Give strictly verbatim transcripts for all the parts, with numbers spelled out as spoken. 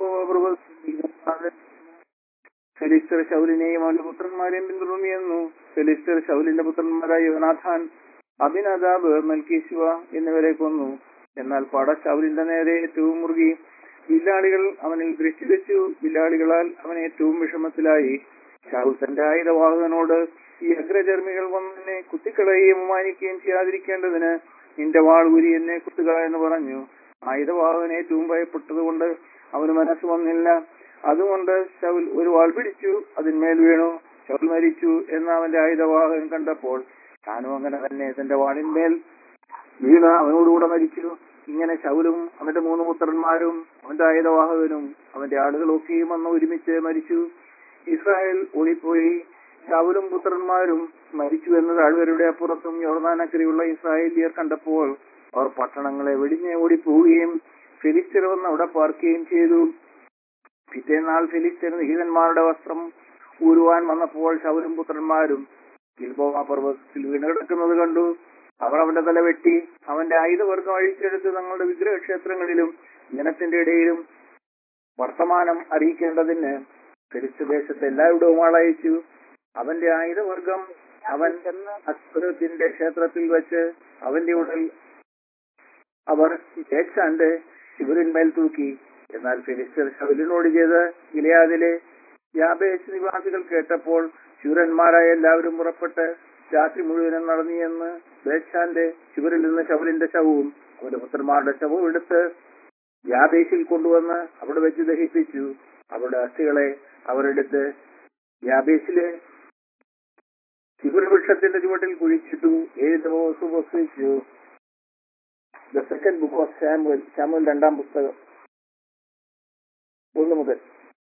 ഫെലിസ്തർ ശൗലിനെയും അവന്റെ പുത്രന്മാരെയും പിന്തുടർന്നിയെന്നു. ഫെലിസ്തർ ശൗലിന്റെ പുത്രന്മാരായ യോനാഥാൻ, അബിനദാബ്, മൽക്കീശുവ എന്നിവരെ കൊന്നു. എന്നാൽ പട ശൗലിന്റെ നേരെ ഏറ്റവും മുറുകി. വില്ലാളികൾ അവനിൽ ദൃഷ്ടി വെച്ചു. വില്ലാളികളാൽ അവൻ ഏറ്റവും വിഷമത്തിലായി. ശൗൽ തന്റെ ആയുധവാഹകനോട്, ഈ അഗ്രചർമ്മികൾ വന്നെന്നെ കുത്തിക്കളയുകയും അപമാനിക്കുകയും ചെയ്യാതിരിക്കേണ്ടതിന് നിന്റെ വാൾ ഊരി എന്നെ കുത്തുക എന്ന് പറഞ്ഞു. ആയുധവാഹകൻ ഏറ്റവും ഭയപ്പെട്ടതുകൊണ്ട് അവന് മനസ്സ് വന്നില്ല. അതുകൊണ്ട് ശൗൽ ഒരു വാൾ പിടിച്ചു, അതിന്മേൽ വീണു. ശൗൽ മരിച്ചു എന്ന് അവന്റെ ആയുധവാഹകൻ കണ്ടപ്പോൾ താനും അങ്ങനെ തന്നെ തന്റെ വാളിന്മേൽ വീണ അവനോടുകൂടെ മരിച്ചു. ഇങ്ങനെ ശൗലും അവന്റെ മൂന്ന് പുത്രന്മാരും അവന്റെ ആയുധവാഹകനും അവന്റെ ആളുകളൊക്കെയും അന്ന് ഒരുമിച്ച് മരിച്ചു. ഇസ്രായേൽ ഓടിപ്പോയി. ശൗലും പുത്രന്മാരും മരിച്ചു എന്ന് താഴ്വരയുടെ അപ്പുറത്തും യോർദാനക്കരയുള്ള ഇസ്രായേലിയർ കണ്ടപ്പോൾ അവർ പട്ടണങ്ങളെ വെടിഞ്ഞ് ഓടിപ്പോവുകയും ഫെലിസ്ത്യർ വന്ന് അവിടെ പാർക്കുകയും ചെയ്തു. പിറ്റേന്നാൾ ഫെലിസ്ത്യർ നിഹിതന്മാരുടെ വസ്ത്രം ഊരുവാൻ വന്നപ്പോൾ ശൗലും പുത്രന്മാരും ഗിൽബോവ പർവ്വതത്തിൽ വീണുകിടക്കുന്നത് കണ്ടു. അവർ അവന്റെ തല വെട്ടി അവന്റെ ആയുധവർഗം അഴിച്ചെടുത്ത് തങ്ങളുടെ വിഗ്രഹക്ഷേത്രങ്ങളിലും ജനത്തിന്റെ ഇടയിലും വർത്തമാനം അറിയിക്കേണ്ടതിന് ഫെലിസ്ത്യ ദേശത്ത് എല്ലായിടവും ആളയച്ചു. അവന്റെ ആയുധവർഗം അവൻ അസ്തോരത്തിന്റെ ക്ഷേത്രത്തിൽ വെച്ച് അവന്റെ ഉടൽ അവർ ഏച്ചാന്റെ ശിവരിന്മേൽ തൂക്കി. എന്നാൽ ഫെലിസ്ത്യർ ശൗലിനോട് ചെയ്ത് ഗിലെയാദിലെ യാബേശ് നിവാസികൾ കേട്ടപ്പോൾ ശൂരന്മാരായ എല്ലാവരും പുറപ്പെട്ട് രാത്രി മുഴുവനും നടന്നിയെന്ന് ബേച്ചാന്റെ ശിവരിൽ നിന്ന് ശൗലിന്റെ ശവവും അവന്റെ പുത്രന്മാരുടെ ശവവും എടുത്ത് യാബേശിൽ കൊണ്ടുവന്ന് അവിടെ വെച്ച് ദഹിപ്പിച്ചു. അവരുടെ അസ്ഥികളെ അവരെടുത്ത് യാബേശിലെ ശിവവൃക്ഷത്തിന്റെ ചുവട്ടിൽ കുഴിച്ചിട്ടു. ഏഴ് ദിവസം വസിച്ചു. The second book of Samuel, Samuel രണ്ടാം പുസ്തകം ഒന്ന് മുതൽ.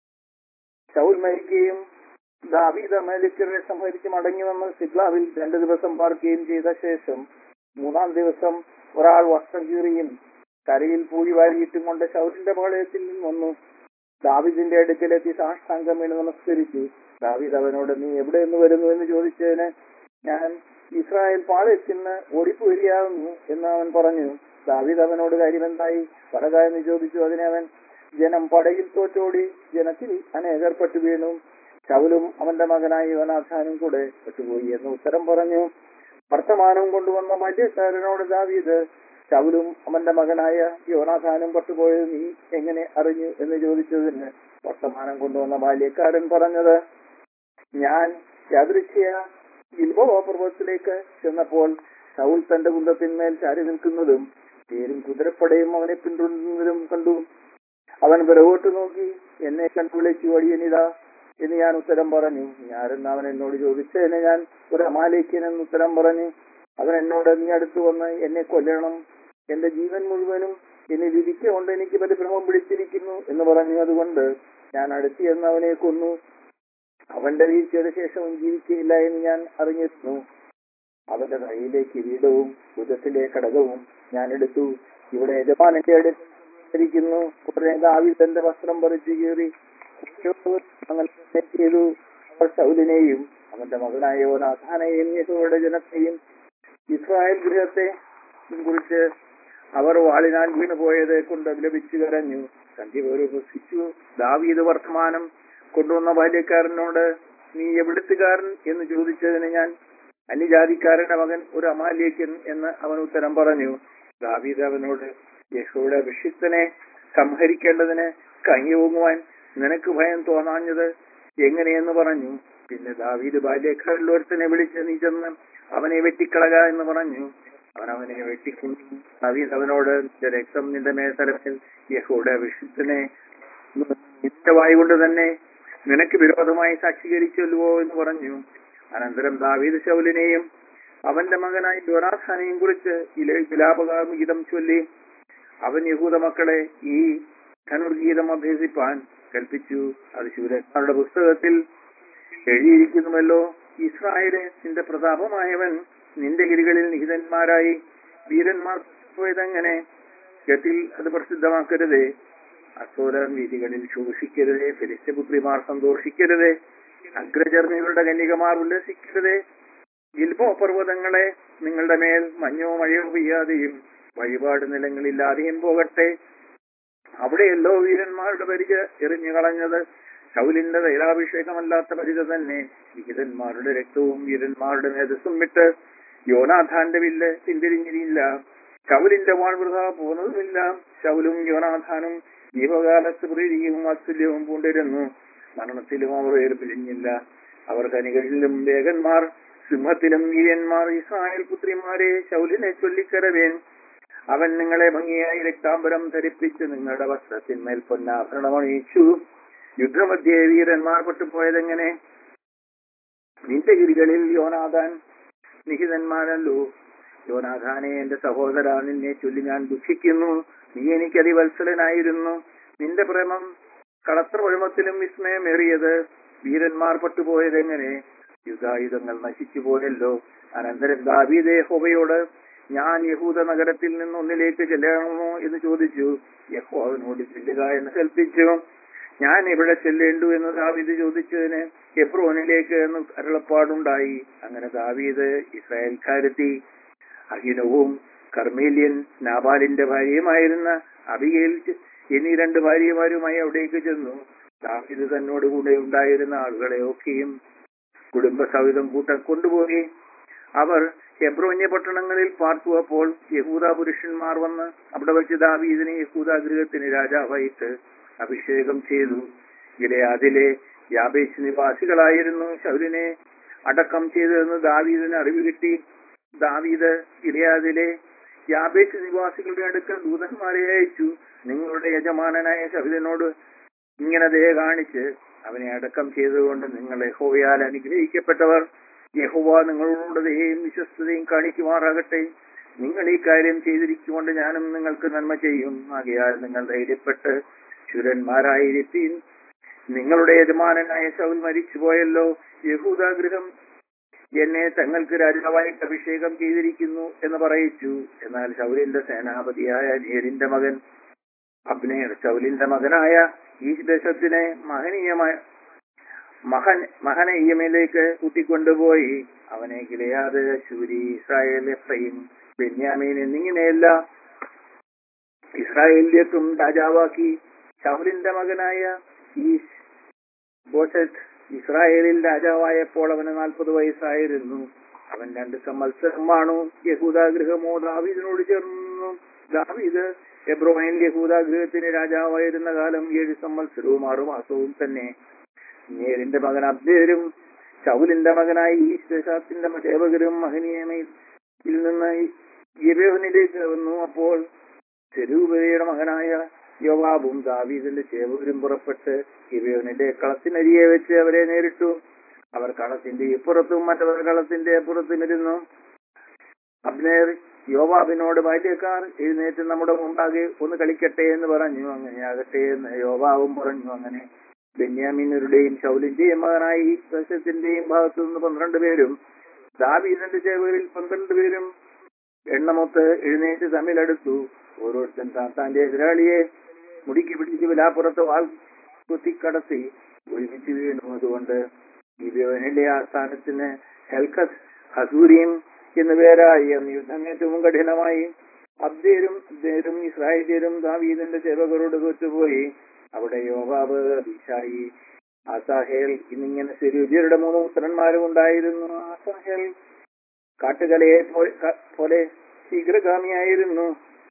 ശൗൽ മരിക്കുകയും ദാവീദ് അമലേക്യരെ സംഹരിച്ച് മടങ്ങി വന്ന് സിഗ്ലാവിൽ രണ്ടു ദിവസം പാർക്കുകയും ചെയ്ത ശേഷം മൂന്നാം ദിവസം ഒരാൾ വസ്ത്രം കീറിയും കരയിൽ പൂഴി വാരിയിട്ടും കൊണ്ട് ശൗലിന്റെ പാളയത്തിൽ നിന്ന് വന്നു. ദാവീദിന്റെ അടുക്കലെത്തി സാഷ്ടാംഗം വീണ് നമസ്കരിച്ചു. ദാവീദ് അവനോട്, നീ എവിടെ നിന്ന് വരുന്നു എന്ന് ചോദിച്ചതിന്, ഞാൻ ഇസ്രായേൽ പാളയത്തിൽ നിന്ന് ഓടിപ്പോയിരിയാകുന്നു എന്ന് അവൻ പറഞ്ഞു. ദാവീദ് അവനോട്, കാര്യമെന്തായി പറക എന്ന് ചോദിച്ചു. അതിനെ അവൻ, ജനം പടയിൽ തോറ്റോടി, ജനത്തിൽ അനേകർ പെട്ടു വീണു. ശൗലും അവന്റെ മകനായ യോനാഥാനും കൂടെ പെട്ടുപോയി എന്ന് ഉത്തരം പറഞ്ഞു. വർത്തമാനം കൊണ്ടുവന്ന മല്യക്കാരനോട് ദാവീദ്, ശൗലും അവന്റെ മകനായ യോനാഥാനും പെട്ടുപോയത് നീ എങ്ങനെ അറിഞ്ഞു എന്ന് ചോദിച്ചതിന് വർത്തമാനം കൊണ്ടുവന്ന ബാല്യക്കാരൻ പറഞ്ഞത്, ഞാൻ യാദൃച്ഛിക ഗിൽബോവ പർവ്വതത്തിലേക്ക് ചെന്നപ്പോൾ ശൗൽ തന്റെ കുന്തത്തിന്മേൽ ചാരി നിൽക്കുന്നതും പേരും കുതിരപ്പടയും അവനെ പിന്തുടരുന്നതും കണ്ടു. അവൻ പിറകോട്ട് നോക്കി എന്നെ കണ്ടു വിളിച്ചു, അടിയനിതാ എന്ന് ഞാൻ ഉത്തരം പറഞ്ഞു. ഞാനെന്ന് അവൻ എന്നോട് ചോദിച്ചതിന് ഞാൻ ഒരു അമാലേക്യൻ എന്ന് ഉത്തരം പറഞ്ഞു. അവൻ എന്നോട്, നീ അടുത്ത് വന്ന് എന്നെ കൊല്ലണം, എന്റെ ജീവൻ മുഴുവനും എന്നെ വിധിക്കൊണ്ട് എനിക്ക് പരിഭ്രമം പിടിച്ചിരിക്കുന്നു എന്ന് പറഞ്ഞു. അതുകൊണ്ട് ഞാൻ അടുത്ത് എന്ന് അവനെ കൊന്നു. അവന്റെ വീഴ്ചയുടെ ശേഷവും ജീവിക്കുകയില്ല എന്ന് ഞാൻ അറിഞ്ഞിരുന്നു. അവന്റെ കയ്യിലെ കിരീടവും ഭുജത്തിലെ കടകവും ഞാൻ എടുത്തു. ഇവിടെ യജമാനന്റെ അടുത്തിരിക്കുന്നു. ഉടനെ ദാവീദ് തന്റെ വസ്ത്രം പറിച്ചു കീറി അങ്ങനെ ചെയ്തു. അവർ ശൗലിനെയും അവന്റെ മകനായ യോനാഥാനെയും യഹോവയുടെ ജനത്തെയും ഇസ്രായേൽ ഗൃഹത്തെ കുറിച്ച് അവർ വാളിനാൽ വീണുപോയത് കൊണ്ട് വിലപിച്ചു കരഞ്ഞു. സന്ധ്യവരെ ഉപസിച്ചു. ദാവീദ് വർത്തമാനം കൊണ്ടുവന്ന ബാല്യക്കാരനോട്, നീ എവിടുത്തുകാരൻ എന്ന് ചോദിച്ചതിന് ഞാൻ അന്യജാതിക്കാരന്റെ മകൻ, ഒരു അമാലേക്യൻ എന്ന് അവൻ ഉത്തരം പറഞ്ഞു. ദാവീദ് അവനോട്, യഹോവയുടെ അഭിഷിക്തനെ സംഹരിക്കേണ്ടതിന് കൈയോങ്ങുവാൻ നിനക്ക് ഭയം തോന്നാഞ്ഞത് എങ്ങനെയെന്ന് പറഞ്ഞു. പിന്നെ ദാവീദ് ബാല്യക്കാരിൽ ഒരുത്തനെ വിളിച്ച്, നീ ചെന്ന് അവനെ വെട്ടിക്കളക എന്ന് പറഞ്ഞു. അവൻ അവനെ വെട്ടിക്കൊണ്ടു. ദാവീദ് അവനോട്, നിന്റെ രക്തം നിന്റെ മേൽത്തലത്തിൽ യഹോവയുടെ അഭിഷിക്തനെ നിന്റെ വായ് കൊണ്ട് തന്നെ നിനക്ക് വിരോധമായി സാക്ഷീകരിച്ചല്ലോ എന്ന് പറഞ്ഞു. അനന്തരം ദാവീദ് ശൗലിനെയും അവന്റെ മകനായ യോനാഥാനെയും കുറിച്ച് വിലാപഗീതം ചൊല്ലി അവൻ യഹൂദ മക്കളെ ഈ ധനുർഗീതം അഭ്യസിപ്പാൻ കൽപ്പിച്ചു. അത് ശൂരന്മാരുടെ പുസ്തകത്തിൽ എഴുതിയിരിക്കുന്നുവല്ലോ. ഇസ്രായേലെ, നിന്റെ പ്രതാപമായവൻ നിന്റെ ഗിരികളിൽ നിഹിതന്മാരായി വീരന്മാർ പോയതെങ്ങനെ? ഗത്തിൽ അത് പ്രസിദ്ധമാക്കരുതേ. അസോര വീതികളിൽ ശോഷിക്കരുതേ. ഫെലിസ്ത്യപുത്രിമാർ സന്തോഷിക്കരുതേ. അഗ്രചർമ്മികളുടെ കന്യകമാർ ഉല്ലസിക്കരുതേ. ഗിൽബോ പർവ്വതങ്ങളെ, നിങ്ങളുടെ മേൽ മഞ്ഞോ മഴയോ പെയ്യാതെയും വഴിപാട് നിലങ്ങളില്ലാതെയും പോകട്ടെ. അവിടെയല്ലോ വീരന്മാരുടെ പരിച എറിഞ്ഞു കളഞ്ഞത്. ശൗലിന്റെ തൈലാഭിഷേകമല്ലാത്ത പരിച തന്നെ. വിഹിതന്മാരുടെ രക്തവും വീരന്മാരുടെ മേധസ്സും വിട്ട് യോനാഥാന്റെ വില്ല് പിന്തിരിഞ്ഞില്ല. ശൗലിന്റെ വാൾ വൃഥ പോകുന്നതുമില്ല. ശൗലും യോനാഥാനും ജീവകാലത്ത് പ്രീതിയും വാത്സല്യവും പൂണ്ടിരുന്നു. മരണത്തിലും അവർ വേർപിരിഞ്ഞില്ല. അവർ കനികളിലും വേഗന്മാർ, സിംഹത്തിലും വീരന്മാർ. ഇസ്രായേൽ പുത്രിമാരെ ശൗലിനെ ചൊല്ലിക്കരവേൻ. അവൻ നിങ്ങളെ ഭംഗിയായി രക്താംബരം ധരിപ്പിച്ച് നിങ്ങളുടെ വസ്ത്രത്തിന്മേൽ പൊന്നാഭരണമണിയിച്ചു. യുദ്ധമധ്യേ വീരന്മാർ പെട്ടുപോയതെങ്ങനെ? നിന്റെ ഗിരികളിൽ യോനാഥാൻ നിഹിതന്മാരല്ലോ. യോനാഥാനെ, എന്റെ സഹോദര, നിന്നെ ചൊല്ലി ഞാൻ ദുഃഖിക്കുന്നു. നീ എനിക്ക് അതിവത്സലനായിരുന്നു. നിന്റെ പ്രേമം കളത്രവഴുമത്തിലും വിസ്മയമേറിയത്. വീരന്മാർ പെട്ടുപോയതെങ്ങനെ? യുദ്ധായുധങ്ങൾ നശിച്ചു പോയല്ലോ. അനന്തരം ദാവീദ് യഹോവയോട്, ഞാൻ യഹൂദ നഗരത്തിൽ നിന്ന് ഒന്നിലേക്ക് ചെല്ലണമോ എന്ന് ചോദിച്ചു. യഹോവ അവനോട് ചെല്ലുക എന്ന് കൽപ്പിച്ചു. ഞാൻ എവിടെ ചെല്ലേണ്ടു എന്ന് ദാവീദ് ചോദിച്ചതിന് ഹെബ്രോനിലേക്ക് എന്ന് അരുളപ്പാടുണ്ടായി. അങ്ങനെ ദാവീദ് ഇസ്രായേൽക്കാരെത്തി അഹിനവും കർമേല്യൻ നാബാലിന്റെ ഭാര്യയുമായിരുന്ന അബിഗയിൽ എന്നീ രണ്ട് ഭാര്യമാരുമായി അവിടേക്ക് ചെന്നു. ദാവീദ് തന്നോട് കൂടെ ഉണ്ടായിരുന്ന ആളുകളെ ഒക്കെയും കുടുംബസഹിതം കൂട്ടം കൊണ്ടുപോയി. അവർ ഹെബ്രോന്യ പട്ടണങ്ങളിൽ പാർത്തു. അപ്പോൾ യഹൂദ പുരുഷന്മാർ വന്ന് അവിടെ വെച്ച് ദാവീദിനെ യഹൂദ ഗൃഹത്തിന് രാജാവായിട്ട് അഭിഷേകം ചെയ്തു. ഗിലെയാദിലെ യാബേശ് നിവാസികളായിരുന്നു ശൗലിനെ അടക്കം ചെയ്തതെന്ന് ദാവീദിന് അറിവ് കിട്ടി. ദാവീദ് ഗിലെയാദിലെ യാബേശ് നിവാസികളുടെ അടുക്കൽ ദൂതന്മാരെ അയച്ചു. നിങ്ങളുടെ യജമാനനായ ശൗലിനോട് ഇങ്ങനെ ദയ കാണിച്ച് അവനെ അടക്കം ചെയ്തുകൊണ്ട് നിങ്ങൾ യഹോവയാൽ അനുഗ്രഹിക്കപ്പെട്ടവർ. യഹോവ നിങ്ങളോട് ദയയും വിശ്വസ്തതയും കാണിക്കുമാറാകട്ടെ. നിങ്ങൾ ഈ കാര്യം ചെയ്തിരിക്കുകൊണ്ട് ഞാനും നിങ്ങൾക്ക് നന്മ ചെയ്യും. ആകയാൽ നിങ്ങൾ ധൈര്യപ്പെട്ട് ശൂരന്മാരായിരിക്കും. നിങ്ങളുടെ യജമാനനായ ശൗൽ മരിച്ചുപോയല്ലോ. യഹൂദ ഗൃഹം എന്നെ തങ്ങൾക്ക് രാജാവായിട്ട് അഭിഷേകം ചെയ്തിരിക്കുന്നു എന്ന് പറയിച്ചു. എന്നാൽ ശൗലിന്റെ സേനാപതിയായ നേരിന്റെ മകൻ അബ്നേർ ശൗലിന്റെ മകനായ ഈ ദേശത്തിനെ മഹനീയമായ മഹൻ മഹനീയമിലേക്ക് കൂട്ടിക്കൊണ്ടുപോയി അവനെ ഗിലെയാദ്, ശൂരി, ഇസ്രായേൽ, എഫ്രയീം, ബെന്യാമീൻ എന്നിങ്ങനെയല്ല ഇസ്രായേലിലേക്കും രാജാവാക്കി. ശൗലിന്റെ മകനായ ഈശ് ബോശത്ത് ഇസ്രായേലിൽ രാജാവായപ്പോൾ അവന് നാൽപ്പത് വയസ്സായിരുന്നു. അവൻ രണ്ട് സംവത്സരം വാണു. യഹൂദ ഗൃഹമോ ദാവീദിനോട് ചേർന്നു. ദാവീദ് ഹെബ്രോനിൽ യഹൂദ ഗൃഹത്തിന് രാജാവായിരുന്ന കാലം ഏഴ് സംവത്സരവും ആറു മാസവും തന്നെ. നേരിന്റെ മകൻ അബ്ദേരും ശൗലിന്റെ മകനായി ഈശ്വരത്തിന്റെ സേവകരും മഹനീയമിൽ നിന്ന് ഗിബെയോനിലേക്ക് വന്നു. അപ്പോൾ സെരൂബയുടെ മകനായ യോവാബും ദാവീദിന്റെ സേവകരും പുറപ്പെട്ട് ഗിബെയോനിലെ കളത്തിനരിയെ വെച്ച് അവരെ നേരിട്ടു. അവർ കളത്തിന്റെ ഇപ്പുറത്തും മറ്റവർ കളത്തിന്റെ അപ്പുറത്തും ഇരുന്നു. അബ്നേർ യോവാബിനോട്, ബാല്യക്കാർ എഴുന്നേറ്റ് നമ്മുടെ മുമ്പാകെ ഒന്ന് കളിക്കട്ടെ എന്ന് പറഞ്ഞു. അങ്ങനെയാകട്ടെ എന്ന് യോവാബും പറഞ്ഞു. അങ്ങനെ ബെന്യാമീനരുടെയും ശൗലിന്റെയും മകനായി ഈ ദേശത്തിന്റെയും ഭാഗത്തു നിന്ന് പന്ത്രണ്ട് പേരും ദാവീദിന്റെ സേവകരിൽ പന്ത്രണ്ട് പേരും എണ്ണമൊത്ത് എഴുന്നേറ്റ് തമ്മിലടുത്തു. ഓരോരുത്തൻ താത്താന്റെ എതിരാളിയെ മുടിക്ക് പിടിച്ച് വിലാപ്പുറത്ത് വാൾ കുത്തിക്കടത്തി ഒരുമിച്ച് വീണു. അതുകൊണ്ട് ഗിബെയോനിലെ ആസ്ഥാനത്തിന് ഹെൽക്കത്ത് ഹസൂരിയും എന്നു പേരായി. അന്ന് യുദ്ധം ഏറ്റവും കഠിനമായി. അബ്ദേരും അബ്ദേരും ഇസ്രായേലും ദാവീദിന്റെ സേവകരോട് തോറ്റുപോയി. അവിടെ യോവാബ്, അബീശായി, ആസാഹേൽ എന്നിങ്ങനെ സെരൂബ്യരുടെ മൂന്ന് പുത്രന്മാരും ഉണ്ടായിരുന്നു. ആസാഹേൽ കാട്ടുകലയെ പോലെ ശീഘ്രഗാമിയായിരുന്നു.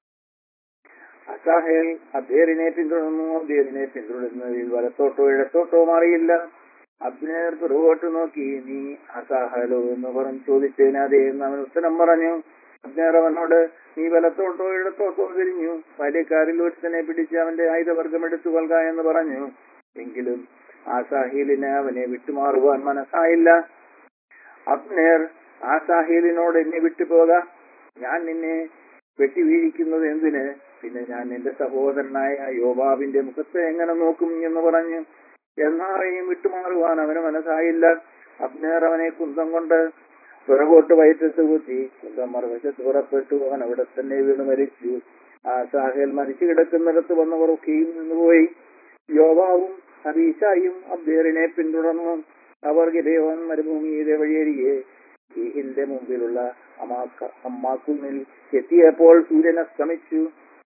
അസാഹേൽ അബ്ദേറിനെ പിന്തുടർന്നു. അബ്ദേറിനെ പിന്തുടരുന്നതിൽ വലത്തോട്ടോ ഇടത്തോട്ടോ മാറിയില്ല. അബ്നേർ പുറകോട്ട് നോക്കി, നീ അസാഹലോ എന്ന് പറഞ്ഞു ചോദിച്ചതിന് അതേ എന്ന് അവൻ ഉത്തരം പറഞ്ഞു. അബ്നേർ അവനോട്, നീ വലത്തോട്ടോ ഇടത്തോട്ടോ തിരിഞ്ഞു. ബാല്യക്കാരിൽ ഒരുത്തനെ പിടിച്ച് അവന്റെ ആയുധവർഗം എടുത്തു കൊൽക എന്ന് പറഞ്ഞു. എങ്കിലും ആസാഹേലിന് അവനെ വിട്ടുമാറുവാൻ മനസ്സായില്ല. അബ്നേർ ആസാഹേലിനോട്, എന്നെ വിട്ടുപോക, ഞാൻ നിന്നെ വെട്ടി വീഴിക്കുന്നത് എന്തിന്? പിന്നെ ഞാൻ നിന്റെ സഹോദരനായ യോവാബിന്റെ മുഖത്ത് എങ്ങനെ നോക്കും എന്ന് പറഞ്ഞു. എന്നാറേയും വിട്ടുമാറുവാൻ അവന് മനസ്സായില്ല. അബ്നേർ അവനെ കുന്തം കൊണ്ട് പുറകോട്ട് വയറ്റത്ത് കുത്തി. കുന്തം മറുവശത്ത് പുറപ്പെട്ടു. അവൻ അവിടെ തന്നെ വീണ് മരിച്ചു. ആസാഹേൽ മരിച്ചു കിടക്കുന്നിടത്ത് വന്നവർ ഒക്കെയും നിന്നുപോയി. യോവാബും അബീശായും അബ്ദേറിനെ പിന്തുടർന്നു. അവർ ഗിബെയോൻ മരുഭൂമിയിലെ വഴിയരികെ ഈഹിന്റെ മുമ്പിലുള്ള അമ്മാക്കുന്നിൽ എത്തിയപ്പോൾ സൂര്യൻ അസ്തമിച്ചു.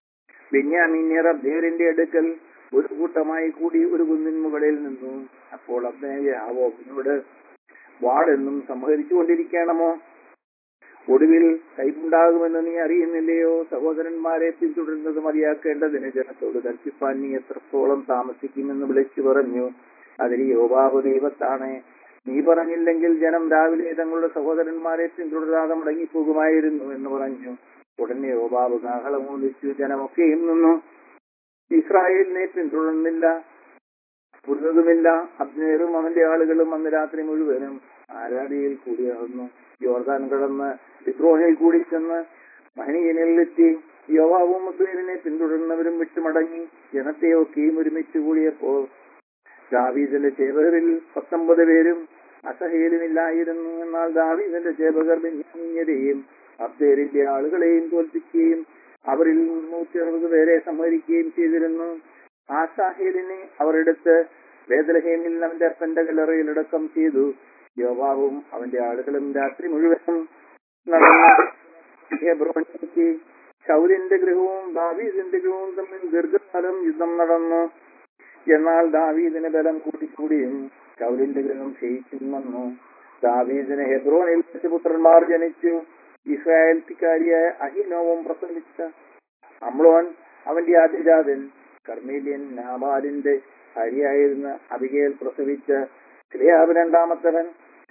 ബെന്യാമീന്യർ അബ്നേരിന്റെ അടുക്കൽ ഒരു കൂട്ടമായി കൂടി ഒരു കുന്നിൻ മുകളിൽ നിന്നു. അപ്പോൾ അബ്നേർ യോവാബിനോട്, വാളെന്നും സംഹരിച്ചു കൊണ്ടിരിക്കണമോ? ഒടുവിൽ കൈപ്പുണ്ടാകുമെന്ന് നീ അറിയുന്നില്ലയോ? സഹോദരന്മാരെ പിന്തുടരുന്നത് മതിയാക്കേണ്ടതിന് ജനത്തോട് കൽപ്പിപ്പാൻ നീ എത്രത്തോളം താമസിക്കുമെന്ന് വിളിച്ചു പറഞ്ഞു. അതിന് യോവാബ്, ദൈവത്താണ്, നീ പറഞ്ഞില്ലെങ്കിൽ ജനം രാവിലെ തങ്ങളുടെ സഹോദരന്മാരെ പിന്തുടരാതെ മടങ്ങിപ്പോകുമായിരുന്നു എന്ന് പറഞ്ഞു. ഉടനെ യോവാബ് കാഹളം ഊതിച്ചു, ജനമൊക്കെയും നിന്നു. ഇസ്രായേലിനെ പിന്തുടർന്നില്ല, പുതുതുമില്ല. അബ്നേറും അവന്റെ ആളുകളും അന്ന് രാത്രി മുഴുവനും ആരാധിയിൽ കൂടിയാകുന്നു. യോർദാൻ കടന്ന് ഇബ്രോനിൽ കൂടി ചെന്ന് മഹനീയനിലെത്തി. യോവാബും അബ്നേരിനെ പിന്തുടർന്നവരും വിട്ടുമടങ്ങി. ജനത്തെയൊക്കെയും ഒരുമിച്ച് കൂടിയപ്പോൾ ദാവീദിന്റെ ചേവകരിൽ പത്തൊമ്പത് പേരും അസഹേലുമില്ലായിരുന്നു. എന്നാൽ ദാവീദിന്റെ ചേവകർ ബെന്യാമീന്യരെയും അബ്നേരിന്റെ ആളുകളെയും തോൽപ്പിക്കുകയും അവരിൽ നൂറ്റി അറുപത് പേരെ സംഹരിക്കുകയും ചെയ്തിരുന്നു. ആസാഹേലിനെ അവർ എടുത്ത് ബേത്ലഹേമിൽ അവന്റെ അപ്പന്റെ കല്ലറയിൽ അടക്കം ചെയ്തു. യോവാബും അവന്റെ ആളുകളും രാത്രി മുഴുവനും നടന്ന് ഹെബ്രോനിലെത്തി. ശൗലിന്റെ ഗൃഹവും ദാവീദിന്റെ ഗൃഹവും തമ്മിൽ ദീർഘകാലം യുദ്ധം നടന്നു. എന്നാൽ ദാവീദിന് ബലം കൂടിക്കൂടിയും ശൗലിന്റെ ഗൃഹം ക്ഷയിച്ചും വന്നു. ദാവീദിന് ഹെബ്രോനിൽ വെച്ച് പുത്രന്മാർ ജനിച്ചു. ഇസ്രായേൽക്കാരിയായ അഹിനോവും പ്രസവിച്ച അമ്ലോൻ അവന്റെ ആദ്യജാതൻ. കർമ്മേല്യൻ നാബാലിന്റെ ഭാര്യയായിരുന്ന അബിഗേൽ പ്രസവിച്ച കിലെയാബ് രണ്ടാമത്തവൻ.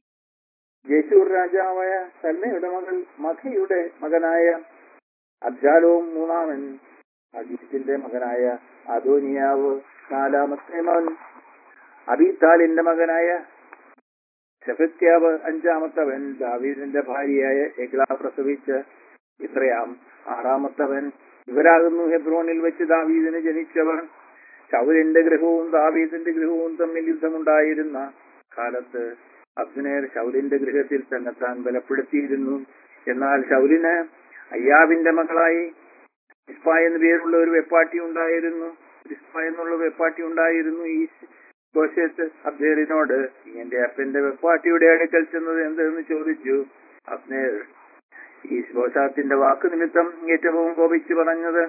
ജെശൂർ രാജാവായ സൽമയുടെ മകൾ മഖയുടെ മകനായ അബ്ശാലോം മൂന്നാമൻ. അഗീത്തിന്റെ മകനായ അദോനിയാവ് നാലാമത്തെ മകൻ. അബീതാലിന്റെ മകനായ ശെഫത്യാവ് അഞ്ചാമത്തവൻ. ദാവീദിന്റെ ഭാര്യയായ എഗ്ല പ്രസവിച്ച ഇത്രയാം ആറാമത്തവൻ. ഇവരാകുന്നു ഹെബ്രോനിൽ വെച്ച് ദാവീദിന് ജനിച്ചവർ. ശൗലിന്റെ ഗൃഹവും ദാവീദിന്റെ ഗൃഹവും തമ്മിൽ യുദ്ധമുണ്ടായിരുന്ന കാലത്ത് അബ്നേർ ശൗലിന്റെ ഗൃഹത്തിൽ തന്നെ താൻ ബലപ്പെടുത്തിയിരുന്നു. എന്നാൽ ശൗലിന് അയ്യാബിന്റെ മകളായി ഇസ്പ എന്ന പേരുള്ള ഒരു വെപ്പാട്ടി ഉണ്ടായിരുന്നു. ഇസ്പ എന്നുള്ള വെപ്പാട്ടി ഉണ്ടായിരുന്നു. ഈ ബോശേത്ത് അബ്നേറിനോട്, എന്റെ അപ്പന്റെ വെപ്പാട്ടിയുടെ അടുക്കൽ ചെന്നത് എന്തെന്ന് ചോദിച്ചു. അബ്നേർ ഈ ബോശാത്തിന്റെ വാക്ക് നിമിത്തം ഏറ്റവും കോപിച്ചു പറഞ്ഞത്,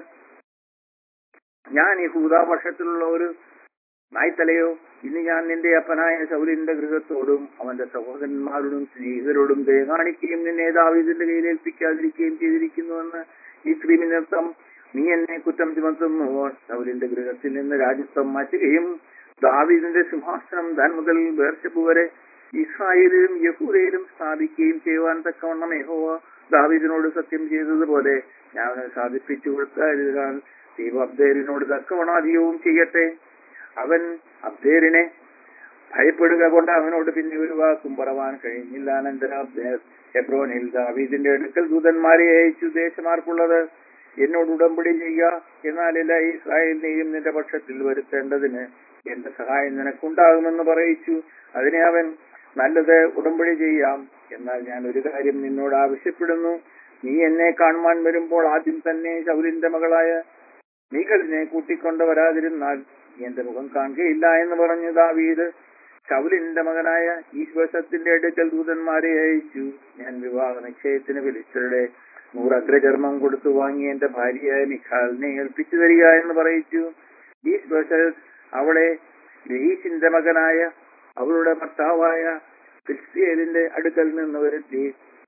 ഞാൻ ഈ ഹൂദാപക്ഷത്തിലുള്ള ഒരു നായ്ത്തലയോ? ഇന്ന് ഞാൻ നിന്റെ അപ്പനായ ശൗലിന്റെ ഗൃഹത്തോടും അവന്റെ സഹോദരന്മാരോടും സ്നേഹിതരോടും ദയ കാണിക്കുകയും നിന്നെ ദാവീദിന്റെ കയ്യിൽ ഏൽപ്പിക്കാതിരിക്കുകയും ചെയ്തിരിക്കുന്നുവെന്ന് ഈ സ്ത്രീ നിമിത്തം നീ എന്നെ കുറ്റം ചുമത്തുന്നുവോ? ശൗലിന്റെ ഗൃഹത്തിൽ നിന്ന് രാജ്യത്വം മാറ്റുകയും ദാവീദിന്റെ സിംഹാസനം ദാൻ മുതൽ ബേർശെബ വരെ ഇസ്രായേലിലും യഹൂദയിലും സ്ഥാപിക്കുകയും ചെയ്യുവാൻ തക്കവണ്ണം യഹോവ ദാവീദിനോട് സത്യം ചെയ്തതുപോലെ ഞാൻ അവനെ സാധിപ്പിച്ചു കൊടുത്താൽ ദൈവം അബ്നേരിനോട് തക്കവണ്ണം അധികവും ചെയ്യട്ടെ. അവൻ അബ്നേരിനെ ഭയപ്പെടുക കൊണ്ട് അവനോട് പിന്നെ ഒരു വാക്കും പറവാൻ കഴിഞ്ഞില്ല. അനന്തരം അബ്നേർ ഹെബ്രോനിൽ ദാവീദിന്റെ അടുക്കൽ ദൂതന്മാരെ അയച്ചു, ദേശമാർക്കുള്ളത് എന്നോട് ഉടമ്പടി ചെയ്യുക, എന്നാൽ എല്ലാ ഇസ്രായേലിനെയും നിന്റെ പക്ഷത്തിൽ വരുത്തേണ്ടതിന് എന്റെ സഹായം നിനക്കുണ്ടാകുമെന്ന് പറയിച്ചു. അതിനെ അവൻ, നല്ലത്, ഉടമ്പടി ചെയ്യാം. എന്നാൽ ഞാൻ ഒരു കാര്യം നിന്നോട് ആവശ്യപ്പെടുന്നു. നീ എന്നെ കാണുവാൻ വരുമ്പോൾ ആദ്യം തന്നെ ശൗലിന്റെ മകളായ മീഖലിനെ കൂട്ടിക്കൊണ്ട് വരാതിരുന്നാൽ എന്റെ മുഖം കാണുകയില്ല എന്ന് പറഞ്ഞു. ദാവീദ് ശൗലിന്റെ മകനായ ഈശ്വസത്തിന്റെ അടുക്കൽ ദൂതന്മാരെ അയച്ചു. ഞാൻ വിവാഹ നിശ്ചയത്തിന് വിളിച്ചവരുടെ നൂറഗ്രചർമ്മം കൊടുത്തു വാങ്ങി എന്റെ ഭാര്യയായ മിഖാലിനെ ഏൽപ്പിച്ചു തരിക എന്ന് പറയിച്ചു. ഈശ്വസ അവളെ ലഹീശിന്റെ മകനായ അവളുടെ ഭർത്താവായ ഫിൽസ്തീയലിന്റെ അടുക്കൽ നിന്ന് വരുത്തി.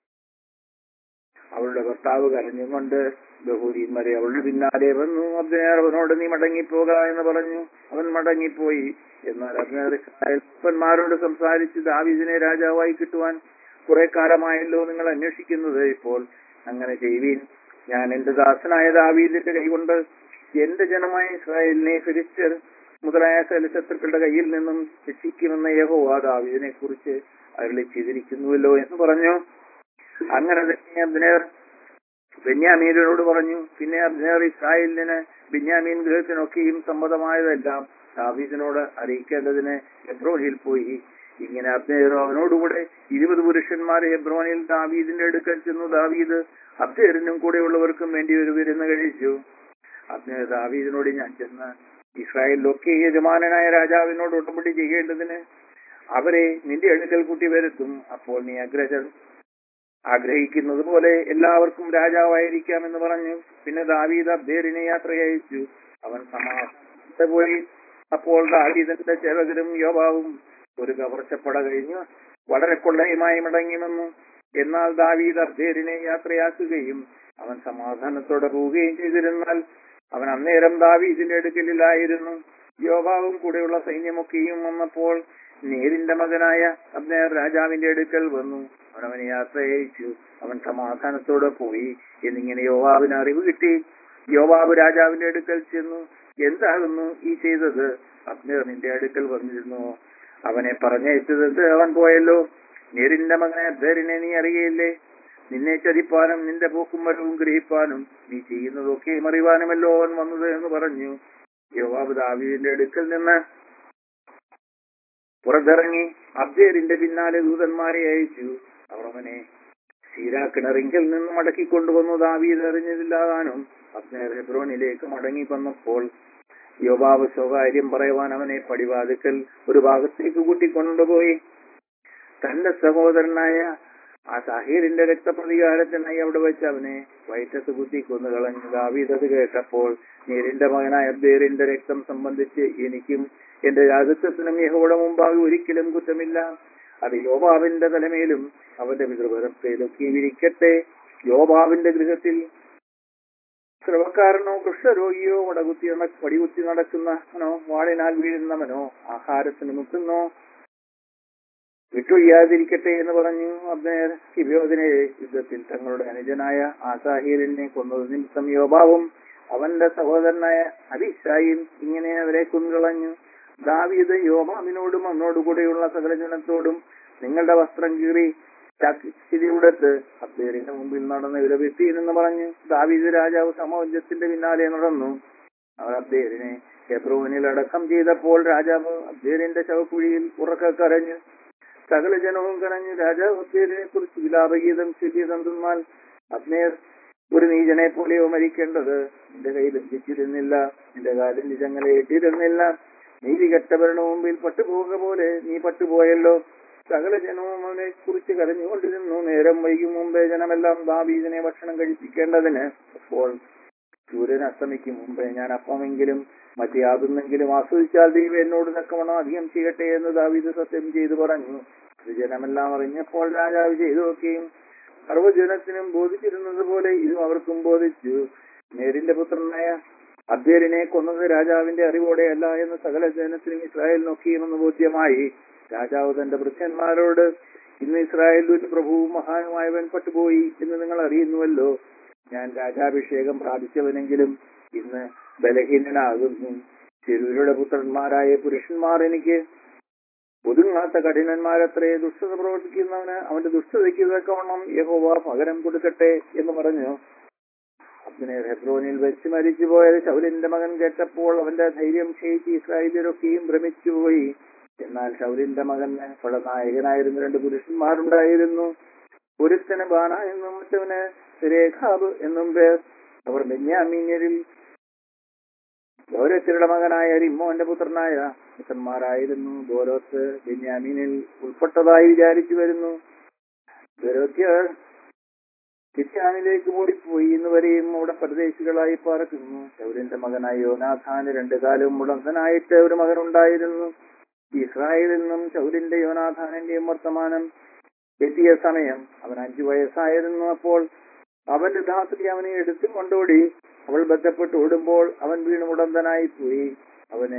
അവളുടെ ഭർത്താവ് കരഞ്ഞുകൊണ്ട് ബഹൂരീന്മാരെ അവളുടെ പിന്നാലെ വന്നു. അബ്നേർ അവനോട്, നീ മടങ്ങിപ്പോക എന്ന് പറഞ്ഞു. അവൻ മടങ്ങിപ്പോയി. എന്നാൽ അബ്നേർ ഇസ്രായേൽമാരോട് സംസാരിച്ച്, ദാവീദിനെ രാജാവായി കിട്ടുവാൻ കുറെ കാലമായല്ലോ നിങ്ങൾ അന്വേഷിക്കുന്നത്. ഇപ്പോൾ അങ്ങനെ ചെയ്യുവീൻ. ഞാൻ എന്റെ ദാസനായ ദാവീദിന്റെ കൈകൊണ്ട് എന്റെ ജനമായ ഇസ്രായേലിനെ ഫിലിസ്ത്യർ മുതലായ ശത്രുക്കളുടെ കയ്യിൽ നിന്നും രക്ഷിക്കുമെന്ന യഹോവ ദാവീദിനെ കുറിച്ച് അരുളി ചെയ്തിരിക്കുന്നുവല്ലോ എന്ന് പറഞ്ഞു. അങ്ങനെ തന്നെ അബ്നേർ ബെന്യാമീനോട് പറഞ്ഞു. പിന്നെ അബ്നേർ ഇസ്രായേലിന് ബെന്യാമീൻ ഗൃഹത്തിനൊക്കെയും സമ്മതമായതെല്ലാം ദാവീദിനോട് അറിയിക്കേണ്ടതിന് ഹെബ്രോനിൽ പോയി. ഇങ്ങനെ അബ്നേർ അവനോടുകൂടെ ഇരുപത് പുരുഷന്മാർ ഹെബ്രോനിൽ ദാവീദിന്റെ അടുക്കൽ ചെന്നു. ദാവീദ് അബ്നേറിനും കൂടെയുള്ളവർക്കും വേണ്ടി ഒരു വിരുന്ന് കഴിച്ചു. അബ്നേർ ദാവീദിനോട്, ഞാൻ ചെന്ന് ഇസ്രായേലിലൊക്കെ യജമാനായ രാജാവിനോട് ഉടമ്പടി ചെയ്യേണ്ടതിന് അവരെ നിന്റെ അടുക്കൽ കൂട്ടി വരുത്തും. അപ്പോൾ നീ അഗ്രജർ ആഗ്രഹിക്കുന്നത് പോലെ എല്ലാവർക്കും രാജാവായിരിക്കാമെന്ന് പറഞ്ഞു. പിന്നെ ദാവീദ് അബ്ദേരിനെ യാത്ര അയച്ചു. അവൻ സമാധാനത്തോടെ പോയി. അപ്പോൾ ദാവീദിന്റെ ചേവകരും യോവാബും ഒരു കവർച്ചപ്പട കഴിഞ്ഞു വളരെ കൊള്ളയുമായി മടങ്ങി വന്നു. എന്നാൽ ദാവീദ് അബ്ദേരിനെ യാത്രയാക്കുകയും അവൻ സമാധാനത്തോടെ പോവുകയും ചെയ്തിരുന്നാൽ അവൻ അന്നേരം ദാവീദിന്റെ അടുക്കലിലായിരുന്നു. യോവാബും കൂടെയുള്ള സൈന്യമൊക്കെയും വന്നപ്പോൾ നേരിന്റെ മകനായ അബ്നേർ രാജാവിന്റെ അടുക്കൽ വന്നു. അവൻ അവനെ യാത്ര അയച്ചു. അവൻ സമാധാനത്തോടെ പോയി എന്നിങ്ങനെ യോവാബിന് അറിവ് കിട്ടി. യോവാബ് രാജാവിന്റെ അടുക്കൽ ചെന്നു, എന്താകുന്നു ഈ ചെയ്തത്? അബ്നേർ നിന്റെ അടുക്കൽ വന്നിരുന്നു, അവനെ പറഞ്ഞയച്ചത് അവൻ പോയല്ലോ. നേരിന്റെ മകനെ അബ്നേരിനെ നീ അറിയയില്ലേ? നിന്നെ ചതിപ്പാനും നിന്റെ പോക്കും വരവും ഗ്രഹിപ്പാനും നീ ചെയ്യുന്നതൊക്കെ അറിയുവാനുമല്ലോ അവൻ വന്നത് എന്ന് പറഞ്ഞു. യോവാബ് ദാവീദിന്റെ അടുക്കൽ നിന്ന് പുറത്തിറങ്ങി അബ്ദേരിന്റെ പിന്നാലെ ദൂതന്മാരെ അയച്ചു. അവർ അവനെ സീരാ കിണറിങ്കിൽ നിന്ന് മടക്കിക്കൊണ്ടുവന്നു. ദാവീദ് അറിഞ്ഞതില്ലാതാനും അബ്നേർ ഹെബ്രോനിലേക്ക് മടങ്ങി വന്നപ്പോൾ യോവാബ് സ്വകാര്യം പറയുവാൻ അവനെ പടിവാതിക്കൽ ഒരു ഭാഗത്തേക്ക് കൂട്ടിക്കൊണ്ടുപോയി. തന്റെ സഹോദരനായ ആ സാഹീറിന്റെ രക്തപ്രതികാരത്തിനായി അവിടെ വെച്ച് അവനെ വയറ്റത്ത് കുത്തി കൊന്നു കളഞ്ഞു. ദാവീദ് അത് കേട്ടപ്പോൾ, നേരിന്റെ മകനായ അബ്ദേരിന്റെ രക്തം സംബന്ധിച്ച് എനിക്കും എന്റെ രാജത്വത്തിനും യഹോവയുടെ മുമ്പാകെ ഒരിക്കലും കുറ്റമില്ല. അത് യോവാബിന്റെ തലമേലും അവന്റെ പിതൃപരത്തിലൊക്കെ ഇരിക്കട്ടെ. യോവാബിന്റെ ഗൃഹത്തിൽ ശ്രവക്കാരനോ കൃഷ്ണരോഗിയോ വടകുത്തി വടികുത്തി നടക്കുന്നവനോ വാളിനാൽ വീഴുന്നവനോ ആഹാരത്തിന് മുട്ടുന്നോ വിട്ടൊഴിയാതിരിക്കട്ടെ എന്ന് പറഞ്ഞു. അബ്നേർ ഗിബെയോനിലെ യുദ്ധത്തിൽ തങ്ങളുടെ അനുജനായ ആസാഹേലിനെ കൊന്നത് നിമിത്തം യോവാബും അവന്റെ സഹോദരനായ അബീശായും ഇങ്ങനെ അവരെ കൊന്നുകളഞ്ഞു. ദാവീദ് യോവാബിനോടും അവനോടുകൂടെയുള്ള സകല ജനത്തോടും, നിങ്ങളുടെ വസ്ത്രം കീറി ചാക്കിരിയുടത്ത് അബ്നേരിന്റെ മുമ്പിൽ നടന്ന് വിലപെട്ടീൻ എന്ന് പറഞ്ഞു. ദാവീദ് രാജാവ് സമോജ്ജത്തിന്റെ പിന്നാലെ നടന്നു. അവർ അബ്നേരിനെ ഹെബ്രോനിൽ അടക്കം ചെയ്തപ്പോൾ രാജാവ് അബ്നേരിന്റെ ശവക്കുഴിയിൽ ഉറക്കെ കരഞ്ഞു. സകല ജനവും കരഞ്ഞു. രാജാവ് അബ്നേരിനെ കുറിച്ച് വിലാപഗീതം ചൊല്ലിയതെന്നാൽ, അബ്നേർ ഒരു നീചനെ പോലെയോ മരിക്കേണ്ടത്? നിന്റെ കൈ ബന്ധിച്ചിരുന്നില്ല, നിന്റെ കാലിൽ നിജങ്ങളെ ഇട്ടിരുന്നില്ല. നീതി കെട്ടവരുടെ മുമ്പിൽ പട്ടുപോക പോലെ നീ പട്ടുപോയല്ലോ. സകല ജനവും അവനെ കുറിച്ച് കരഞ്ഞുകൊണ്ടിരുന്നു. നേരം വൈകും മുമ്പേ ജനമെല്ലാം ദാവീദിനെ ഭക്ഷണം കഴിപ്പിക്കേണ്ടതിന്, അപ്പോൾ സൂര്യൻ അസ്തമിക്കും മുമ്പേ ഞാൻ അപ്പമെങ്കിലും മറ്റു യാതൊന്നെങ്കിലും ആസ്വദിച്ചാൽ ദൈവം എന്നോട് തക്കവണ്ണം അധികം ചെയ്യട്ടെ എന്ന് ദാവീദ് സത്യം ചെയ്തു പറഞ്ഞു. ഇത് ജനമെല്ലാം അറിഞ്ഞപ്പോൾ രാജാവ് ചെയ്തു നോക്കുകയും സർവ്വജനത്തിനും ബോധിച്ചിരുന്നത് പോലെ ഇതും അവർക്കും ബോധിച്ചു. നേരിന്റെ പുത്രനായ അബ്നേരിനെ കൊന്നത് രാജാവിന്റെ അറിവോടെ അല്ല എന്ന് സകല ജനത്തിനും ഇസ്രായേലിനൊക്കെയുമെന്ന് ബോധ്യമായി. രാജാവ് തന്റെ ഭൃത്യന്മാരോട്, ഇന്ന് ഇസ്രായേലിൽ ഒരു പ്രഭുവും മഹാനുമായവൻ പട്ടുപോയി എന്ന് നിങ്ങൾ അറിയുന്നുവല്ലോ. ഞാൻ രാജാഭിഷേകം പ്രാപിച്ചവനെങ്കിലും ഇന്ന് ബലഹീനനാകുന്നു. ചെരുവരുടെ പുത്രന്മാരായ പുരുഷന്മാർ എനിക്ക് ഒതുങ്ങാത്ത കഠിനന്മാരത്രേ. ദുഷ്ടത പ്രവർത്തിക്കുന്നവന് അവന്റെ ദുഷ്ടതയ്ക്ക് തക്കവണ്ണം യഹോവ പകരം കൊടുക്കട്ടെ എന്ന് പറഞ്ഞു. അബ്നേർ ഹെബ്രോനിൽ വെച്ച് മരിച്ചുപോയത് ശൗലിന്റെ മകൻ കേട്ടപ്പോൾ അവന്റെ ധൈര്യം ക്ഷയിച്ച് ഇസ്രായേലിയരൊക്കെയും ഭ്രമിച്ചുപോയി. എന്നാൽ ശൗലിന്റെ മകന് പല നായകനായിരുന്ന രണ്ട് പുരുഷന്മാരുണ്ടായിരുന്നു. ഒരുത്തന് ബാന എന്നും മറ്റവന് രേഖാബ് എന്നും പേർ. അവർ ബെന്യാമീന്യരിൽ ഗൗരവത്തിലുള്ള മകനായ റിമ്മോന്റെ പുത്രനായ പുത്രന്മാരായിരുന്നു. ഗോരോത്ത് ബെന്യാമീനിൽ ഉൾപ്പെട്ടതായി വിചാരിച്ചു വരുന്നു. ഗോരോത്യർ കിത്യാനിലേക്ക് ഓടിപ്പോയി ഇന്നുവരെയും അവിടെ പരദേശികളായി പാർക്കുന്നു. ശൗലിന്റെ മകനായ യോനാഥാന് രണ്ടു കാലവും മുടന്തനായിട്ട് ഒരു മകനുണ്ടായിരുന്നു. ഇസ്രായേലിൽ നിന്നും ശൗലിന്റെ യോനാഥാനിന്റെയും വർത്തമാനം എത്തിയ സമയം അവൻ അഞ്ചു വയസ്സായിരുന്നു. അപ്പോൾ അവന്റെ ധാത്രി അവനെ എടുത്തു കൊണ്ടോടി. അവൾ ബന്ധപ്പെട്ട് ഓടുമ്പോൾ അവൻ വീണ് മുടന്തനായി പോയി. അവന്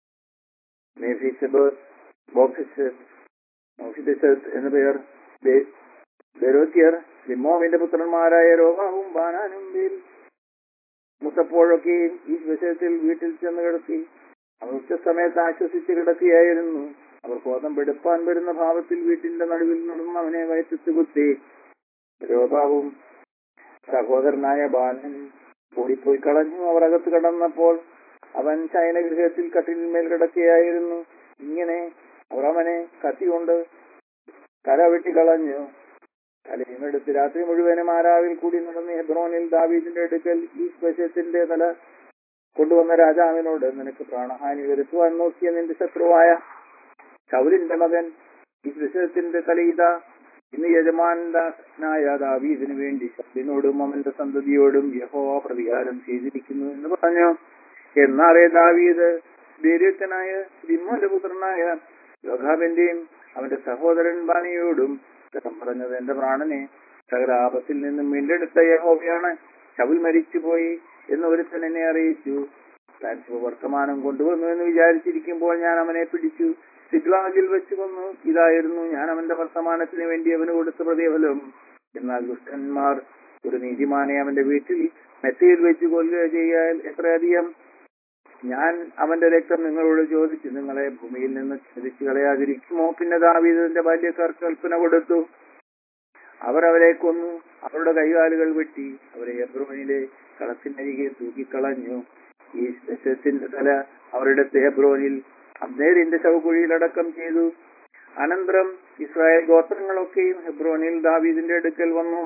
എന്നു പേർ. ബെരോത്യർ ലിമ്മോവിന്റെ പുത്രന്മാരായ രോഗാവും ബാനാനും മുത്തപ്പോഴൊക്കെയും ഈ വിഷയത്തിൽ വീട്ടിൽ ചെന്ന് കിടത്തി. അവർ ഉച്ചസമയത്ത് ആശ്വസിച്ച് കിടക്കുകയായിരുന്നു. അവർ കോതമ്പെടുപ്പാൻ വരുന്ന ഭാവത്തിൽ വീട്ടിന്റെ നടുവിൽ നടന്ന് അവനെ വയറ്റത്ത് കുത്തി. രോഗാവും സഹോദരനായ ബാലനും ഓടിപ്പോയി കളഞ്ഞു. അവർ അകത്ത് കടന്നപ്പോൾ അവൻ ശയനഗൃഹത്തിൽ കട്ടിലിന്മേൽ കിടക്കുകയായിരുന്നു. ഇങ്ങനെ അവർ അവനെ കത്തികൊണ്ട് തല വെട്ടിക്കളഞ്ഞു. തലയും എടുത്ത് രാത്രി മുഴുവനും ആരാവിൽ കൂടി നടന്ന് ഹെബ്രോനിൽ ദാവീദിന്റെ അടുക്കൽ ഈ സ്പശത്തിന്റെ തല കൊണ്ടുവന്ന രാജാവിനോട്, നിനക്ക് പ്രാണഹാനി വരുത്തുവാൻ നോക്കിയ നിന്റെ ശത്രുവായ ശൗലിന്റെ മകൻ ഈ സ്പശത്തിന്റെ തലയിത ഇന്ന് യജമാനായ ദാവീദിനു വേണ്ടി ശബ്ദിനോടും അവന്റെ സന്തതിയോടും യഹോവ പ്രതികാരം ചെയ്തിരിക്കുന്നു എന്ന് പറഞ്ഞു. എന്നാറേ ദാവീദ് ബേര്യത്തനായ ദിമ്മോന്റെ പുത്രനായ യോഹാബിന്റെയും അവന്റെ സഹോദരൻ ബാനിയോടും ഉത്തരം പറഞ്ഞത്, എന്റെ പ്രാണനെ സകല ആപത്തിൽ നിന്നും വീണ്ടെടുത്ത യഹോവയാണ്. ശൗൽ മരിച്ചുപോയി എന്ന് ഒരുത്തൻ എന്നെ അറിയിച്ചു. താൻ ശുഭവർത്തമാനം കൊണ്ടുവന്നു എന്ന് വിചാരിച്ചിരിക്കുമ്പോൾ ഞാൻ അവനെ പിടിച്ചു സിഗ്ലാഗിൽ വെച്ച് കൊന്നു. ഇതായിരുന്നു ഞാൻ അവന്റെ വർത്തമാനത്തിന് വേണ്ടി അവന് കൊടുത്ത പ്രതിഫലം. എന്നാൽ ദുഷ്ടന്മാർ ഒരു നീതിമാനെ അവന്റെ വീട്ടിൽ മെത്തയിൽ വെച്ച് കൊല്ലുക ചെയ്യാൻ എത്രയധികം. ഞാൻ അവന്റെ രക്തം നിങ്ങളോട് ചോദിച്ചു, നിങ്ങളെ ഭൂമിയിൽ നിന്ന് ഛേദിച്ചു കളയാതിരിക്കുമോ? പിന്നെ ദാവീദിന്റെ ബാല്യക്കാർക്ക് കൽപ്പന കൊടുത്തു. അവർ അവരെ കൊന്നു, അവരുടെ കൈകാലുകൾ വെട്ടി അവരെ ഹെബ്രോനിലെ കളത്തിനരികെ തൂക്കിക്കളഞ്ഞു. ഈ ദേശത്തിന്റെ തല അവരുടെ ഹെബ്രോനിൽ അബ്നേരിന്റെ ശവക്കുഴിയിൽ അടക്കം ചെയ്തു. അനന്തരം ഇസ്രായേൽ ഗോത്രങ്ങളൊക്കെയും ഹെബ്രോനിൽ ദാവീദിന്റെ അടുക്കൽ വന്നു.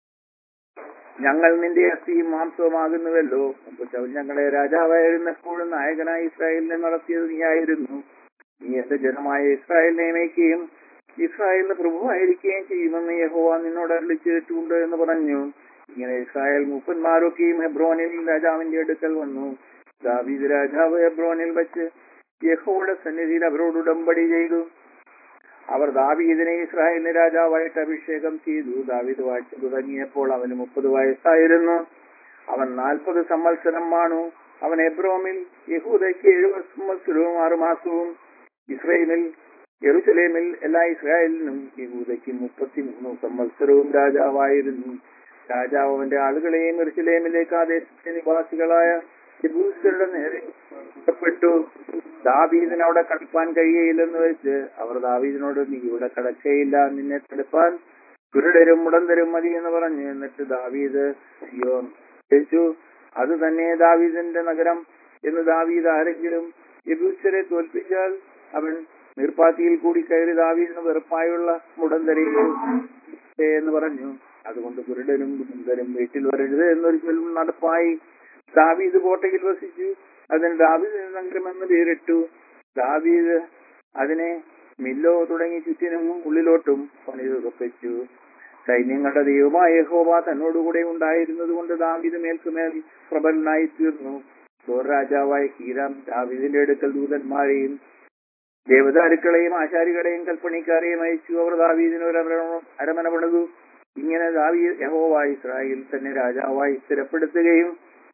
ഞങ്ങൾ നിന്റെ അസ്ഥിയും മാംസവുമാകുന്നുവല്ലോ. മുമ്പ് ശൗൽ ഞങ്ങളെ രാജാവായിരുന്നപ്പോഴും നായകനായി ഇസ്രായേലിനെ നടത്തിയത് നീയായിരുന്നു. നീ എന്റെ ജനമായ ഇസ്രായേലിനെ മേയ്ക്കുകയും ഇസ്രായേലിന് പ്രഭുവായിരിക്കുകയും ചെയ്യുമെന്ന് യഹോവ നിന്നോട് അരുളിച്ചേട്ടുണ്ട് എന്ന് പറഞ്ഞു. ഇങ്ങനെ ഇസ്രായേൽ മൂപ്പന്മാരൊക്കെയും ഹെബ്രോനിൽ രാജാവിന്റെ അടുക്കൽ വന്നു. ദാവീദ് രാജാവ് ഹെബ്രോനിൽ വെച്ച് യഹോവയുടെ സന്നിധിയിൽ അവരോട് ഉടമ്പടി ചെയ്തു. അവർ ദാവീദിനെ ഇസ്രായേലിന് രാജാവായിട്ട് അഭിഷേകം ചെയ്തു. ദാവീദ് വാഴ്ച തുടങ്ങിയപ്പോൾ അവന് മുപ്പത് വയസ്സായിരുന്നു. അവൻ നാൽപ്പത് സംവത്സരം വാണു. അവൻ എബ്രോമിൽ യഹൂദയ്ക്ക് എഴുപത് സംവത്സരവും ആറുമാസവും, ഇസ്രായേലിൽ യെരൂശലേമിൽ എല്ലാ ഇസ്രായേലിനും യഹൂദയ്ക്ക് മുപ്പത്തിമൂന്ന് സംവത്സരവും രാജാവായിരുന്നു. രാജാവ് അവന്റെ ആളുകളെയും യെരൂശലേമിലേക്ക് ആ ദേശത്തെ നിവാസികളായ യെബൂസ്യരുടെ നേരെ പുറപ്പെട്ടു. ദാവീദിന് അവിടെ കടപ്പാൻ കഴിയയില്ലെന്ന് വെച്ച് അവർ ദാവീദിനോട്, നീ ഇവിടെ കടക്കയില്ല, നിന്നെ തടുപ്പാൻ കുരുടരും മുടന്തരും മതി എന്ന് പറഞ്ഞു. എന്നിട്ട് ദാവീദ് സിയോൻ ജയിച്ചു. അത് തന്നെ ദാവീദിന്റെ നഗരം എന്ന് ദാവീദ് ആരെങ്കിലും യെബൂസ്യരെ തോൽപ്പിച്ചാൽ അവൻ നീർപ്പാത്തിയിൽ കൂടി കയറി ദാവീദിന് വെറുപ്പായുള്ള മുടന്തരെയും എന്ന് പറഞ്ഞു. അതുകൊണ്ട് കുരുടരും മുടന്തരും വീട്ടിൽ വരരുത് എന്നൊരു ചൊല്ലും നടപ്പായി. ദാവീദ് കോട്ടയിൽ വസിച്ചു. അതിന് ദാവീദ് നഗരമെന്ന് പേരിട്ടു. ദാവീദ് അതിനെ മില്ലോ തുടങ്ങി ചുറ്റിനും ഉള്ളിലോട്ടും പണിതുറപ്പിച്ചു. സൈന്യങ്ങളുടെ ദൈവമായ യഹോവ തന്നോടുകൂടെ ഉണ്ടായിരുന്നത് കൊണ്ട് ദാവീദ് മേൽക്കുമേൽ പ്രബലനായി തീർന്നു. സോർ രാജാവായ ഹീരാം ദാവീദിന്റെ അടുക്കൽ ദൂതന്മാരെയും ദേവദാരുക്കളെയും ആശാരികളെയും കൽപ്പണിക്കാരെയും അയച്ചു. അവർ ദാവീദിന് ഒരു അരമന പണിതു. ഇങ്ങനെ ദാവീദ് യഹോവ ഇസ്രായേൽ തന്നെ രാജാവായി സ്ഥിരപ്പെടുത്തുകയും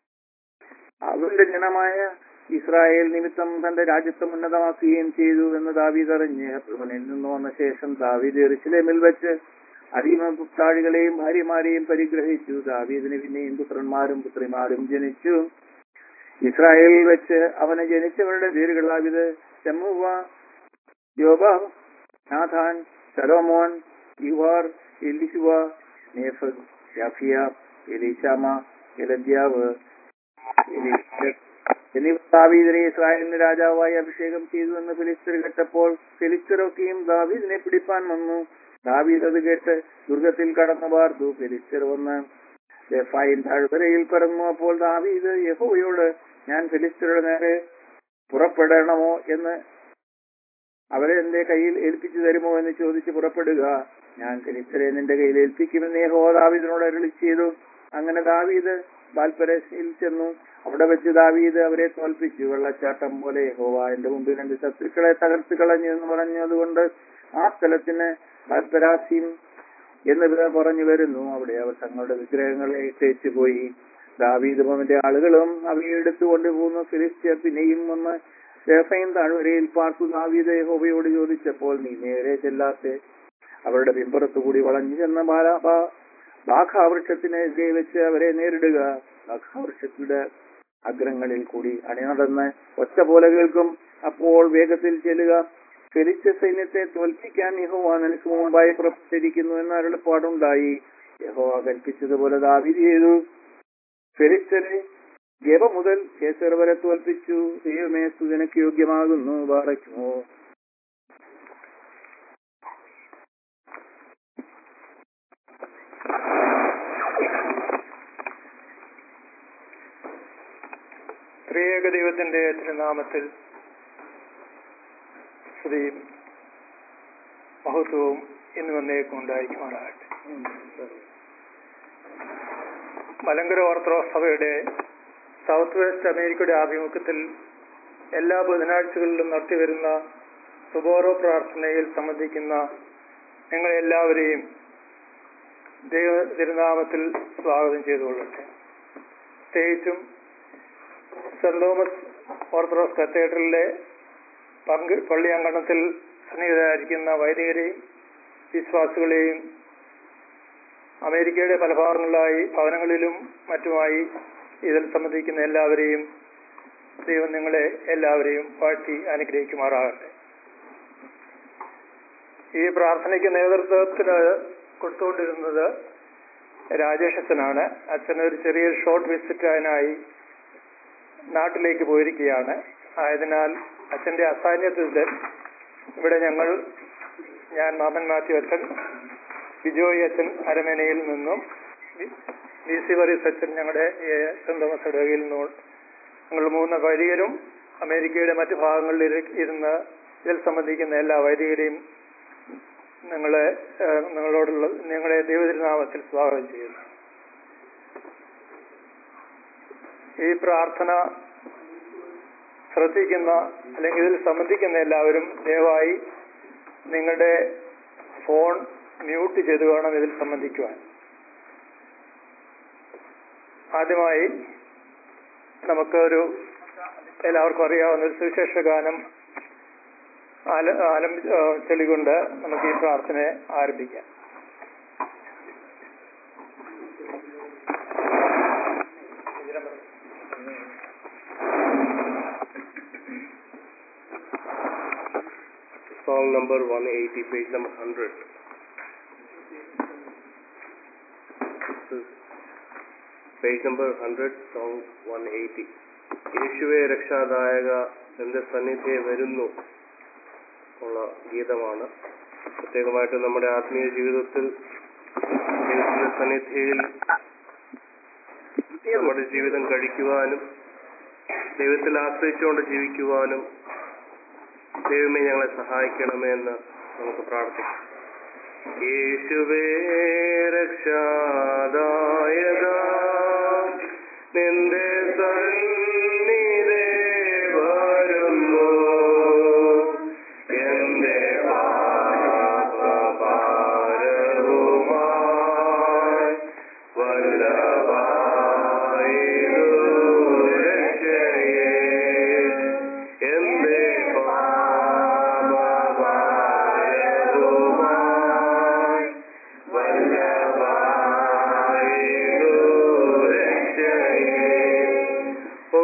അവന്റെ ജനമായ ഇസ്രായേൽ നിമിത്തം തന്റെ രാജ്യത്വം ഉന്നതമാക്കുകയും ചെയ്തു എന്ന് ദാവീദ് അറിഞ്ഞ് ഹെബ്രോനിൽ നിന്ന് വന്ന ശേഷം ദാവീദ് യെരൂശലേമിൽ വെച്ച് അടിമപുത്താഴികളെയും ഭാര്യമാരെയും പരിഗ്രഹിച്ചു. ദാവീദിന് പിന്നെയും പുത്രന്മാരും പുത്രിമാരും ജനിച്ചു. ഇസ്രായേലിൽ വെച്ച് അവന് ജനിച്ചവരുടെ പേരുകൾ ദാവീദ്, ശമൂവ, യോബാബ്, നാഥാൻ, ശലോമോൻ, യുവാർ, എലിശുവ, നേഫഗ്, യാഫിയ, എലീശാമ, എലദ്യാവ് എന്നിവർ ദാവീദിനെ ഇസ്രായേലിന് രാജാവായി അഭിഷേകം ചെയ്തു എന്ന് ഫെലിസ്ത്യർ കേട്ടപ്പോൾ ഫെലിസ്ത്യരൊക്കെയും ദാവീദിനെ പിടിപ്പാൻ വന്നു. ദാവീദ് അത് കേട്ട് ദുർഗത്തിൽ കടന്നു പാർത്തു. ഫെലിസ്ത്യർ വന്ന് രെഫായിം താഴ്വരയിൽ പറന്നു. അപ്പോൾ ദാവീദ് യഹോവയോട്, ഞാൻ ഫെലിസ്ത്യരുടെ നേരെ പുറപ്പെടണമോ എന്ന് അവരെ എന്റെ കയ്യിൽ ഏൽപ്പിച്ചു തരുമോ എന്ന് ചോദിച്ച് പുറപ്പെടുക, ഞാൻ ഫെലിസ്ത്യരെ നിന്റെ കയ്യിൽ ഏൽപ്പിക്കുമെന്ന് യഹോവ ദാവീദിനോട് അരുളി ചെയ്തു. അങ്ങനെ ദാവീദ് ബാൽപെരസിൽ ചെന്നു. അവിടെ വെച്ച് ദാവീദ് അവരെ തോൽപ്പിച്ചു. വെള്ളച്ചാട്ടം പോലെ യഹോവ എന്റെ മുമ്പിൽ എന്റെ ശത്രുക്കളെ തകർത്ത് കളഞ്ഞു എന്ന് പറഞ്ഞു. അതുകൊണ്ട് ആ സ്ഥലത്തിന് ബാൽപെരാസീം എന്ന് പേർ പറഞ്ഞു വരുന്നു. അവിടെ അവർ തങ്ങളുടെ വിഗ്രഹങ്ങളെ ഇട്ടേച്ചു പോയി. ദാവീദും അവന്റെ ആളുകളും അവയെ എടുത്തുകൊണ്ട് പോകുന്നു. ഫിലിസ്ത്യർ പിന്നെയും വന്ന് രെഫായിം താഴ്വരയിൽ പാർത്തു. ദാവീദ് യഹോവയോട് ചോദിച്ചപ്പോൾ, നീ നേരെ ചെല്ലാത്തെ അവരുടെ പിമ്പുറത്തു കൂടി വളഞ്ഞു ചെന്ന ബാലാബാ ബാഖാവൃക്ഷത്തിനെതിരെ വെച്ച് അവരെ നേരിടുക. ബാഖാവൃക്ഷത്തിന്റെ അഗ്രങ്ങളിൽ കൂടി അണിനടന്ന് ഒച്ച പോലെ കേൾക്കും. അപ്പോൾ വേഗത്തിൽ ചെല്ലുക. ഫെലിസ്ത്യ സൈന്യത്തെ തോൽപ്പിക്കാൻ യഹോവ നിനക്ക് മുമ്പായി പുറപ്പെട്ടിരിക്കുന്നു എന്ന അരുളപ്പാടുണ്ടായി. യഹോവ കൽപ്പിച്ചതുപോലെ ദാവീദ് ചെയ്തു. ഫെലിസ്ത്യരെ ഗെബ മുതൽ കേസർ വരെ തോൽപ്പിച്ചു. ദൈവമേ, സ്തുതിക്ക് യോഗ്യമാകുന്നു. ബാറയ്ക്കുമോ. ത്രിയേക ദൈവത്തിന്റെ തിരുനാമത്തിൽ സ്തുതിയും മഹത്വവും ഇന്ന് വന്നേക്കും ഉണ്ടായിരിക്കുമാറാകട്ടെ. മലങ്കര ഓർത്തഡോക്സ് സഭയുടെ സൗത്ത് വെസ്റ്റ് അമേരിക്കയുടെ ആഭിമുഖ്യത്തിൽ എല്ലാ ബുധനാഴ്ചകളിലും നടത്തിവരുന്ന സുബോറോ പ്രാർത്ഥനയിൽ സംബന്ധിക്കുന്ന നിങ്ങളെല്ലാവരെയും ദൈവ തിരുനാമത്തിൽ സ്വാഗതം ചെയ്തുകൊള്ളട്ടെ. പ്രത്യേകിച്ചും സെന്റ് തോമസ് ഓർത്തഡോക്സ് കത്തീഡ്രലിലെ പങ്ക് പള്ളി അങ്കണത്തിൽ സന്നിഹിതരായിരിക്കുന്ന വൈദികരെയും വിശ്വാസികളെയും അമേരിക്കയുടെ പല ഭാഗങ്ങളിലായി ഭവനങ്ങളിലും മറ്റുമായി ഇതിൽ സംബന്ധിക്കുന്ന എല്ലാവരെയും ദൈവം നിങ്ങളെ എല്ലാവരെയും വാഴ്ത്തി അനുഗ്രഹിക്കുമാറാകട്ടെ. ഈ പ്രാർത്ഥനയ്ക്ക് നേതൃത്വത്തിന് കൊടുത്തുകൊണ്ടിരുന്നത് രാജേഷ് അച്ഛനാണ്. അച്ഛൻ ഒരു ചെറിയ ഷോർട്ട് വിസിറ്റിനായി നാട്ടിലേക്ക് പോയിരിക്കുകയാണ്. ആയതിനാൽ അച്ഛൻ്റെ അസാന്നിധ്യത്തിൽ ഇവിടെ ഞങ്ങൾ ഞാൻ മാമൻ മാത്യു അച്ഛൻ, ബിജോയ് അച്ഛൻ അരമനയിൽ നിന്നും വി സി വറീസ് അച്ഛൻ ഞങ്ങളുടെ സെന്റ് തോമസ് ഇടവകയിൽ നിന്നും ഞങ്ങൾ മൂന്ന് വൈദികരും അമേരിക്കയുടെ മറ്റു ഭാഗങ്ങളിൽ ഇരുന്ന് ഇതിൽ സംബന്ധിക്കുന്ന എല്ലാ വൈദികരെയും നിങ്ങളെ നിങ്ങളോടുള്ള നിങ്ങളെ ദൈവതിരുനാമത്തിൽ സ്വാഗതം ചെയ്യുന്നു. ഈ പ്രാർത്ഥന ശ്രദ്ധിക്കുന്ന അല്ലെങ്കിൽ ഇതിൽ സംബന്ധിക്കുന്ന എല്ലാവരും ദയവായി നിങ്ങളുടെ ഫോൺ മ്യൂട്ട് ചെയ്ത് വേണം ഇതിൽ സംബന്ധിക്കുവാൻ. ആദ്യമായി നമുക്കൊരു എല്ലാവർക്കും അറിയാവുന്ന ഒരു സുവിശേഷ ഗാനം ആല ആലം ചൊല്ലിക്കൊണ്ട് നമുക്ക് ഈ പ്രാർത്ഥനയെ ആരംഭിക്കാം. Song number one eighty, page number one hundred. Page number one hundred, song one eighty. യേശുവേ രക്ഷാദായക നിന്റെ സന്നിധിയെ വരുന്നു ഉള്ള ഗീതമാണ്. പ്രത്യേകമായിട്ട് നമ്മുടെ ആത്മീയ ജീവിതത്തിൽ ദൈവത്തിന്റെ സന്നിധിയിൽ നമ്മുടെ ജീവിതം കഴിക്കുവാനും ദൈവത്തിൽ ആശ്രയിച്ചുകൊണ്ട് ജീവിക്കുവാനും ദൈവമേ ഞങ്ങളെ സഹായിക്കണമേ എന്ന് നമുക്ക് പ്രാർത്ഥിക്കാം. യേശുവേ രക്ഷാദായക നിന്റെ സന്നിധിയെ വരുന്നു എന്റെ പാപഭാരവുമായി വല്ലഭായി രക്ഷയേ എന്റെ പാപഭാരവുമായി വല്ലഭായി രക്ഷയേ. ഓ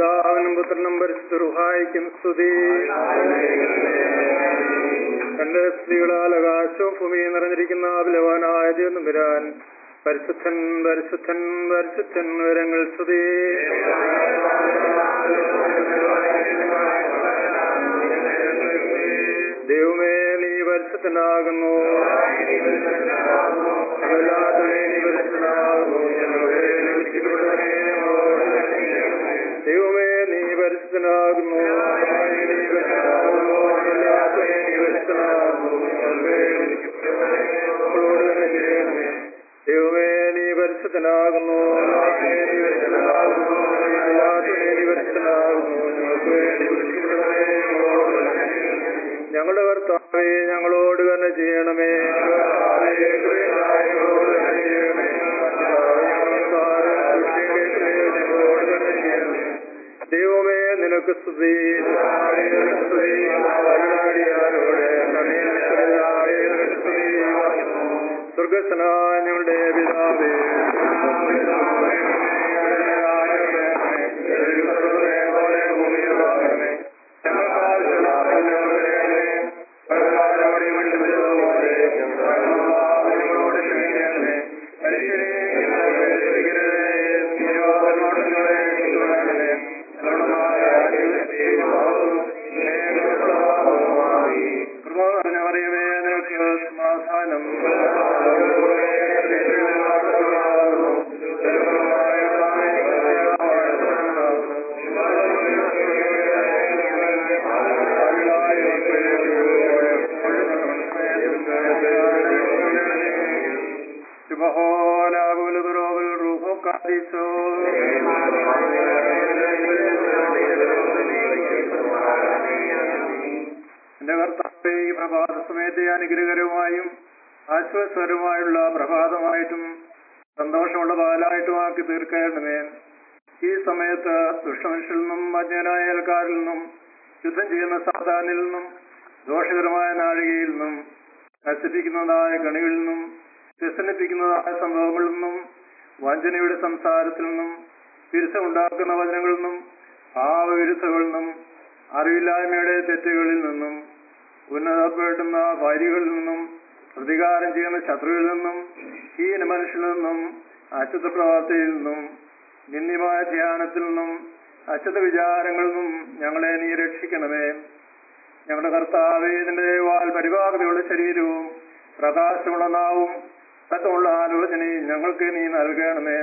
പിതാവിനും പുത്രനും പരിശുദ്ധ റൂഹായിക്കും സ്തുതി. തന്റെ സ്ത്രീകളാൽ ആകാശവും ഭൂമിയും നിറഞ്ഞിരിക്കുന്ന ബലവാനായ ദൈവം വരാൻ പരിശുദ്ധൻ പരിശുദ്ധൻ പരിശുദ്ധൻ വിവരങ്ങൾ സ്തുതി. ദൈവമേ നീ പരിശുദ്ധനാകുന്നു, ദൈവമേ നീ പരിശുദ്ധനാകുന്നു, ദൈവമേ നീ പരിശുദ്ധനാകുന്നു, ഞങ്ങളുടെ കർത്താവേ ഞങ്ങളോട് തന്നെ ചെയ്യണമേ. ദൈവമേ നിനക്ക് സ്തുതി. സ്വർഗസ്നായ ഞങ്ങളുടെ പിതാവേ, സമാധാനം എന്റെ കർത്താവേ, ഈ പ്രഭാത സമയത്തെ അനുഗ്രഹകരമായും ആശ്വാസകരമായുള്ള പ്രഭാതമായിട്ടും സന്തോഷമുള്ള പാലായിട്ടും ആക്കി തീർക്കണമേ. ഈ സമയത്ത് ദുഷ്ടമനുഷ്യരിൽ നിന്നും അജ്ഞനായ അയൽക്കാരിൽ നിന്നും യുദ്ധം ചെയ്യുന്ന സാധാനിൽ നിന്നും ദോഷകരമായ നാഴികയിൽ നിന്നും നശിപ്പിക്കുന്നതായ കണികളിൽ നിന്നും വ്യസനിപ്പിക്കുന്നതായ സംഭവങ്ങളിൽ നിന്നും വഞ്ചനയുടെ സംസാരത്തിൽ നിന്നും വിരുദ്ധമുണ്ടാക്കുന്ന വചനങ്ങളിൽ നിന്നും ഭാവവിരുദ്ധകളിൽ നിന്നും അറിവില്ലായ്മയുടെ തെറ്റുകളിൽ നിന്നും ഉന്നതപ്പെടുന്ന ഭാര്യകളിൽ നിന്നും പ്രതികാരം ചെയ്യുന്ന ശത്രുവിൽ നിന്നും ഹീന മനുഷ്യരിൽ നിന്നും അശുദ്ധ പ്രവർത്തിയിൽ നിന്നും നിന്ദ്യമായ ധ്യാനത്തിൽ നിന്നും അശുദ്ധ വിചാരങ്ങളിൽ നിന്നും ഞങ്ങളെ നീ രക്ഷിക്കണമേ. ഞങ്ങളുടെ കർത്താവേ, നിന്റെ വാൽ പരിപാകതയുള്ള ശരീരവും പ്രകാശമുള്ള നാവും സത്യമുള്ള ആലോചനയും ഞങ്ങൾക്ക് നീ നൽകണമേ.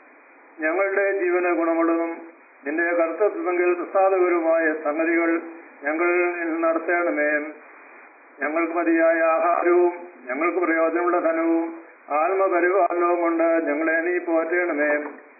ഞങ്ങളുടെ ജീവന ഗുണമുള്ളതും നിന്റെ കർത്തൃത്വമെങ്കിൽ പ്രസാദകരവുമായ സംഗതികൾ ഞങ്ങൾ നടത്തണമേ. ഞങ്ങൾക്ക് മതിയായ ആഹാരവും ഞങ്ങൾക്ക് പ്രയോജനമുള്ള ധനവും ആത്മപരിപാലനവും കൊണ്ട് ഞങ്ങളെ നീ പോറ്റണമേ.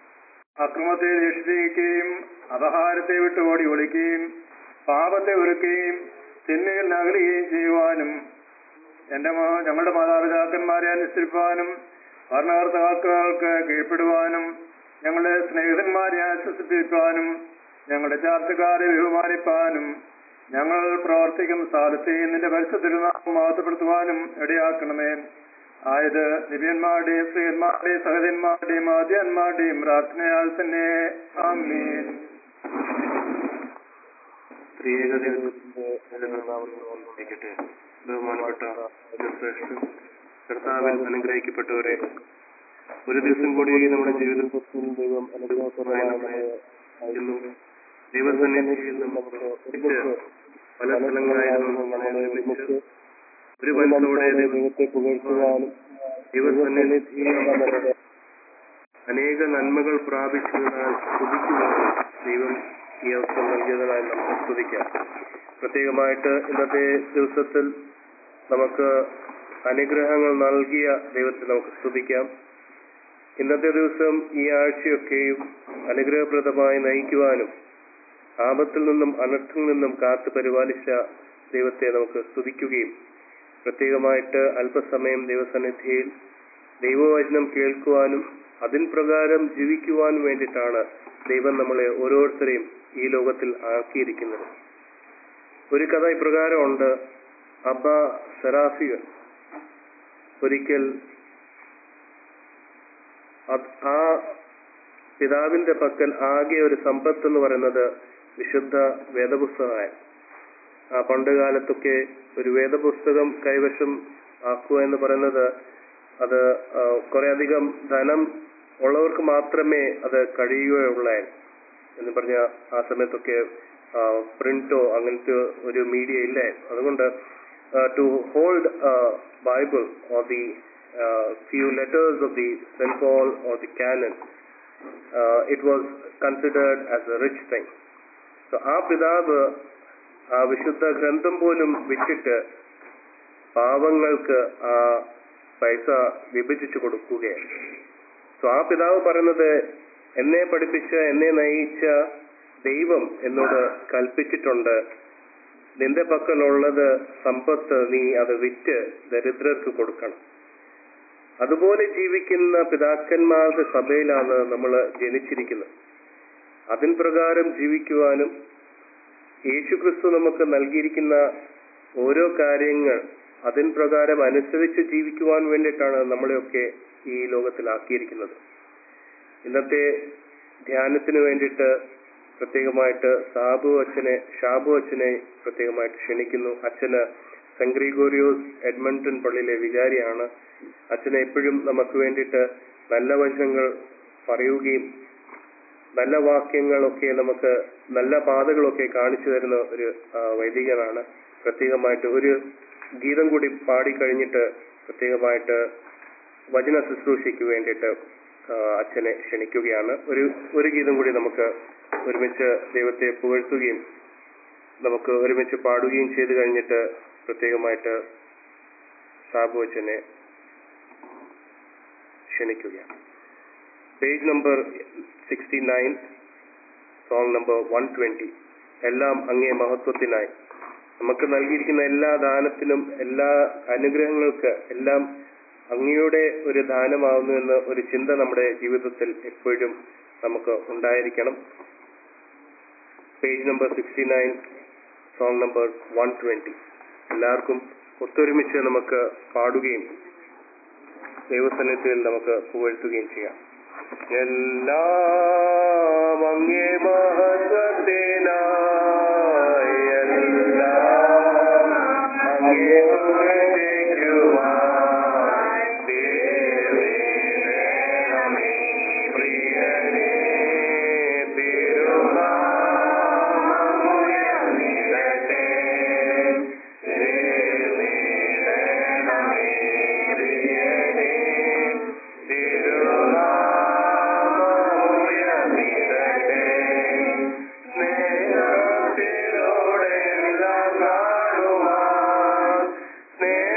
അക്രമത്തെ നിഷ്ഠിക്കുകയും അപഹാരത്തെ വിട്ട് ഓടി ഒളിക്കുകയും പാപത്തെ ഒരുക്കുകയും തിന്മയിൽ അകലുകയും ചെയ്യുവാനും എന്റെ ഞങ്ങളുടെ മാതാപിതാക്കന്മാരെ അനുസരിപ്പാനും ഭരണകർത്താക്കൾക്ക് കീഴ്പ്പെടുവാനും ഞങ്ങളുടെ സ്നേഹിതന്മാരെ ആശ്വസിപ്പിക്കാനും ഞങ്ങളുടെ ചാർച്ചക്കാരെ ബഹുമാനിപ്പാനും ഞങ്ങൾ പ്രവർത്തിക്കുന്ന സ്ഥലത്തെ നിന്റെ പരിശുദ്ധ തിരുനാമം മഹത്വപ്പെടുത്തുവാനും ഇടയാക്കണമേ. ആയത് ദിവ്യന്മാരുടെയും സ്ത്രീയന്മാരുടെയും സഹോദരന്മാരുടെയും ആദ്യന്മാരുടെയും പ്രാർത്ഥനയാൽ തന്നെ ആമീൻ. ബഹുമാനപ്പെട്ട കർത്താവിൽ അനുഗ്രഹിക്കപ്പെട്ടവരെ, ഒരു ദിവസം കൂടി നമ്മുടെ ജീവിതത്തിൽ ദൈവം അനുഗ്രഹിക്കുന്നു. ദൈവസന്നിധിയിൽ നമുക്ക് പല സ്ഥലങ്ങളായിരുന്നു ഒരുമിച്ച് ഒരു മനസ്സോടെ ദൈവത്തെ പുകഴ്ത്തുവാനും ദൈവസന്നിധിയിൽ അനേക നന്മകൾ പ്രാപിച്ചതിനാൽ സ്തുതിക്കുവാനും ദൈവം ഈ അവസരം നൽകിയതിനായി നമുക്ക് സ്തുതിക്കാം. പ്രത്യേകമായിട്ട് ഇന്നത്തെ ദിവസത്തിൽ നമുക്ക് അനുഗ്രഹങ്ങൾ നൽകിയ ദൈവത്തെ നമുക്ക് സ്തുതിക്കാം. ഇന്നത്തെ ദിവസം ഈ ആഴ്ചയൊക്കെയും അനുഗ്രഹപ്രദമായി നയിക്കുവാനും ആപത്തിൽ നിന്നും അനർത്ഥങ്ങളിൽ നിന്നും കാത്തു പരിപാലിച്ച ദൈവത്തെ നമുക്ക് സ്തുതിക്കുകയും പ്രത്യേകമായിട്ട് അല്പസമയം ദൈവസന്നിധിയിൽ ദൈവവചനം കേൾക്കുവാനും അതിൻ പ്രകാരം ജീവിക്കുവാനും വേണ്ടിയിട്ടാണ് ദൈവം നമ്മളെ ഓരോരുത്തരെയും ഈ ലോകത്തിൽ ആക്കിയിരിക്കുന്നത്. ഒരു കഥ ഇപ്രകാരമുണ്ട്. അബ്ബ സെറാഫികൾ ഒരിക്കൽ ആ പിതാവിന്റെ പക്കൽ ആകെ ഒരു സമ്പത്ത് എന്ന് പറയുന്നത് വിശുദ്ധ വേദപുസ്തകമായി. ആ പണ്ട് കാലത്തൊക്കെ ഒരു വേദപുസ്തകം കൈവശം ആക്കുക എന്ന് പറയുന്നത് അത് കുറെ അധികം ധനം ഉള്ളവർക്ക് മാത്രമേ അത് കഴിയുകയുള്ളായിരുന്നു എന്ന് പറഞ്ഞ ആ സമയത്തൊക്കെ പ്രിന്റോ അങ്ങനത്തെ ഒരു മീഡിയ ഇല്ലായിരുന്നു. അതുകൊണ്ട് to hold Bible or the few letters of the Saint Paul or the canon it was considered as a rich thing. So ആ പിതാവ് ആ വിശുദ്ധ ഗ്രന്ഥം പോലും വിറ്റിട്ട് പാവങ്ങൾക്ക് ആ പൈസ വിഭജിച്ചു കൊടുക്കുകയാണ്. സോ ആ പിതാവ് പറയുന്നത്, എന്നെ പഠിപ്പിച്ച എന്നെ നയിച്ച ദൈവം എന്നോട് കൽപ്പിച്ചിട്ടുണ്ട്, നിന്റെ പക്കലുള്ളത് സമ്പത്ത് നീ അത് വിറ്റ് ദരിദ്രർക്ക് കൊടുക്കണം. അതുപോലെ ജീവിക്കുന്ന പിതാക്കന്മാരുടെ സഭയിലാണ് നമ്മൾ ജനിച്ചിരിക്കുന്നത്. അതിൻ പ്രകാരം ജീവിക്കുവാനും യേശുക്രിസ്തു നമുക്ക് നൽകിയിരിക്കുന്ന ഓരോ കാര്യങ്ങൾ അതിൻ പ്രകാരം അനുസരിച്ച് ജീവിക്കുവാൻ വേണ്ടിയിട്ടാണ് നമ്മളെയൊക്കെ ഈ ലോകത്തിലാക്കിയിരിക്കുന്നത്. ഇന്നത്തെ ധ്യാനത്തിന് വേണ്ടിയിട്ട് പ്രത്യേകമായിട്ട് സാബു അച്ഛനെ ഷാബു അച്ഛനെ പ്രത്യേകമായിട്ട് ക്ഷണിക്കുന്നു. അച്ഛന് സെന്റ് ഗ്രിഗോറിയോസ് എഡ്മണ്ടൺ പള്ളിയിലെ വികാരിയാണ്. അച്ഛനെ എപ്പോഴും നമുക്ക് വേണ്ടിയിട്ട് നല്ല വചനങ്ങൾ പറയുകയും നല്ല വാക്യങ്ങളൊക്കെ നമുക്ക് നല്ല പാതകളൊക്കെ കാണിച്ചു തരുന്ന ഒരു വൈദികനാണ്. പ്രത്യേകമായിട്ട് ഒരു ഗീതം കൂടി പാടിക്കഴിഞ്ഞിട്ട് പ്രത്യേകമായിട്ട് വചന ശുശ്രൂഷയ്ക്ക് വേണ്ടിയിട്ട് അച്ഛനെ ക്ഷണിക്കുകയാണ്. ഒരു ഒരു ഗീതം കൂടി നമുക്ക് ഒരുമിച്ച് ദൈവത്തെ പുകഴ്ത്തുകയും നമുക്ക് ഒരുമിച്ച് പാടുകയും ചെയ്തു കഴിഞ്ഞിട്ട് പ്രത്യേകമായിട്ട് സാബു അച്ഛനെ ക്ഷണിക്കുകയാണ്. Page number sixty nine, song number one twenty. എല്ലാം അങ്ങേ മഹത്വത്തിനായി. നമുക്ക് നൽകിയിരിക്കുന്ന എല്ലാ ദാനത്തിനും എല്ലാ അനുഗ്രഹങ്ങൾക്ക് എല്ലാം അങ്ങയുടെ ഒരു ദാനമാവുന്നു എന്ന ഒരു ചിന്ത നമ്മുടെ ജീവിതത്തിൽ എപ്പോഴും നമുക്ക് ഉണ്ടായിരിക്കണം. Page number sixty nine, song number one twenty. എല്ലാവർക്കും ഒത്തൊരുമിച്ച് നമുക്ക് പാടുകയും ദൈവസന്നിധിയിൽ നമുക്ക് പുകഴ്ത്തുകയും ചെയ്യാം. എല്ലാം അങ്ങേ മഹത്വത്തിനായി, എല്ലാം അങ്ങേ പുകഴ്ത്തുവാൻ ദൈവമേ പ്രിയനേ തിരുനാമമുയർന്നിടട്ടെ. സ്നേഹത്തിലൂടെ എല്ലാം കാണുവാൻ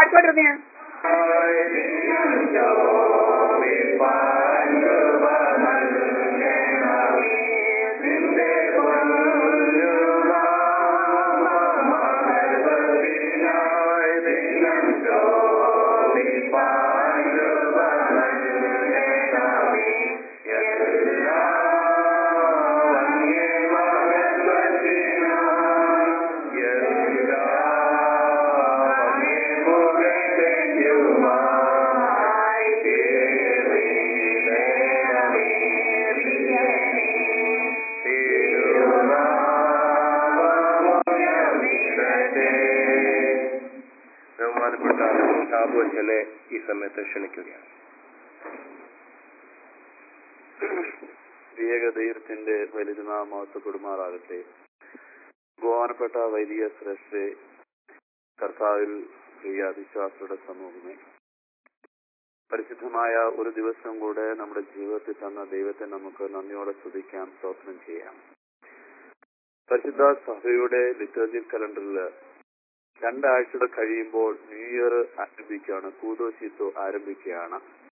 പാടിക്കൊണ്ടിരുന്നേ? ാബുവച്ചനെ ഈ സമയത്ത് ക്ഷണിക്കുകയാണ്. വിവേക ദൈവത്തിന്റെ വലുതുനാമത്ത് പെടുമാറാകട്ടെ. ബഹുമാനപ്പെട്ട വൈദിക ശ്രേഷ്ഠരെ, കർത്താവിൽ പ്രിയ വിശ്വാസിയുടെ സമൂഹമേ, പരിശുദ്ധമായ ഒരു ദിവസം കൂടെ നമ്മുടെ ജീവിതത്തിൽ തന്ന ദൈവത്തെ നമുക്ക് നന്ദിയോടെ സ്തുതിക്കാം, സ്തോത്രം ചെയ്യാം. പരിശുദ്ധ സഭയുടെ ലിറ്റർജിക്കൽ കലണ്ടറിൽ രണ്ടാഴ്ചകൾ കഴിയുമ്പോൾ ന്യൂ ഇയർ ആരംഭിക്കുകയാണ്, കൂദോശിത്തോ ആരംഭിക്കുകയാണ്.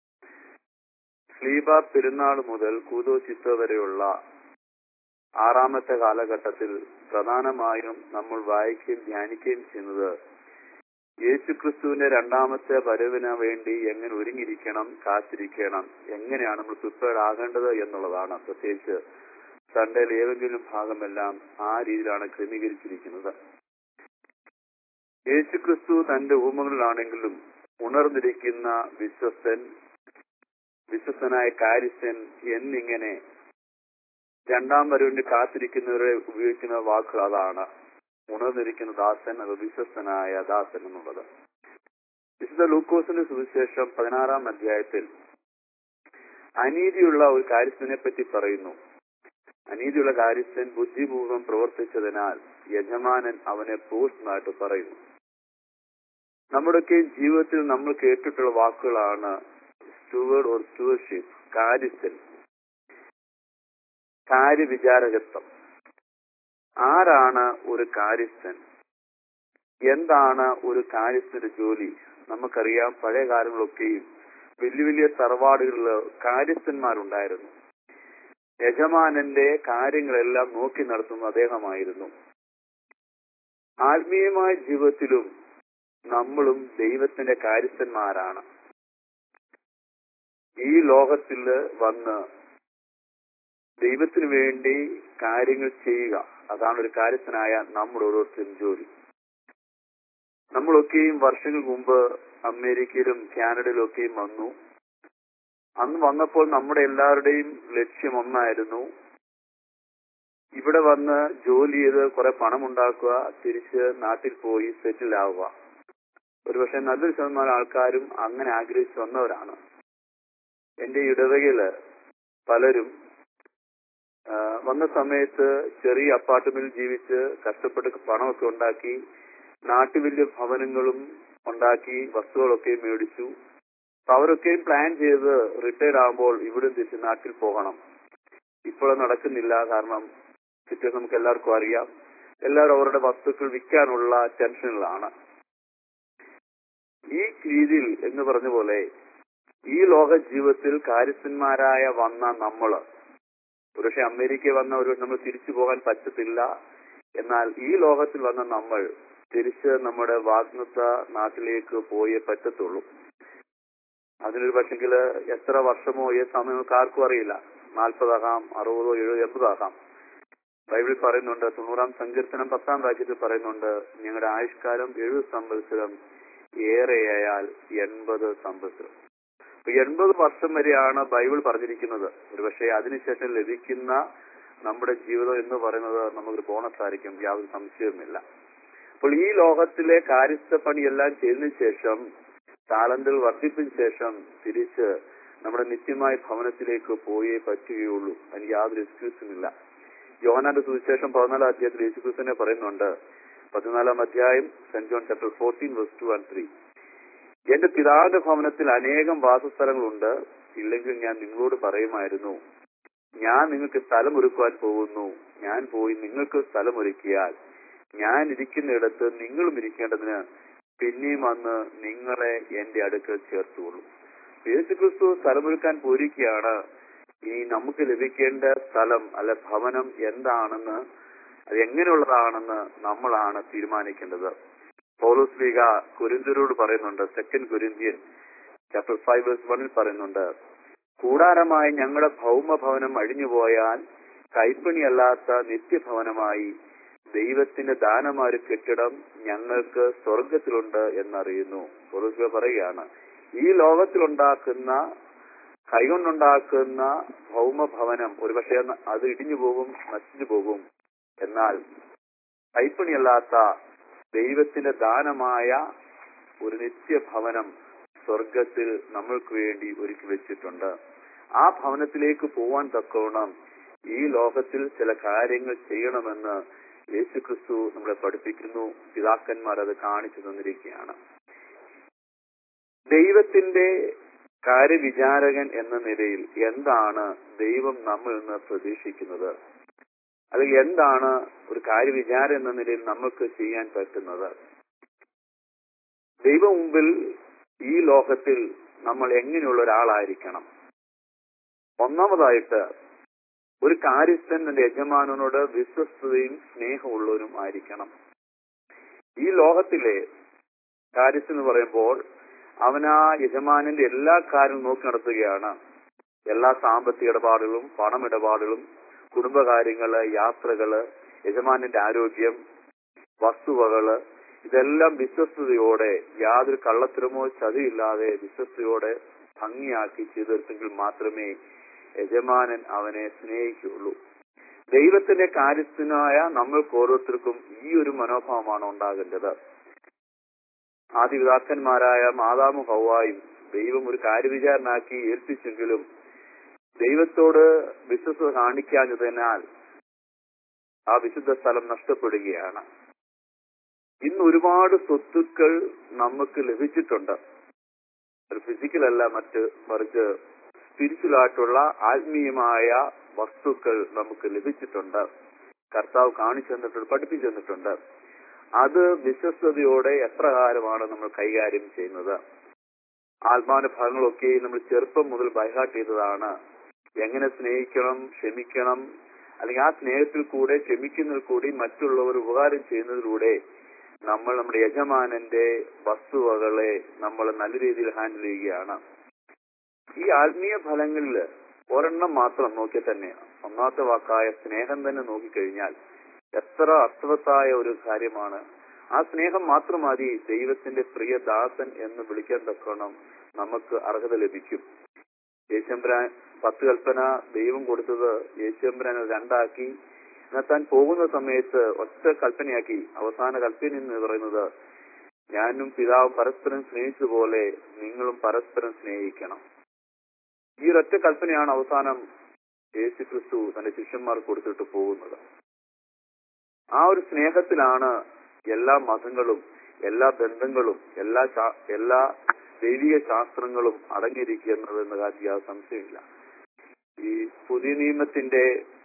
സ്ലീബ പെരുന്നാൾ മുതൽ കൂദോശിത്തോ വരെയുള്ള ആറാമത്തെ കാലഘട്ടത്തിൽ പ്രധാനമായും നമ്മൾ വായിക്കുകയും ധ്യാനിക്കുകയും ചെയ്യുന്നത് യേശുക്രിസ്തുവിന്റെ രണ്ടാമത്തെ വരവിന് വേണ്ടി എങ്ങനെ ഒരുങ്ങിയിരിക്കണം, കാത്തിരിക്കണം, എങ്ങനെയാണ് നമ്മൾ പ്രിപ്പയർഡ് ആകേണ്ടത് എന്നുള്ളതാണ്. പ്രത്യേകിച്ച് സൺഡേയിൽ ഏതെങ്കിലും ഭാഗമെല്ലാം ആ രീതിയിലാണ് ക്രമീകരിച്ചിരിക്കുന്നത്. യേശുക്രിസ്തു തന്റെ ഊമകളിലാണെങ്കിലും ഉണർന്നിരിക്കുന്ന വിശ്വസ്തൻ, വിശ്വസ്തനായ കാര്യസ്ഥൻ എന്നിങ്ങനെ രണ്ടാം വരവിന് കാത്തിരിക്കുന്നവരെ ഉപയോഗിക്കുന്ന വാക്കുകൾ അതാണ്. ഉണർന്നിരിക്കുന്ന ദാസൻ, അത് വിശ്വസ്തനായ ദാസൻ എന്നുള്ളത്. വിശുദ്ധ ലൂക്കോസിന്റെ സുവിശേഷം പതിനാറാം അധ്യായത്തിൽ അനീതിയുള്ള ഒരു കാര്യസ്ഥനെ പറ്റി പറയുന്നു. അനീതിയുള്ള കാര്യസ്ഥൻ ബുദ്ധിപൂർവ്വം പ്രവർത്തിച്ചതിനാൽ യജമാനൻ അവനെ പോസ്റ്റുമായിട്ട് പറയുന്നു. നമ്മുടെയൊക്കെ ജീവിതത്തിൽ നമ്മൾ കേട്ടിട്ടുള്ള വാക്കുകളാണ് സ്റ്റുവേർഡ് ഓർ സ്റ്റുവർഷിപ്പ്, കാര്യസ്ഥൻ, കാര്യവിചാരകത്വം. ആരാണ് ഒരു കാര്യസ്ഥൻ? എന്താണ് ഒരു കാര്യസ്ഥന്റെ ജോലി? നമുക്കറിയാം, പഴയ കാലങ്ങളൊക്കെയും വലിയ വലിയ തറവാടുകളിൽ കാര്യസ്ഥന്മാരുണ്ടായിരുന്നു. യജമാനന്റെ കാര്യങ്ങളെല്ലാം നോക്കി നടത്തുന്ന അദ്ദേഹമായിരുന്നു. ആത്മീയമായ ജീവിതത്തിലും നമ്മളും ദൈവത്തിന്റെ കാര്യസ്ഥന്മാരാണ്. ഈ ലോകത്തിൽ വന്ന് ദൈവത്തിന് വേണ്ടി കാര്യങ്ങൾ ചെയ്യുക, അതാണ് ഒരു കാര്യസ്ഥനായ നമ്മുടെ ഓരോരുത്തരും ജോലി. നമ്മളൊക്കെയും വർഷങ്ങൾക്ക് മുമ്പ് അമേരിക്കയിലും കാനഡയിലും ഒക്കെയും വന്നു. അന്ന് വന്നപ്പോൾ നമ്മുടെ എല്ലാവരുടെയും ലക്ഷ്യം ഒന്നായിരുന്നു, ഇവിടെ വന്ന് ജോലി ചെയ്ത് കുറെ പണം ഉണ്ടാക്കുക, തിരിച്ച് നാട്ടിൽ പോയി സെറ്റിൽ ആവുക. ഒരുപക്ഷെ നല്ലൊരു ശതമാനം ആൾക്കാരും അങ്ങനെ ആഗ്രഹിച്ചു വന്നവരാണ്. എന്റെ ഇടവകയില് പലരും വന്ന സമയത്ത് ചെറിയ അപ്പാർട്ട്മെന്റിൽ ജീവിച്ച് കഷ്ടപ്പെട്ട് പണമൊക്കെ ഉണ്ടാക്കി, നാട്ടിൽ വലിയ ഭവനങ്ങളും ഉണ്ടാക്കി, വസ്തുക്കളൊക്കെ മേടിച്ചു. അവരൊക്കെയും പ്ലാൻ ചെയ്ത് റിട്ടയർഡ് ആകുമ്പോൾ ഇവിടെ തിരിച്ച് നാട്ടിൽ പോകണം. ഇപ്പോൾ നടക്കുന്നില്ല. കാരണം ചുറ്റും നമുക്ക് എല്ലാവർക്കും അറിയാം, എല്ലാവരും അവരുടെ വസ്തുക്കൾ വിൽക്കാനുള്ള ടെൻഷനിലാണ്. ഈ രീതിയിൽ എന്ന് പറഞ്ഞ പോലെ ഈ ലോക ജീവിതത്തിൽ കാര്യസ്ഥന്മാരായ വന്ന നമ്മള്, ഒരുപക്ഷെ അമേരിക്ക വന്ന ഒരു നമ്മൾ തിരിച്ചു പോകാൻ പറ്റത്തില്ല. എന്നാൽ ഈ ലോകത്തിൽ വന്ന നമ്മൾ തിരിച്ച് നമ്മുടെ വാഗ്ദത്ത നാട്ടിലേക്ക് പോയേ പറ്റത്തുള്ളൂ. അതിനൊരു പക്ഷെങ്കില് എത്ര വർഷമോ ഏത് സമയമോ ആർക്കും അറിയില്ല. നാൽപ്പതാകാം, അറുപതോ എഴുപതോ എൺപതാകാം. ബൈബിളിൽ പറയുന്നുണ്ട്, തൊണ്ണൂറാം സങ്കീർത്തനം പത്താം വാക്യത്തിൽ പറയുന്നുണ്ട്, ഞങ്ങളുടെ ആയുഷ്കാലം എഴുപത് സംവത്സരം, ഏറെയായാൽ എൺപത് സംവത്സരം. എൺപത് വർഷം വരെയാണ് ബൈബിൾ പറഞ്ഞിരിക്കുന്നത്. ഒരുപക്ഷെ അതിനുശേഷം ലഭിക്കുന്ന നമ്മുടെ ജീവിതം എന്ന് പറയുന്നത് നമുക്കൊരു ബോണസ് ആയിരിക്കും, യാതൊരു സംശയവുമില്ല. അപ്പോൾ ഈ ലോകത്തിലെ കാര്യസ്ഥ പണിയെല്ലാം ചെയ്തതിനു ശേഷം, താലന്തുകൾ വർദ്ധിപ്പിച്ച ശേഷം തിരിച്ച് നമ്മുടെ നിത്യമായ ഭവനത്തിലേക്ക് പോയേ പറ്റുകയുള്ളൂ. അതിന് യാതൊരു എക്സ്ക്യൂസുമില്ല. യോഹന്നാന്റെ സുവിശേഷം പതിനാലാം അധ്യായത്തിൽ യേശുക്രിസ്തുവിനെ പറയുന്നുണ്ട്. പതിനാലാം അധ്യായം, Saint John chapter fourteen verse two and three. എന്റെ പിതാവിന്റെ ഭവനത്തിൽ അനേകം വാസസ്ഥലങ്ങളുണ്ട്, ഇല്ലെങ്കിൽ ഞാൻ നിങ്ങളോട് പറയുമായിരുന്നു. ഞാൻ നിങ്ങൾക്ക് സ്ഥലമൊരുക്കുവാൻ പോകുന്നു. ഞാൻ പോയി നിങ്ങൾക്ക് സ്ഥലമൊരുക്കിയാൽ ഞാൻ ഇരിക്കുന്നിടത്ത് നിങ്ങളും ഇരിക്കേണ്ടതിന് പിന്നെയും വന്ന് നിങ്ങളെ എന്റെ അടുക്കൽ ചേർത്തുകൊള്ളു. യേശുക്രിസ്തു സ്ഥലമൊരുക്കാൻ പോയിരിക്കുകയാണ്. ഈ നമുക്ക് ലഭിക്കേണ്ട സ്ഥലം അല്ല ഭവനം എന്താണെന്ന്, അത് എങ്ങനെയുള്ളതാണെന്ന് നമ്മളാണ് തീരുമാനിക്കേണ്ടത്. പൗലോസ് ലീഗ കൊരിന്ത്യരോട് പറയുന്നുണ്ട്, second Corinthian chapter five verse വണ്ണിൽ പറയുന്നുണ്ട്, കൂടാരമായ ഞങ്ങളുടെ ഭൗമഭവനം അഴിഞ്ഞുപോയാൽ കൈപ്പണിയല്ലാത്ത നിത്യഭവനമായി ദൈവത്തിന്റെ ദാനമായ ഒരു കെട്ടിടം ഞങ്ങൾക്ക് സ്വർഗത്തിലുണ്ട് എന്നറിയുന്നു. പൗലോസ് ലീഗ പറയുകയാണ്, ഈ ലോകത്തിലുണ്ടാക്കുന്ന കൈകൊണ്ടുണ്ടാക്കുന്ന ഭൗമഭവനം ഒരുപക്ഷെ അത് ഇടിഞ്ഞു പോകും, നശിച്ചു പോകും. എന്നാൽ കൈപ്പണിയല്ലാത്ത ദൈവത്തിന്റെ ദാനമായ ഒരു നിത്യഭവനം സ്വർഗത്തിൽ നമ്മൾക്ക് വേണ്ടി ഒരുക്കി വെച്ചിട്ടുണ്ട്. ആ ഭവനത്തിലേക്ക് പോവാൻ തക്കവണ്ണം ഈ ലോകത്തിൽ ചില കാര്യങ്ങൾ ചെയ്യണമെന്ന് യേശുക്രിസ്തു നമ്മളെ പഠിപ്പിക്കുന്നു. പിതാക്കന്മാർ അത് കാണിച്ചു തന്നിരിക്കുകയാണ്. ദൈവത്തിന്റെ കാര്യവിചാരകൻ എന്ന നിലയിൽ എന്താണ് ദൈവം നമ്മിൽ നിന്ന് പ്രതീക്ഷിക്കുന്നത്? അല്ലെങ്കിൽ എന്താണ് ഒരു കാര്യവിചാരം എന്ന നിലയിൽ നമുക്ക് ചെയ്യാൻ പറ്റുന്നത്? ദൈവം മുമ്പിൽ ഈ ലോകത്തിൽ നമ്മൾ എങ്ങനെയുള്ള ഒരാളായിരിക്കണം? ഒന്നാമതായിട്ട് ഒരു കാര്യസ്ഥൻ തന്റെ യജമാനനോട് വിശ്വസ്തയും സ്നേഹമുള്ളവരും ആയിരിക്കണം. ഈ ലോകത്തിലെ കാര്യസ്ഥൻ എന്ന് പറയുമ്പോൾ അവനാ യജമാനന്റെ എല്ലാ കാര്യവും നോക്കി നടത്തുകയാണ്. എല്ലാ സാമ്പത്തിക ഇടപാടുകളും പണമിടപാടുകളും കുടുംബകാര്യങ്ങള്, യാത്രകള്, യജമാനന്റെ ആരോഗ്യം, വസ്തുവകള്, ഇതെല്ലാം വിശ്വസ്തയോടെ യാതൊരു കള്ളത്തരമോ ചതിയില്ലാതെ വിശ്വസ്തയോടെ ഭംഗിയാക്കി ചെയ്തു തീർത്തെങ്കിൽ മാത്രമേ യജമാനൻ അവനെ സ്നേഹിക്കുകയുള്ളൂ. ദൈവത്തിന്റെ കാര്യസ്ഥനായ നമ്മൾക്ക് ഓരോരുത്തർക്കും ഈ ഒരു മനോഭാവമാണ് ഉണ്ടാകേണ്ടത്. ആദിപിതാക്കന്മാരായ ആദാമും ഹവ്വായും ദൈവം ഒരു കാര്യവിചാരനാക്കി ഏൽപ്പിച്ചെങ്കിലും ദൈവത്തോട് വിശ്വസ്തത കാണിക്കാഞ്ഞതിനാൽ ആ വിശുദ്ധ സ്ഥലം നഷ്ടപ്പെടുകയാണ്. ഇന്ന് ഒരുപാട് സ്വത്തുക്കൾ നമുക്ക് ലഭിച്ചിട്ടുണ്ട്. ഒരു ഫിസിക്കലല്ല, മറ്റ് മറിച്ച് സ്പിരിച്വലായിട്ടുള്ള ആത്മീയമായ വസ്തുക്കൾ നമുക്ക് ലഭിച്ചിട്ടുണ്ട്. കർത്താവ് കാണിച്ചു തന്നിട്ടുണ്ട്, പഠിപ്പിച്ചു തന്നിട്ടുണ്ട്. അത് വിശ്വസ്തയോടെ എത്ര കാലമാണ് നമ്മൾ കൈകാര്യം ചെയ്യുന്നത്? ആത്മാനുഭവങ്ങളൊക്കെ നമ്മൾ ചെറുപ്പം മുതൽ ബൈഹാർട്ട് ചെയ്തതാണ്. എങ്ങനെ സ്നേഹിക്കണം, ക്ഷമിക്കണം, അല്ലെങ്കിൽ ആ സ്നേഹത്തിൽ കൂടെ ക്ഷമിക്കുന്നതിൽ കൂടി മറ്റുള്ളവർ ഉപകാരം ചെയ്യുന്നതിലൂടെ നമ്മൾ നമ്മുടെ യജമാനന്റെ വസ്തുവകളെ നമ്മൾ നല്ല രീതിയിൽ ഹാൻഡിൽ ചെയ്യുകയാണ്. ഈ ആത്മീയ ഫലങ്ങളിൽ ഒരെണ്ണം മാത്രം നോക്കി തന്നെ, ഒന്നാമത്തെ വാക്കായ സ്നേഹം തന്നെ നോക്കിക്കഴിഞ്ഞാൽ എത്ര അർത്ഥവത്തായ ഒരു കാര്യമാണ്. ആ സ്നേഹം മാത്രം മതി ദൈവത്തിന്റെ പ്രിയ ദാസൻ എന്ന് വിളിക്കാൻ തക്കണം നമുക്ക് അർഹത ലഭിക്കും. യേശുമ്പുരാൻ പത്ത് കൽപ്പന ദൈവം കൊടുത്തത് യേശുമ്പുരാൻ രണ്ടാക്കി. എന്നാൽ താൻ പോകുന്ന സമയത്ത് ഒറ്റ കൽപ്പനയാക്കി. അവസാന കൽപ്പന എന്ന് പറയുന്നത്, ഞാനും പിതാവും പരസ്പരം സ്നേഹിച്ചതുപോലെ നിങ്ങളും പരസ്പരം സ്നേഹിക്കണം. ഈ ഒരൊറ്റ കൽപ്പനയാണ് അവസാനം യേശു ക്രിസ്തു തന്റെ ശിഷ്യന്മാർക്ക് കൊടുത്തിട്ട് പോകുന്നത്. ആ ഒരു സ്നേഹത്തിലാണ് എല്ലാ മതങ്ങളും എല്ലാ ബന്ധങ്ങളും എല്ലാ എല്ലാ ദൈവിക ശാസ്ത്രങ്ങളും അടങ്ങിയിരിക്കുന്നത് എന്ന കാര്യത്തിൽ യാതൊരു സംശയമില്ല. ഈ പുതിയ നിയമത്തിന്റെ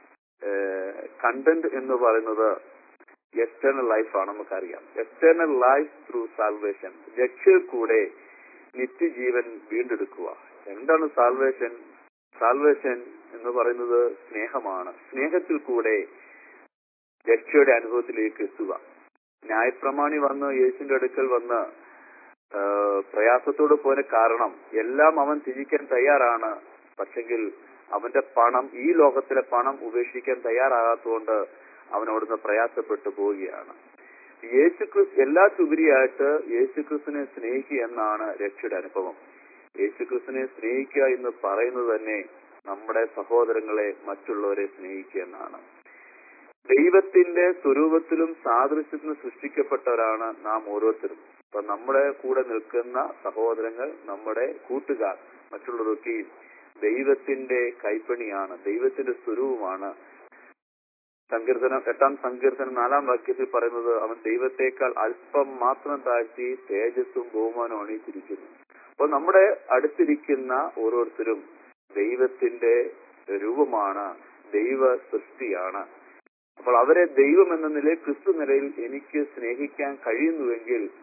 കണ്ടന്റ് എന്ന് പറയുന്നത് എക്സ്റ്റേണൽ ലൈഫാണ്. നമുക്കറിയാം, എക്സ്റ്റേണൽ ലൈഫ് ത്രൂ സാൽവേഷൻ, രക്ഷയിൽ കൂടെ നിത്യജീവൻ വീണ്ടെടുക്കുക. എന്താണ് സാൽവേഷൻ? സാൽവേഷൻ എന്ന് പറയുന്നത് സ്നേഹമാണ്. സ്നേഹത്തിൽ കൂടെ രക്ഷയുടെ അനുഭവത്തിലേക്ക് എത്തുക. ന്യായപ്രമാണി വന്ന് യേശുവിന്റെ അടുക്കൽ വന്ന് പ്രയാസത്തോട് പോയ കാരണം എല്ലാം അവൻ ത്യജിക്കാൻ തയ്യാറാണ്. പക്ഷെങ്കിൽ അവന്റെ പണം, ഈ ലോകത്തിലെ പണം ഉപേക്ഷിക്കാൻ തയ്യാറാകാത്തതുകൊണ്ട് അവൻ അവിടുന്ന് പ്രയാസപ്പെട്ടു പോവുകയാണ്. യേശുക്രിസ്തു എല്ലാത്തുപരിയായിട്ട് യേശുക്രിസ്തുവിനെ സ്നേഹിക്കുക എന്നാണ് രക്ഷയുടെ അനുഭവം. യേശുക്രിസ്തുവിനെ സ്നേഹിക്കുക എന്ന് പറയുന്നത് തന്നെ നമ്മുടെ സഹോദരങ്ങളെ, മറ്റുള്ളവരെ സ്നേഹിക്കുക എന്നാണ്. ദൈവത്തിന്റെ സ്വരൂപത്തിലും സാദൃശ്യത്തിലും സൃഷ്ടിക്കപ്പെട്ടവരാണ് നാം ഓരോരുത്തരും. അപ്പൊ നമ്മുടെ കൂടെ നിൽക്കുന്ന സഹോദരങ്ങൾ, നമ്മുടെ കൂട്ടുകാർ, മറ്റുള്ളവരൊക്കെയും ദൈവത്തിന്റെ കൈപ്പണിയാണ്, ദൈവത്തിന്റെ സ്വരൂപമാണ്. സങ്കീർത്തനം എട്ടാം സങ്കീർത്തനം നാലാം വാക്യത്തിൽ പറയുന്നത്, അവൻ ദൈവത്തെക്കാൾ അല്പം മാത്രം താഴ്ത്തി തേജസ്സും ബഹുമാനവും അണിയിച്ചിരിക്കുന്നു. അപ്പൊ നമ്മുടെ അടുത്തിരിക്കുന്ന ഓരോരുത്തരും ദൈവത്തിന്റെ രൂപമാണ്, ദൈവ സൃഷ്ടിയാണ്. അപ്പോൾ അവരെ ദൈവം എന്ന നിലയിൽ, ക്രിസ്തു നിലയിൽ എനിക്ക് സ്നേഹിക്കാൻ കഴിയുന്നുവെങ്കിൽ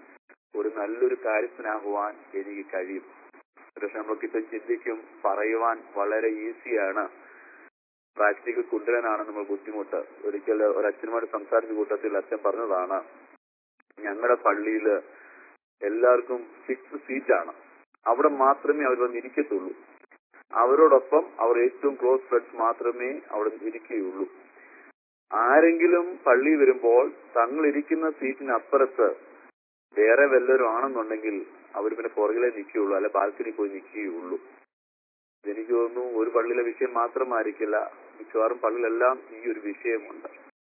ഒരു നല്ലൊരു കാര്യസ്ഥനാകുവാൻ എനിക്ക് കഴിയും. പക്ഷെ നമ്മൾക്കിപ്പോൾ ചിന്തിക്കും, പറയുവാൻ വളരെ ഈസിയാണ്, പ്രാക്ടിക്കൽ കൊണ്ടുവരാനാണ് നമ്മൾ ബുദ്ധിമുട്ട്. ഒരിക്കൽ ഒരു അച്ഛനുമായിട്ട് സംസാരിച്ച കൂട്ടത്തിൽ അച്ഛൻ പറഞ്ഞതാണ്, ഞങ്ങളുടെ പള്ളിയിൽ എല്ലാവർക്കും ഫിക്സ് സീറ്റാണ്, അവിടെ മാത്രമേ അവർ വന്ന് ഇരിക്കത്തുള്ളൂ. അവരോടൊപ്പം അവർ ഏറ്റവും ക്ലോസ് ഫ്രണ്ട്സ് മാത്രമേ അവിടെ ഇരിക്കുകയുള്ളൂ. ആരെങ്കിലും പള്ളി വരുമ്പോൾ തങ്ങൾ ഇരിക്കുന്ന സീറ്റിന് അപ്പുറത്ത് വേറെ വല്ലവരും ആണെന്നുണ്ടെങ്കിൽ അവർ പിന്നെ പുറകിലേ നിൽക്കുകയുള്ളൂ, അല്ലെ ബാൽക്കണി പോയി നിൽക്കുകയുള്ളൂ. എനിക്ക് തോന്നുന്നു ഒരു പള്ളിയിലെ വിഷയം മാത്രമായിരിക്കില്ല, മിക്കവാറും പള്ളിയിലെല്ലാം ഈ ഒരു വിഷയമുണ്ട്.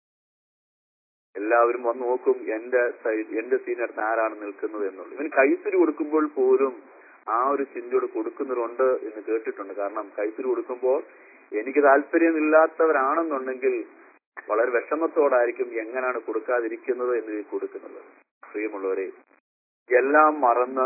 എല്ലാവരും വന്ന് നോക്കും എന്റെ സൈഡ് എന്റെ സീറ്റിനടുത്ത് ആരാണ് നിൽക്കുന്നത് എന്നുള്ളത്. ഇവന് കൈത്തിരി കൊടുക്കുമ്പോൾ പോലും ആ ഒരു ചിന്തയോട് കൊടുക്കുന്നവരുണ്ട് എന്ന് കേട്ടിട്ടുണ്ട്. കാരണം കൈത്തിരി കൊടുക്കുമ്പോൾ എനിക്ക് താല്പര്യമില്ലാത്തവരാണെന്നുണ്ടെങ്കിൽ വളരെ വിഷമത്തോടായിരിക്കും എങ്ങനെയാണ് കൊടുക്കാതിരിക്കുന്നത് എന്ന് കൊടുക്കുന്നത്. പ്രിയമുള്ളവരെ, എല്ലാം മറന്ന്,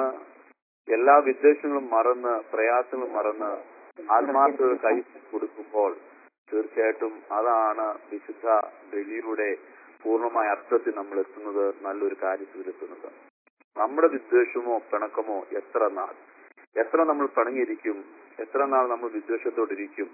എല്ലാ വിദ്വേഷങ്ങളും മറന്ന്, പ്രയാസങ്ങളും മറന്ന് ആത്മാർത്ഥത കൈ കൊടുക്കുമ്പോൾ തീർച്ചയായിട്ടും അതാണ് വിശുദ്ധ ബലിയുടെ പൂർണ്ണമായ അർത്ഥത്തിൽ നമ്മൾ എത്തുന്നത്, നല്ലൊരു കാര്യത്തിൽ എത്തുന്നത്. നമ്മുടെ വിദ്വേഷമോ പിണക്കമോ എത്ര നാൾ എത്ര നമ്മൾ പിണങ്ങിയിരിക്കും, എത്ര നാൾ നമ്മൾ വിദ്വേഷത്തോടിരിക്കും?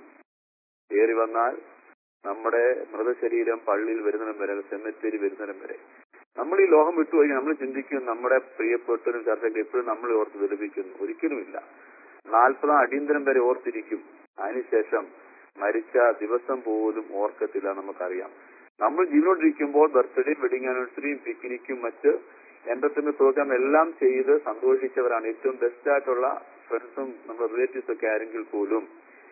കയറി വന്നാൽ നമ്മുടെ മൃതശരീരം പള്ളിയിൽ വരുന്നതിനും വരെ, സെമിത്തേരി വരുന്നതിനും വരെ നമ്മൾ ഈ ലോകം വിട്ടുപോയി നമ്മൾ ചിന്തിക്കും നമ്മുടെ പ്രിയപ്പെട്ടവരും ചർച്ചയ്ക്ക് എപ്പോഴും നമ്മൾ ഓർത്ത് വിലപിക്കുന്നു. ഒരിക്കലുമില്ല. നാൽപ്പതാം അടിയന്തരം വരെ ഓർത്തിരിക്കും. അതിനുശേഷം മരിച്ച ദിവസം പോലും ഓർക്കത്തില്ല. നമുക്കറിയാം, നമ്മൾ ജീവനോടിരിക്കുമ്പോൾ ബർത്ത്ഡേ, വെഡിങ് ആനിവേഴ്സറിയും പിക്നിക്കും മറ്റ് എന്റർടൈൻമെന്റ് പ്രോഗ്രാം എല്ലാം ചെയ്ത് സന്തോഷിച്ചവരാണ് ഏറ്റവും ബെസ്റ്റ് ആയിട്ടുള്ള ഫ്രണ്ട്സും നമ്മുടെ റിലേറ്റീവ്സ് ഒക്കെ ആരെങ്കിൽ പോലും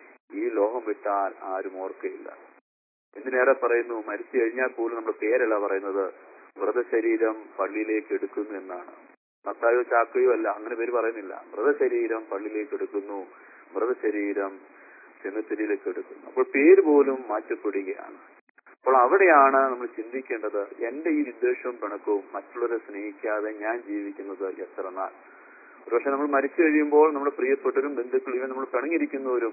ഈ ലോകം വിട്ടാൽ ആരും ഓർക്കയില്ല. എന്തിനേറെ പറയുന്നു, മരിച്ചു കഴിഞ്ഞാൽ പോലും നമ്മുടെ പേരല്ല പറയുന്നത്, മൃതശരീരം പള്ളിയിലേക്ക് എടുക്കുന്നു എന്നാണ്. മത്തായോ ചാക്കയോ അല്ല, അങ്ങനെ പേര് പറയുന്നില്ല. മൃതശരീരം പള്ളിയിലേക്ക് എടുക്കുന്നു, മൃതശരീരം സെമിത്തേരിയിലേക്ക് എടുക്കുന്നു. അപ്പോൾ പേര് പോലും മാറ്റപ്പെടുകയാണ്. അപ്പോൾ അവിടെയാണ് നമ്മൾ ചിന്തിക്കേണ്ടത്, എന്റെ ഈ വിദ്വേഷവും പിണക്കവും മറ്റുള്ളവരെ സ്നേഹിക്കാതെ ഞാൻ ജീവിക്കുന്നത് എത്ര നാൾ? ഒരുപക്ഷെ നമ്മൾ മരിച്ചു കഴിയുമ്പോൾ നമ്മുടെ പ്രിയപ്പെട്ടവരും ബന്ധുക്കളും ഇവൻ നമ്മൾ പിണങ്ങിയിരിക്കുന്നവരും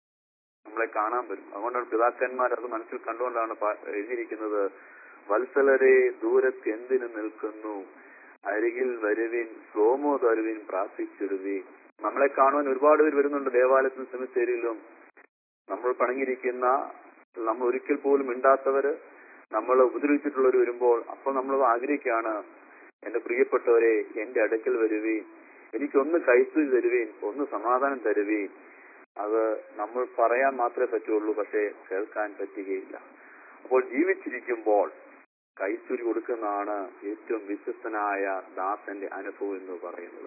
നമ്മളെ കാണാൻ വരും. അതുകൊണ്ടാണ് പിതാക്കന്മാർ അത് മനസ്സിൽ കണ്ടുകൊണ്ടാണ് എഴുതിയിരിക്കുന്നത്, വത്സലരെ ദൂരത്ത് എന്തിനു നിൽക്കുന്നു, അരികിൽ വരുവിൻ, സ്ലോമോ തരുവിൻ, പ്രാർത്ഥിച്ചിടുവിൻ. നമ്മളെ കാണുവാൻ ഒരുപാട് പേര് വരുന്നുണ്ട് ദേവാലയത്തിലും സെമിത്തേരിയിലും. നമ്മൾ പണങ്ങിയിരിക്കുന്ന, നമ്മൾ ഒരിക്കൽ പോലും മിണ്ടാത്തവര്, നമ്മൾ ഉപദ്രവിച്ചിട്ടുള്ളവർ വരുമ്പോൾ അപ്പോൾ നമ്മൾ ആഗ്രഹിക്കുകയാണ്, എന്റെ പ്രിയപ്പെട്ടവരെ എന്റെ അടുക്കൽ വരുവീൻ, എനിക്കൊന്ന് കൈത്തൂരി തരുവീൻ, ഒന്ന് സമാധാനം തരുവീൻ. അത് നമ്മൾ പറയാൻ മാത്രമേ പറ്റുള്ളൂ, പക്ഷേ കേൾക്കാൻ പറ്റുകയില്ല. അപ്പോൾ ജീവിച്ചിരിക്കുമ്പോൾ കൈത്തൂരി കൊടുക്കുന്നതാണ് ഏറ്റവും വിശ്വസ്തനായ ദാസന്റെ അനുഭവം എന്ന് പറയുന്നത്.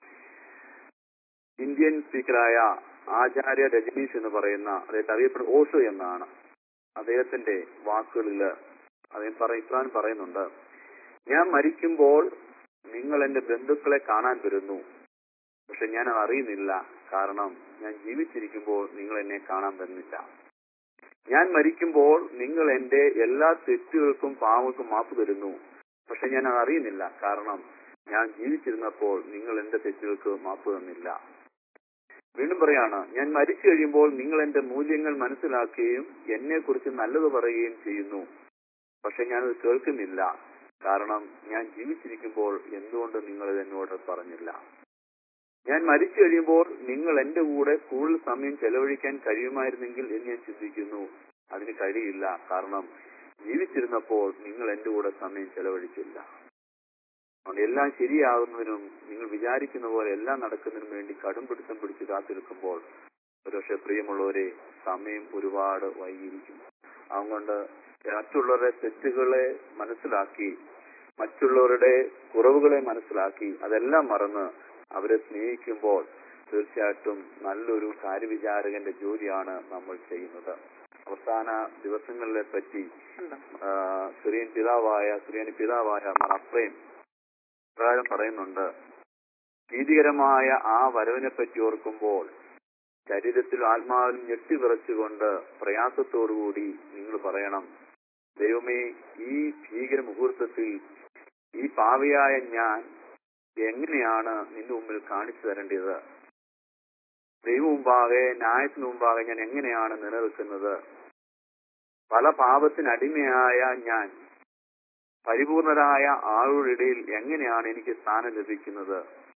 ഇന്ത്യൻ സ്പീക്കറായ ആചാര്യ രജനീഷ് എന്ന് പറയുന്ന, അദ്ദേഹത്തെ അറിയപ്പെടുന്ന ഓഷോ എന്നാണ്, അദ്ദേഹത്തിന്റെ വാക്കുകളില് അദ്ദേഹം പറ ഇപ്രാൻ പറയുന്നുണ്ട്, ഞാൻ മരിക്കുമ്പോൾ നിങ്ങൾ എന്റെ ബന്ധുക്കളെ കാണാൻ വരുന്നു, പക്ഷെ ഞാൻ അത് അറിയുന്നില്ല. കാരണം ഞാൻ ജീവിച്ചിരിക്കുമ്പോൾ നിങ്ങൾ എന്നെ കാണാൻ വരുന്നില്ല. ഞാൻ മരിക്കുമ്പോൾ നിങ്ങൾ എന്റെ എല്ലാ തെറ്റുകൾക്കും പാവങ്ങൾക്കും മാപ്പ് തരുന്നു, പക്ഷെ ഞാൻ അത് അറിയുന്നില്ല. കാരണം ഞാൻ ജീവിച്ചിരുന്നപ്പോൾ നിങ്ങൾ എന്റെ തെറ്റുകൾക്ക് മാപ്പ് തന്നില്ല. വീണ്ടും പറയാണ്, ഞാൻ മരിച്ചു കഴിയുമ്പോൾ നിങ്ങൾ എന്റെ മൂല്യങ്ങൾ മനസ്സിലാക്കുകയും എന്നെ കുറിച്ച് നല്ലത് പറയുകയും ചെയ്യുന്നു, പക്ഷെ ഞാനത് കേൾക്കുന്നില്ല. കാരണം ഞാൻ ജീവിച്ചിരിക്കുമ്പോൾ എന്തുകൊണ്ട് നിങ്ങൾ ഇത് എന്നോട് പറഞ്ഞില്ല? ഞാൻ മരിച്ചു കഴിയുമ്പോൾ നിങ്ങൾ എന്റെ കൂടെ കൂടുതൽ സമയം ചെലവഴിക്കാൻ കഴിയുമായിരുന്നെങ്കിൽ എന്ന് ഞാൻ ചിന്തിക്കുന്നു. അതിന് കഴിയില്ല. കാരണം ജീവിച്ചിരുന്നപ്പോൾ നിങ്ങൾ എന്റെ കൂടെ സമയം ചെലവഴിച്ചില്ല. അതുകൊണ്ട് എല്ലാം ശരിയാകുന്നതിനും നിങ്ങൾ വിചാരിക്കുന്ന പോലെ എല്ലാം നടക്കുന്നതിനും വേണ്ടി കടും പിടുത്തം പിടിച്ച് കാത്തിരിക്കുമ്പോൾ ഒരുപക്ഷെ പ്രിയമുള്ളവരെ സമയം ഒരുപാട് വൈകിയിരിക്കും. അതുകൊണ്ട് മറ്റുള്ളവരുടെ തെറ്റുകളെ മനസ്സിലാക്കി, മറ്റുള്ളവരുടെ കുറവുകളെ മനസ്സിലാക്കി അതെല്ലാം മറന്ന് അവരെ സ്നേഹിക്കുമ്പോൾ തീർച്ചയായിട്ടും നല്ലൊരു കാര്യവിചാരകന്റെ ജോലിയാണ് നമ്മൾ ചെയ്യുന്നത്. അവസാന ദിവസങ്ങളിലെ പറ്റി സിറിയൻ പിതാവായ സിറിയൻ പിതാവായ അഫ്രൈം പ്രകാരം പറയുന്നുണ്ട്, ഭീതികരമായ ആ വരവിനെ പറ്റി ഓർക്കുമ്പോൾ ശരീരത്തിലും ആത്മാവിലും ഞെട്ടിവിറച്ചുകൊണ്ട് പ്രയാസത്തോടുകൂടി നിങ്ങൾ പറയണം, ദൈവമേ, ഈ ഭീകര മുഹൂർത്തത്തിൽ ഈ പാവിയായ ഞാൻ എങ്ങനെയാണ് നിന്റെ മുമ്പിൽ കാണിച്ചു തരേണ്ടത്? ദൈവം മുമ്പാകെ, ന്യായത്തിന് മുമ്പാകെ ഞാൻ എങ്ങനെയാണ് നിലനിൽക്കുന്നത്? പല പാപത്തിന് അടിമയായ ഞാൻ പരിപൂർണരായ ആളുകളുടെ ഇടയിൽ എങ്ങനെയാണ് എനിക്ക് സ്ഥാനം ലഭിക്കുന്നത്?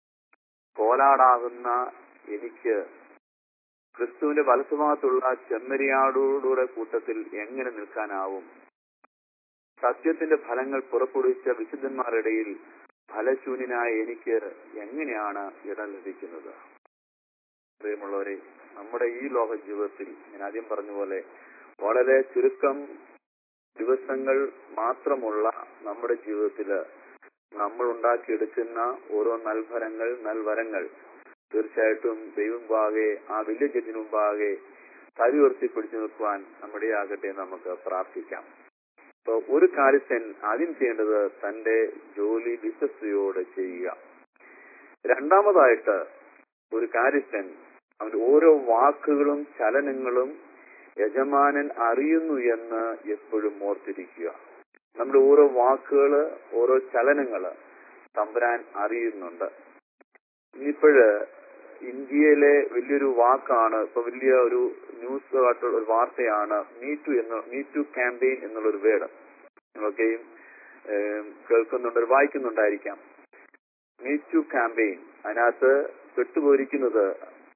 കോലാടാകുന്ന എനിക്ക് ക്രിസ്തുവിന്റെ വലത്തുഭാഗത്തുള്ള ചെമ്മരിയാടുകളുടെ കൂട്ടത്തിൽ എങ്ങനെ നിൽക്കാനാവും? സത്യത്തിന്റെ ഫലങ്ങൾ പുറപ്പെടുവിച്ച വിശുദ്ധന്മാരുടെ ഇടയിൽ ഫലശൂന്യനായ എനിക്ക് എങ്ങനെയാണ് ഇടം ലഭിക്കുന്നത്? പ്രിയമുള്ളവരെ, നമ്മുടെ ഈ ലോക ജീവിതത്തിൽ ഞാൻ ആദ്യം പറഞ്ഞ പോലെ വളരെ ചുരുക്കം ദിവസങ്ങൾ മാത്രമുള്ള നമ്മുടെ ജീവിതത്തില് നമ്മൾ ഉണ്ടാക്കിയെടുക്കുന്ന ഓരോ നൽഫലങ്ങൾ നൽവരങ്ങൾ തീർച്ചയായിട്ടും ദൈവം മുമ്പാകെ, ആ വലിയ ജഡ്ജിന് മുമ്പാകെ തരി ഉയർത്തി പിടിച്ചു നിൽക്കുവാൻ നമ്മുടെ ആകട്ടെ നമുക്ക് പ്രാർത്ഥിക്കാം. അപ്പൊ ഒരു കാര്യസ്ഥൻ ആദ്യം ചെയ്യേണ്ടത് തന്റെ ജോലി വിശ്വസ്തയോടെ ചെയ്യുക. രണ്ടാമതായിട്ട് ഒരു കാര്യസ്ഥൻ അവന്റെ ഓരോ വാക്കുകളും ചലനങ്ങളും യജമാനൻ അറിയുന്നു എന്ന് എപ്പോഴും ഓർത്തിരിക്കുക. നമ്മുടെ ഓരോ വാക്കുകള്, ഓരോ ചലനങ്ങള് തമ്പുരാൻ അറിയുന്നുണ്ട്. ഇനിയിപ്പോഴ് ഇന്ത്യയിലെ വലിയൊരു വാക്കാണ്, ഇപ്പൊ വലിയ ഒരു ന്യൂസ് ആയിട്ടുള്ള ഒരു വാർത്തയാണ് മീ ടു എന്ന മീ ടു ക്യാമ്പയിൻ എന്നുള്ളൊരു വേർഡ്. നിങ്ങളൊക്കെയും കേൾക്കുന്നുണ്ട്, വായിക്കുന്നുണ്ടായിരിക്കാം. മീ ടു ക്യാമ്പയിൻ, അതിനകത്ത് പെട്ടുപോയിരിക്കുന്നത്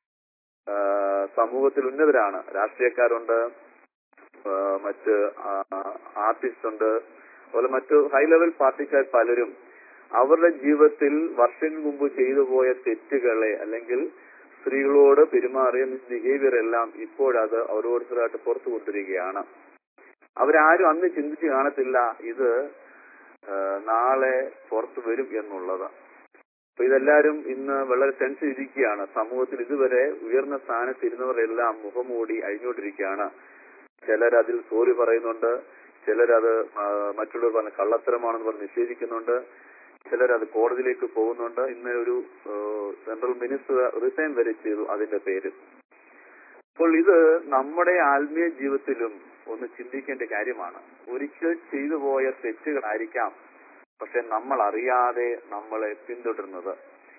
സമൂഹത്തിൽ ഉന്നതരാണ്. രാഷ്ട്രീയക്കാരുണ്ട്, മറ്റ് ആർട്ടിസ്റ്റ് ഉണ്ട്, അതുപോലെ മറ്റു ഹൈ ലെവൽ പാർട്ടിക്കാർ പലരും അവരുടെ ജീവിതത്തിൽ വർഷങ്ങൾക്ക് മുമ്പ് ചെയ്തു പോയ തെറ്റുകളെ അല്ലെങ്കിൽ സ്ത്രീകളോട് പെരുമാറിയ ബിഹേവിയർ എല്ലാം ഇപ്പോഴത് ഓരോരുത്തരായിട്ട് പുറത്തു കൊണ്ടിരിക്കുകയാണ്. അവരാരും അന്ന് ചിന്തിച്ച് കാണത്തില്ല ഇത് നാളെ പുറത്തു വരും എന്നുള്ളത്. അപ്പൊ ഇതെല്ലാരും ഇന്ന് വളരെ ടെൻഷൻ ഇരിക്കുകയാണ്. സമൂഹത്തിൽ ഇതുവരെ ഉയർന്ന സ്ഥാനത്തിരുന്നവരെല്ലാം മുഖംമൂടി അഴിഞ്ഞുകൊണ്ടിരിക്കുകയാണ്. ചിലരതിൽ സോറി പറയുന്നുണ്ട്, ചിലരത് മറ്റുള്ളവർ പറഞ്ഞ കള്ളത്തരമാണെന്ന് പറഞ്ഞ് നിഷേധിക്കുന്നുണ്ട്, ചിലരത് കോടതിയിലേക്ക് പോകുന്നുണ്ട്. ഇന്ന് ഒരു സെൻട്രൽ മിനിസ്റ്റർ റിസൈൻ വരെ ചെയ്തു അതിന്റെ പേര്. അപ്പോൾ ഇത് നമ്മുടെ ആത്മീയ ജീവിതത്തിലും ഒന്ന് ചിന്തിക്കേണ്ട കാര്യമാണ്. ഒരിക്കൽ ചെയ്തു പോയ തെറ്റുകളായിരിക്കാം പക്ഷെ നമ്മൾ അറിയാതെ നമ്മളെ പിന്തുടരുന്നത്.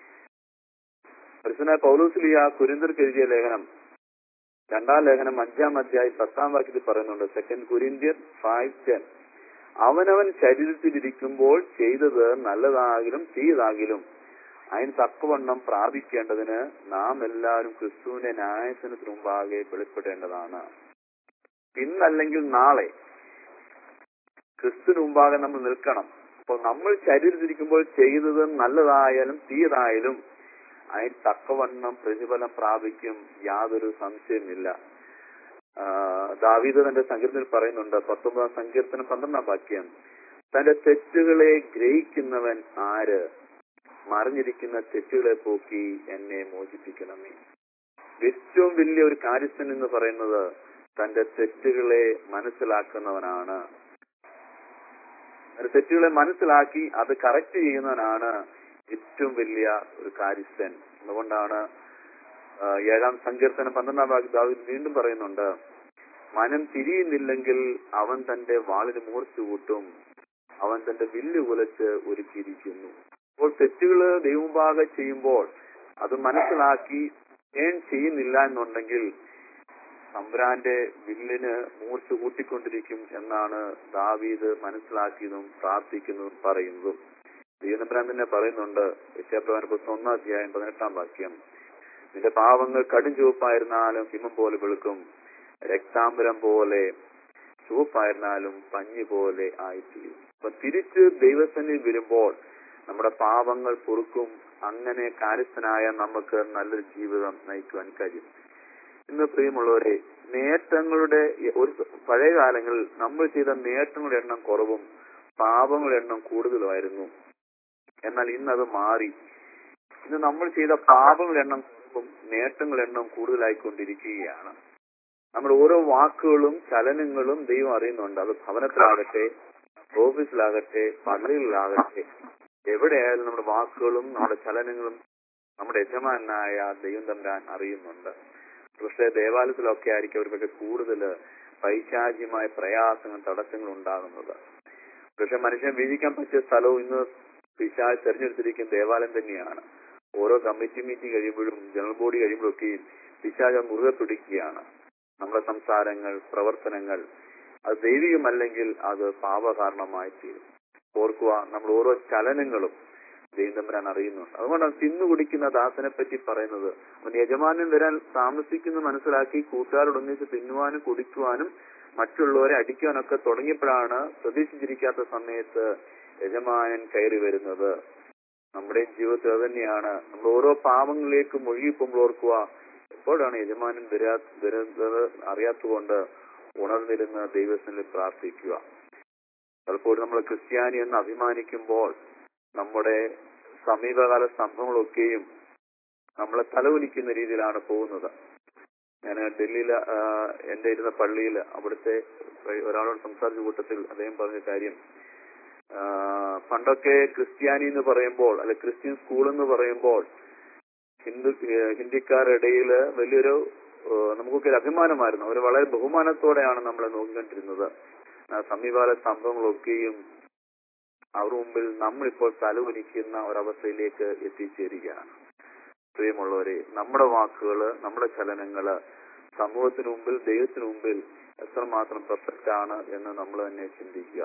പരിശുദ്ധനായ പൗലോസ്ലീഹ കൊരിന്ത്യർക്ക് എഴുതിയ ലേഖനം രണ്ടാം ലേഖനം അഞ്ചാം അധ്യായം പത്താം വാക്യത്തിൽ പറയുന്നുണ്ട്, സെക്കൻഡ് കൊരിന്ത്യൻ ഫൈവ് ടെൻ, അവനവൻ ശരീരത്തിലിരിക്കുമ്പോൾ ചെയ്തത് നല്ലതാകിലും ചെയ്താകിലും അതിന് തക്കവണ്ണം പ്രാപിക്കേണ്ടതിന് നാം എല്ലാവരും ക്രിസ്തുവിന്റെ ന്യായാസനത്തിന് മുമ്പാകെ വെളിപ്പെടേണ്ടതാണ്. ഇന്നല്ലെങ്കിൽ നാളെ ക്രിസ്തുവിന് മുമ്പാകെ നമ്മൾ നിൽക്കണം. അപ്പോൾ നമ്മൾ ശരീരത്തിരിക്കുമ്പോൾ ചെയ്തത് നല്ലതായാലും തീയതായാലും അതിന് തക്കവണ്ണം പ്രതിഫലം പ്രാപിക്കും, യാതൊരു സംശയമില്ല. ദാവീദ് തന്റെ സങ്കീർത്തനത്തിൽ പറയുന്നുണ്ട്, പത്തൊമ്പതാം സങ്കീർത്തനം പന്ത്രണ്ടാം വാക്യം, തന്റെ തെറ്റുകളെ ഗ്രഹിക്കുന്നവൻ ആര്? മറിഞ്ഞിരിക്കുന്ന തെറ്റുകളെ പോക്കി എന്നെ മോചിപ്പിക്കണമേ. ഏറ്റവും വലിയ ഒരു കാര്യസ്ഥൻ എന്ന് പറയുന്നത് തന്റെ തെറ്റുകളെ മനസ്സിലാക്കുന്നവനാണ്. തെറ്റുകളെ മനസ്സിലാക്കി അത് കറക്റ്റ് ചെയ്യുന്നവനാണ് ഏറ്റവും വലിയ ഒരു കാര്യസ്ഥൻ. അതുകൊണ്ടാണ് ഏഴാം സങ്കീർത്തനം പന്ത്രണ്ടാം വാക്യം ദാവീദ് വീണ്ടും പറയുന്നുണ്ട്, മനം തിരിയുന്നില്ലെങ്കിൽ അവൻ തന്റെ വാളിന് മൂർച്ച കൂട്ടും, അവൻ തന്റെ വില്ല് കുലച്ച് ഒരുക്കിയിരിക്കുന്നു. അപ്പോൾ തെറ്റുകള് ദൈവമുമ്പാകെ ചെയ്യുമ്പോൾ അത് മനസ്സിലാക്കി ഏൺ ചെയ്യുന്നില്ല എന്നുണ്ടെങ്കിൽ തമ്പുരാന്റെ വില്ലിന് മൂർച്ച കൂട്ടിക്കൊണ്ടിരിക്കും എന്നാണ് ദാവീദ് മനസ്സിലാക്കിയതും പ്രാർത്ഥിക്കുന്നതും പറയുന്നതും. ദൈവതമ്പുരാൻ തന്നെ പറയുന്നുണ്ട്, യെശയ്യാപ്രവചന പുസ്തകം ഒന്നാം അധ്യായം പതിനെട്ടാം വാക്യം, നിന്റെ പാവങ്ങൾ കടും ചുവപ്പായിരുന്നാലും ഹിമം പോലെ വെളുക്കും, രക്താംബരം പോലെ ചുവപ്പായിരുന്നാലും പഞ്ഞി പോലെ ആയിത്തീരും. അപ്പൊ തിരിച്ച് ദൈവസന്നിധി വരുമ്പോൾ നമ്മുടെ പാപങ്ങൾ പൊറുക്കും. അങ്ങനെ കാര്യസ്ഥനായ നമുക്ക് നല്ലൊരു ജീവിതം നയിക്കുവാൻ കഴിയും. ഇന്ന് പ്രിയമുള്ളവരെ, നേട്ടങ്ങളുടെ ഒരു പഴയ കാലങ്ങളിൽ നമ്മൾ ചെയ്ത നേട്ടങ്ങളുടെ എണ്ണം കുറവും പാപങ്ങളുടെ എണ്ണം കൂടുതലുമായിരുന്നു. എന്നാൽ ഇന്നത് മാറി. ഇന്ന് നമ്മൾ ചെയ്ത പാപങ്ങളുടെ എണ്ണം കുറവും നേട്ടങ്ങളുടെ എണ്ണം കൂടുതലായിക്കൊണ്ടിരിക്കുകയാണ്. നമ്മുടെ ഓരോ വാക്കുകളും ചലനങ്ങളും ദൈവം അറിയുന്നുണ്ട്. അത് ഭവനത്തിലാകട്ടെ, ഓഫീസിലാകട്ടെ, പള്ളികളിലാകട്ടെ, എവിടെയായാലും നമ്മുടെ വാക്കുകളും നമ്മുടെ ചലനങ്ങളും നമ്മുടെ യജമാനായ ദൈവം തമ്പുരാൻ അറിയുന്നുണ്ട്. പക്ഷേ ദേവാലയത്തിലൊക്കെ ആയിരിക്കും അവർക്കൊക്കെ കൂടുതൽ പൈശാചികമായ പ്രയാസങ്ങളും തടസ്സങ്ങളും ഉണ്ടാകുന്നത്. പക്ഷെ മനുഷ്യൻ വീഴിക്കാൻ പറ്റിയ സ്ഥലവും ഇന്ന് പിശാച് തെരഞ്ഞെടുത്തിരിക്കുന്ന ദേവാലയം തന്നെയാണ്. ഓരോ കമ്മിറ്റി മീറ്റിംഗ് കഴിയുമ്പോഴും ജനറൽ ബോഡി കഴിയുമ്പോഴൊക്കെയും പിശാച് മുറുകെ പിടിക്കുകയാണ്. നമ്മുടെ സംസാരങ്ങൾ, പ്രവർത്തനങ്ങൾ അത് ദൈവികമല്ലെങ്കിൽ അത് പാപകാരണമായി തീരും. ഓർക്കുക, നമ്മുടെ ഓരോ ചലനങ്ങളും ദൈവം തമ്പുരാൻ അറിയുന്നുണ്ട്. അതുകൊണ്ടാണ് തിന്നു കുടിക്കുന്ന ദാസനെ പറ്റി പറയുന്നത്. അവൻ യജമാനൻ വരാൻ താമസിക്കുന്നു മനസ്സിലാക്കി കൂട്ടുകാരോടൊന്നിച്ച് തിന്നുവാനും കുടിക്കുവാനും മറ്റുള്ളവരെ അടിക്കുവാനൊക്കെ തുടങ്ങിയപ്പോഴാണ് പ്രതീക്ഷിച്ചിരിക്കാത്ത സമയത്ത് യജമാനൻ കയറി വരുന്നത്. നമ്മുടെ ജീവിതത്തിൽ അത് തന്നെയാണ്. നമ്മൾ ഓരോ പാപങ്ങളിലേക്ക് മുഴുകിപ്പോകുമ്പോൾ ഓർക്കുക, എപ്പോഴാണ് യജമാനൻ വരാ വരുന്നത് അറിയാത്തതുകൊണ്ട് ഉണർന്നിരുന്ന് ദൈവത്തിൽ പ്രാർത്ഥിക്കുക. പലപ്പോഴും നമ്മൾ ക്രിസ്ത്യാനി എന്ന് അഭിമാനിക്കുമ്പോൾ നമ്മുടെ സമീപകാല സംഭവങ്ങളൊക്കെയും നമ്മളെ തലവലിക്കുന്ന രീതിയിലാണ് പോകുന്നത്. ഞാൻ ഡൽഹിയിൽ എന്റെ ഇരുന്ന പള്ളിയിൽ അവിടുത്തെ ഒരാളോട് സംസാരിച്ച കൂട്ടത്തിൽ അദ്ദേഹം പറഞ്ഞ കാര്യം, പണ്ടൊക്കെ ക്രിസ്ത്യാനി എന്ന് പറയുമ്പോൾ അല്ലെ ക്രിസ്ത്യൻ സ്കൂൾ എന്ന് പറയുമ്പോൾ ഹിന്ദു ഹിന്ദിക്കാരുടെ ഇടയിൽ വലിയൊരു നമുക്കൊക്കെ ഒരു അഭിമാനമായിരുന്നു. അവർ വളരെ ബഹുമാനത്തോടെയാണ് നമ്മളെ നോക്കിക്കൊണ്ടിരുന്നത്. സമീപകാല സംഭവങ്ങളൊക്കെയും അവർ മുമ്പിൽ നമ്മളിപ്പോൾ തലവലിക്കുന്ന ഒരവസ്ഥയിലേക്ക് എത്തിച്ചേരുകയാണ്. പ്രിയമുള്ളവരെ, നമ്മുടെ വാക്കുകള്, നമ്മുടെ ചലനങ്ങള് സമൂഹത്തിന് മുമ്പിൽ, ദൈവത്തിന് മുമ്പിൽ എത്രമാത്രം പെർഫെക്റ്റ് ആണ് എന്ന് നമ്മൾ തന്നെ ചിന്തിക്കുക.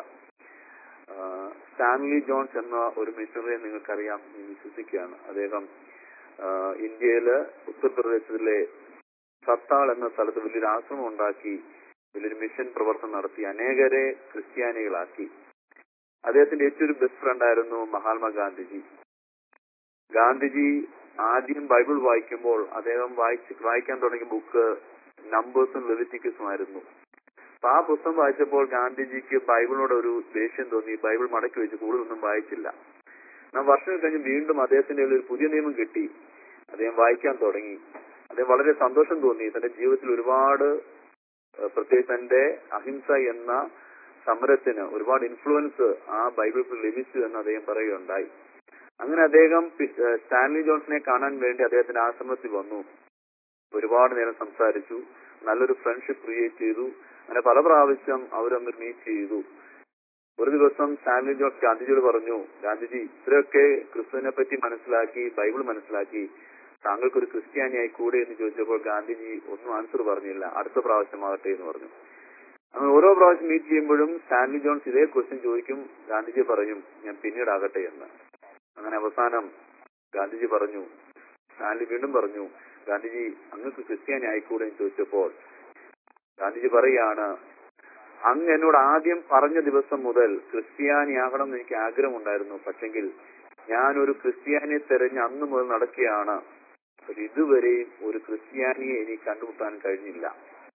സ്റ്റാൻലി ജോൺസ് എന്ന ഒരു മിഷണറിയെ നിങ്ങൾക്കറിയാം, ഞാൻ വിശ്വസിക്കുകയാണ്. അദ്ദേഹം ഇന്ത്യയില് ഉത്തർപ്രദേശിലെ സത്താൾ എന്ന സ്ഥലത്ത് വലിയൊരു ആശ്രമം ഉണ്ടാക്കി വലിയൊരു മിഷൻ പ്രവർത്തനം നടത്തി അനേകരെ ക്രിസ്ത്യാനികളാക്കി. അദ്ദേഹത്തിന്റെ ഏറ്റവും ഒരു ബെസ്റ്റ് ഫ്രണ്ട് ആയിരുന്നു മഹാത്മാഗാന്ധിജി. ഗാന്ധിജി ആദ്യം ബൈബിൾ വായിക്കുമ്പോൾ അദ്ദേഹം വായിച്ച് വായിക്കാൻ തുടങ്ങിയ ബുക്ക് നമ്പേഴ്സും ലെവിറ്റിക്കസും ആയിരുന്നു. അപ്പൊ ആ പുസ്തകം വായിച്ചപ്പോൾ ഗാന്ധിജിക്ക് ബൈബിളിനോട് ഒരു ദേഷ്യം തോന്നി. ബൈബിൾ മടക്കി വെച്ച് കൂടുതലൊന്നും വായിച്ചില്ല. എന്നാൽ വർഷങ്ങൾ കഴിഞ്ഞ് വീണ്ടും അദ്ദേഹത്തിന്റെ ഒരു പുതിയ നിയമം കിട്ടി. അദ്ദേഹം വായിക്കാൻ തുടങ്ങി. അദ്ദേഹം വളരെ സന്തോഷം തോന്നി. തന്റെ ജീവിതത്തിൽ ഒരുപാട്, പ്രത്യേകിച്ച് തന്റെ അഹിംസ എന്ന സമരത്തിന് ഒരുപാട് ഇൻഫ്ലുവൻസ് ആ ബൈബിളിൽ ലഭിച്ചു എന്ന് അദ്ദേഹം പറയുകയുണ്ടായി. അങ്ങനെ അദ്ദേഹം സ്റ്റാൻലി ജോൺസിനെ കാണാൻ വേണ്ടി അദ്ദേഹത്തിന്റെ ആശ്രമത്തിൽ വന്നു. ഒരുപാട് നേരം സംസാരിച്ചു. നല്ലൊരു ഫ്രണ്ട്ഷിപ്പ് ക്രിയേറ്റ് ചെയ്തു. അങ്ങനെ പല പ്രാവശ്യം അവർ തമ്മിൽ മീറ്റ് ചെയ്തു. ഒരു ദിവസം സ്റ്റാൻലി ജോൺസ് ഗാന്ധിജിയോട് പറഞ്ഞു, ഗാന്ധിജി, ഇത്രയൊക്കെ ക്രിസ്തുവിനെ പറ്റി മനസ്സിലാക്കി, ബൈബിൾ മനസ്സിലാക്കി, താങ്കൾക്കൊരു ക്രിസ്ത്യാനിയായി കൂടെ എന്ന് ചോദിച്ചപ്പോൾ ഗാന്ധിജി ഒന്നും ആൻസർ പറഞ്ഞില്ല. അടുത്ത പ്രാവശ്യമാകട്ടെ എന്ന് പറഞ്ഞു. അങ്ങനെ ഓരോ പ്രാവശ്യം മീറ്റ് ചെയ്യുമ്പോഴും സ്റ്റാൻലി ജോൺസ് ഇതേ ക്വസ്റ്റ്യൻ ചോദിക്കും. ഗാന്ധിജി പറയും, ഞാൻ പിന്നീടാകട്ടെ എന്ന്. അങ്ങനെ അവസാനം ഗാന്ധിജി പറഞ്ഞു, സ്റ്റാൻലി വീണ്ടും പറഞ്ഞു, ഗാന്ധിജി, അങ്ങക്ക് ക്രിസ്ത്യാനി ആയിക്കൂടെ എന്ന് ചോദിച്ചപ്പോൾ ഗാന്ധിജി പറയാണ്, അങ്ങ് എന്നോട് ആദ്യം പറഞ്ഞ ദിവസം മുതൽ ക്രിസ്ത്യാനിയാകണം എന്ന് എനിക്ക് ആഗ്രഹമുണ്ടായിരുന്നു. പക്ഷെങ്കിൽ ഞാനൊരു ക്രിസ്ത്യാനിയെ തെരഞ്ഞ് അന്ന് മുതൽ നടക്കുകയാണ്. ഇതുവരെയും ഒരു ക്രിസ്ത്യാനിയെ എനിക്ക് കണ്ടുമുട്ടാൻ കഴിഞ്ഞില്ല.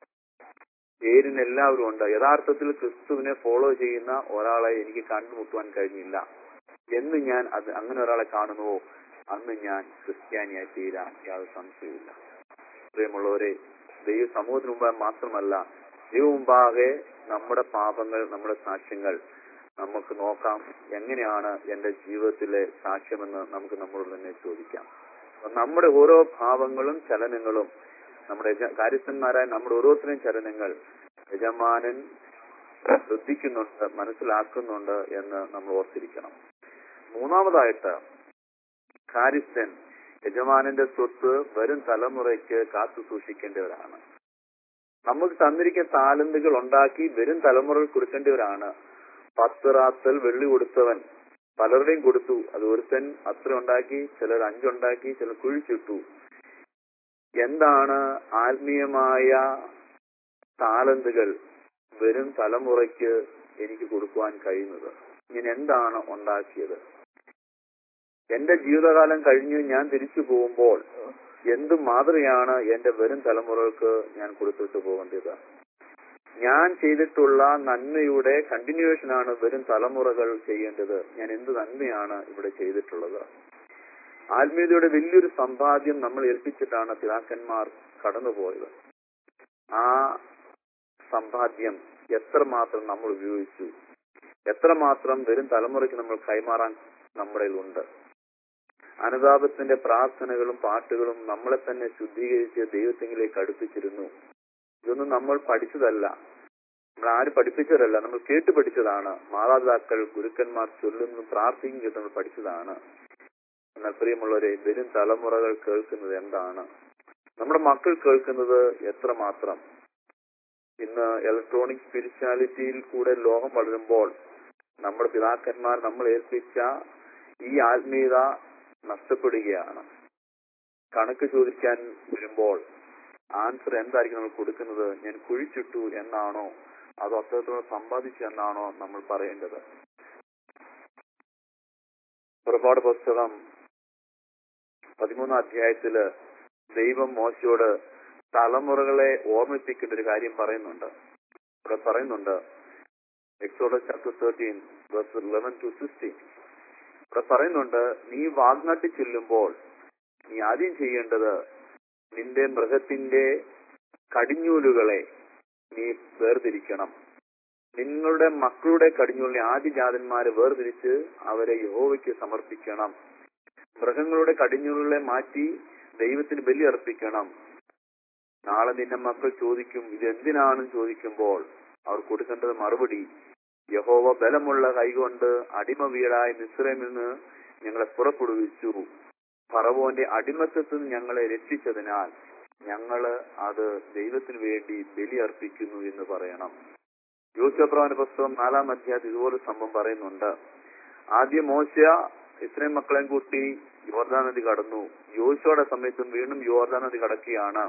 പേരിന് എല്ലാവരും ഉണ്ട്, യഥാർത്ഥത്തിൽ ക്രിസ്തുവിനെ ഫോളോ ചെയ്യുന്ന ഒരാളെ എനിക്ക് കണ്ടുമുട്ടുവാൻ കഴിഞ്ഞില്ല. എന്ന് ഞാൻ അത് അങ്ങനെ ഒരാളെ കാണുന്നുവോ അന്ന് ഞാൻ ക്രിസ്ത്യാനിയായി തീരാൻ യാതൊരു സംശയമില്ല. പ്രിയമുള്ളവരെ, ദൈവ സമൂഹത്തിന് മുമ്പാകെ മാത്രമല്ല, ദൈവ മുമ്പാകെ നമ്മുടെ പാപങ്ങൾ, നമ്മുടെ സാക്ഷ്യങ്ങൾ നമുക്ക് നോക്കാം. എങ്ങനെയാണ് എന്റെ ജീവിതത്തിലെ സാക്ഷ്യമെന്ന് നമുക്ക് നമ്മളോട് തന്നെ ചോദിക്കാം. നമ്മുടെ ഓരോ ഭാവങ്ങളും ചലനങ്ങളും, നമ്മുടെ കാര്യസ്ഥന്മാരായ നമ്മുടെ ഓരോരുത്തരുടെയും ചലനങ്ങൾ യജമാനൻ ശ്രദ്ധിക്കുന്നുണ്ട്, മനസ്സിലാക്കുന്നുണ്ട് എന്ന് നമ്മൾ ഓർത്തിരിക്കണം. മൂന്നാമതായിട്ട്, കാര്യസ്ഥൻ യജമാനന്റെ സ്വത്ത് വരും തലമുറയ്ക്ക് കാത്തു സൂക്ഷിക്കേണ്ടവരാണ്. നമുക്ക് തന്നിരിക്കുന്ന താലന്തുകൾ ഉണ്ടാക്കി വരും തലമുറകൾ കൊടുക്കേണ്ടവരാണ്. പത്ത് റാത്തൽ വെള്ളി കൊടുത്തവൻ പലരുടെയും കൊടുത്തു. അത് ഒരുത്തൻ അത്ര ഉണ്ടാക്കി, ചിലർ അഞ്ചുണ്ടാക്കി, ചിലർ കുഴിച്ചിട്ടു. എന്താണ് ആത്മീയമായ താലന്തുകൾ വരും തലമുറയ്ക്ക് എനിക്ക് കൊടുക്കുവാൻ കഴിയുന്നത്? ഞാൻ എന്താണ് ഉണ്ടാക്കിയത്? എന്റെ ജീവിതകാലം കഴിഞ്ഞ് ഞാൻ തിരിച്ചു പോകുമ്പോൾ എന്ത് മാതൃകയാണ് എന്റെ വരും തലമുറകൾക്ക് ഞാൻ കൊടുത്തിട്ട് പോകേണ്ടത്? ഞാൻ ചെയ്തിട്ടുള്ള നന്മയുടെ കണ്ടിന്യൂവേഷൻ ആണ് വരും തലമുറകൾ ചെയ്യേണ്ടത്. ഞാൻ എന്ത് നന്മയാണ് ഇവിടെ ചെയ്തിട്ടുള്ളത്? ആത്മീയതയുടെ വലിയൊരു സമ്പാദ്യം നമ്മൾ ഏൽപ്പിച്ചിട്ടാണ് പിതാക്കന്മാർ കടന്നുപോയത്. ആ സമ്പാദ്യം എത്രമാത്രം നമ്മൾ ഉപയോഗിച്ചു, എത്രമാത്രം വരും തലമുറയ്ക്ക് നമ്മൾ കൈമാറാൻ നമ്മുടെ ഉണ്ട്? അനുതാപത്തിന്റെ പ്രാർത്ഥനകളും പാട്ടുകളും നമ്മളെ തന്നെ ശുദ്ധീകരിച്ച് ദൈവത്തിലേക്ക് അടുപ്പിച്ചിരുന്നു. ഇതൊന്നും നമ്മൾ പഠിച്ചതല്ല, നമ്മൾ ആര് പഠിപ്പിച്ചതല്ല, നമ്മൾ കേട്ട് പഠിച്ചതാണ്. മാതാപിതാക്കൾ, ഗുരുക്കന്മാർ ചൊല്ലുന്നു, പ്രാർത്ഥിക്കും കേട്ട് നമ്മൾ പഠിച്ചതാണ്. എന്നാൽ പ്രിയമുള്ളവരെ, വരും തലമുറകൾ കേൾക്കുന്നത് എന്താണ്? നമ്മുടെ മക്കൾ കേൾക്കുന്നത് എത്രമാത്രം? ഇന്ന് ഇലക്ട്രോണിക് സ്പിരിച്വാലിറ്റിയിൽ കൂടെ ലോകം വളരുമ്പോൾ നമ്മുടെ പിതാക്കന്മാർ നമ്മൾ ഏൽപ്പിച്ച ഈ ആത്മീയത നഷ്ടപ്പെടുകയാണ്. കണക്ക് ചോദിക്കാൻ വരുമ്പോൾ ആൻസർ എന്തായിരിക്കും നമ്മൾ കൊടുക്കുന്നത്? ഞാൻ കുഴിച്ചിട്ടു എന്നാണോ അതോ അത്രത്തോളം സമ്പാദിച്ചു എന്നാണോ നമ്മൾ പറയേണ്ടത്? പുറപ്പാട് പുസ്തകം പതിമൂന്നാം അധ്യായത്തില് ദൈവം മോശയോട് തലമുറകളെ ഓർമ്മിപ്പിക്കേണ്ട ഒരു കാര്യം പറയുന്നുണ്ട്. ഇവിടെ പറയുന്നുണ്ട്, Exodus chapter thirteen verse eleven to sixteen. ഇവിടെ പറയുന്നുണ്ട്, നീ വാഗ്നാട്ടി ചെല്ലുമ്പോൾ നീ ആദ്യം ചെയ്യേണ്ടത് നിന്റെ മൃഗത്തിന്റെ കടിഞ്ഞൂലുകളെ നീ വേർതിരിക്കണം. നിങ്ങളുടെ മക്കളുടെ കടിഞ്ഞൂലിനെ ആദ്യജാതന്മാരെ വേർതിരിച്ച് അവരെ യഹോവയ്ക്ക് സമർപ്പിക്കണം. മൃഗങ്ങളുടെ കടിഞ്ഞൂലുകളെ മാറ്റി ദൈവത്തിന് ബലി അർപ്പിക്കണം. നാളെ നിന്റെ മക്കൾ ചോദിക്കും, ഇതെന്തിനാണെന്ന് ചോദിക്കുമ്പോൾ അവർ കൊടുക്കേണ്ടത് മറുപടി, യഹോവ ബലമുള്ള കൈകൊണ്ട് അടിമ വീടായ മിസ്രൈമിൽ നിന്ന് ഞങ്ങളെ പുറപ്പെടുവിച്ചു. ഫറവോന്റെ അടിമത്തത്തിൽ നിന്ന് ഞങ്ങളെ രക്ഷിച്ചതിനാൽ ഞങ്ങള് അത് ദൈവത്തിന് വേണ്ടി ബലി അർപ്പിക്കുന്നു എന്ന് പറയണം. യോശുവപ്രവചന പുസ്തകം നാലാം അധ്യായത്തിൽ ഇതുപോലെ സംഭവം പറയുന്നുണ്ട്. ആദ്യം മോശ ഇസ്രായേൽ മക്കളെയും കൂട്ടി യോർദാൻ നദി കടന്നു. യോശുവയുടെ സമയത്തും വീണ്ടും യോർദാൻ നദി കടക്കുകയാണ്.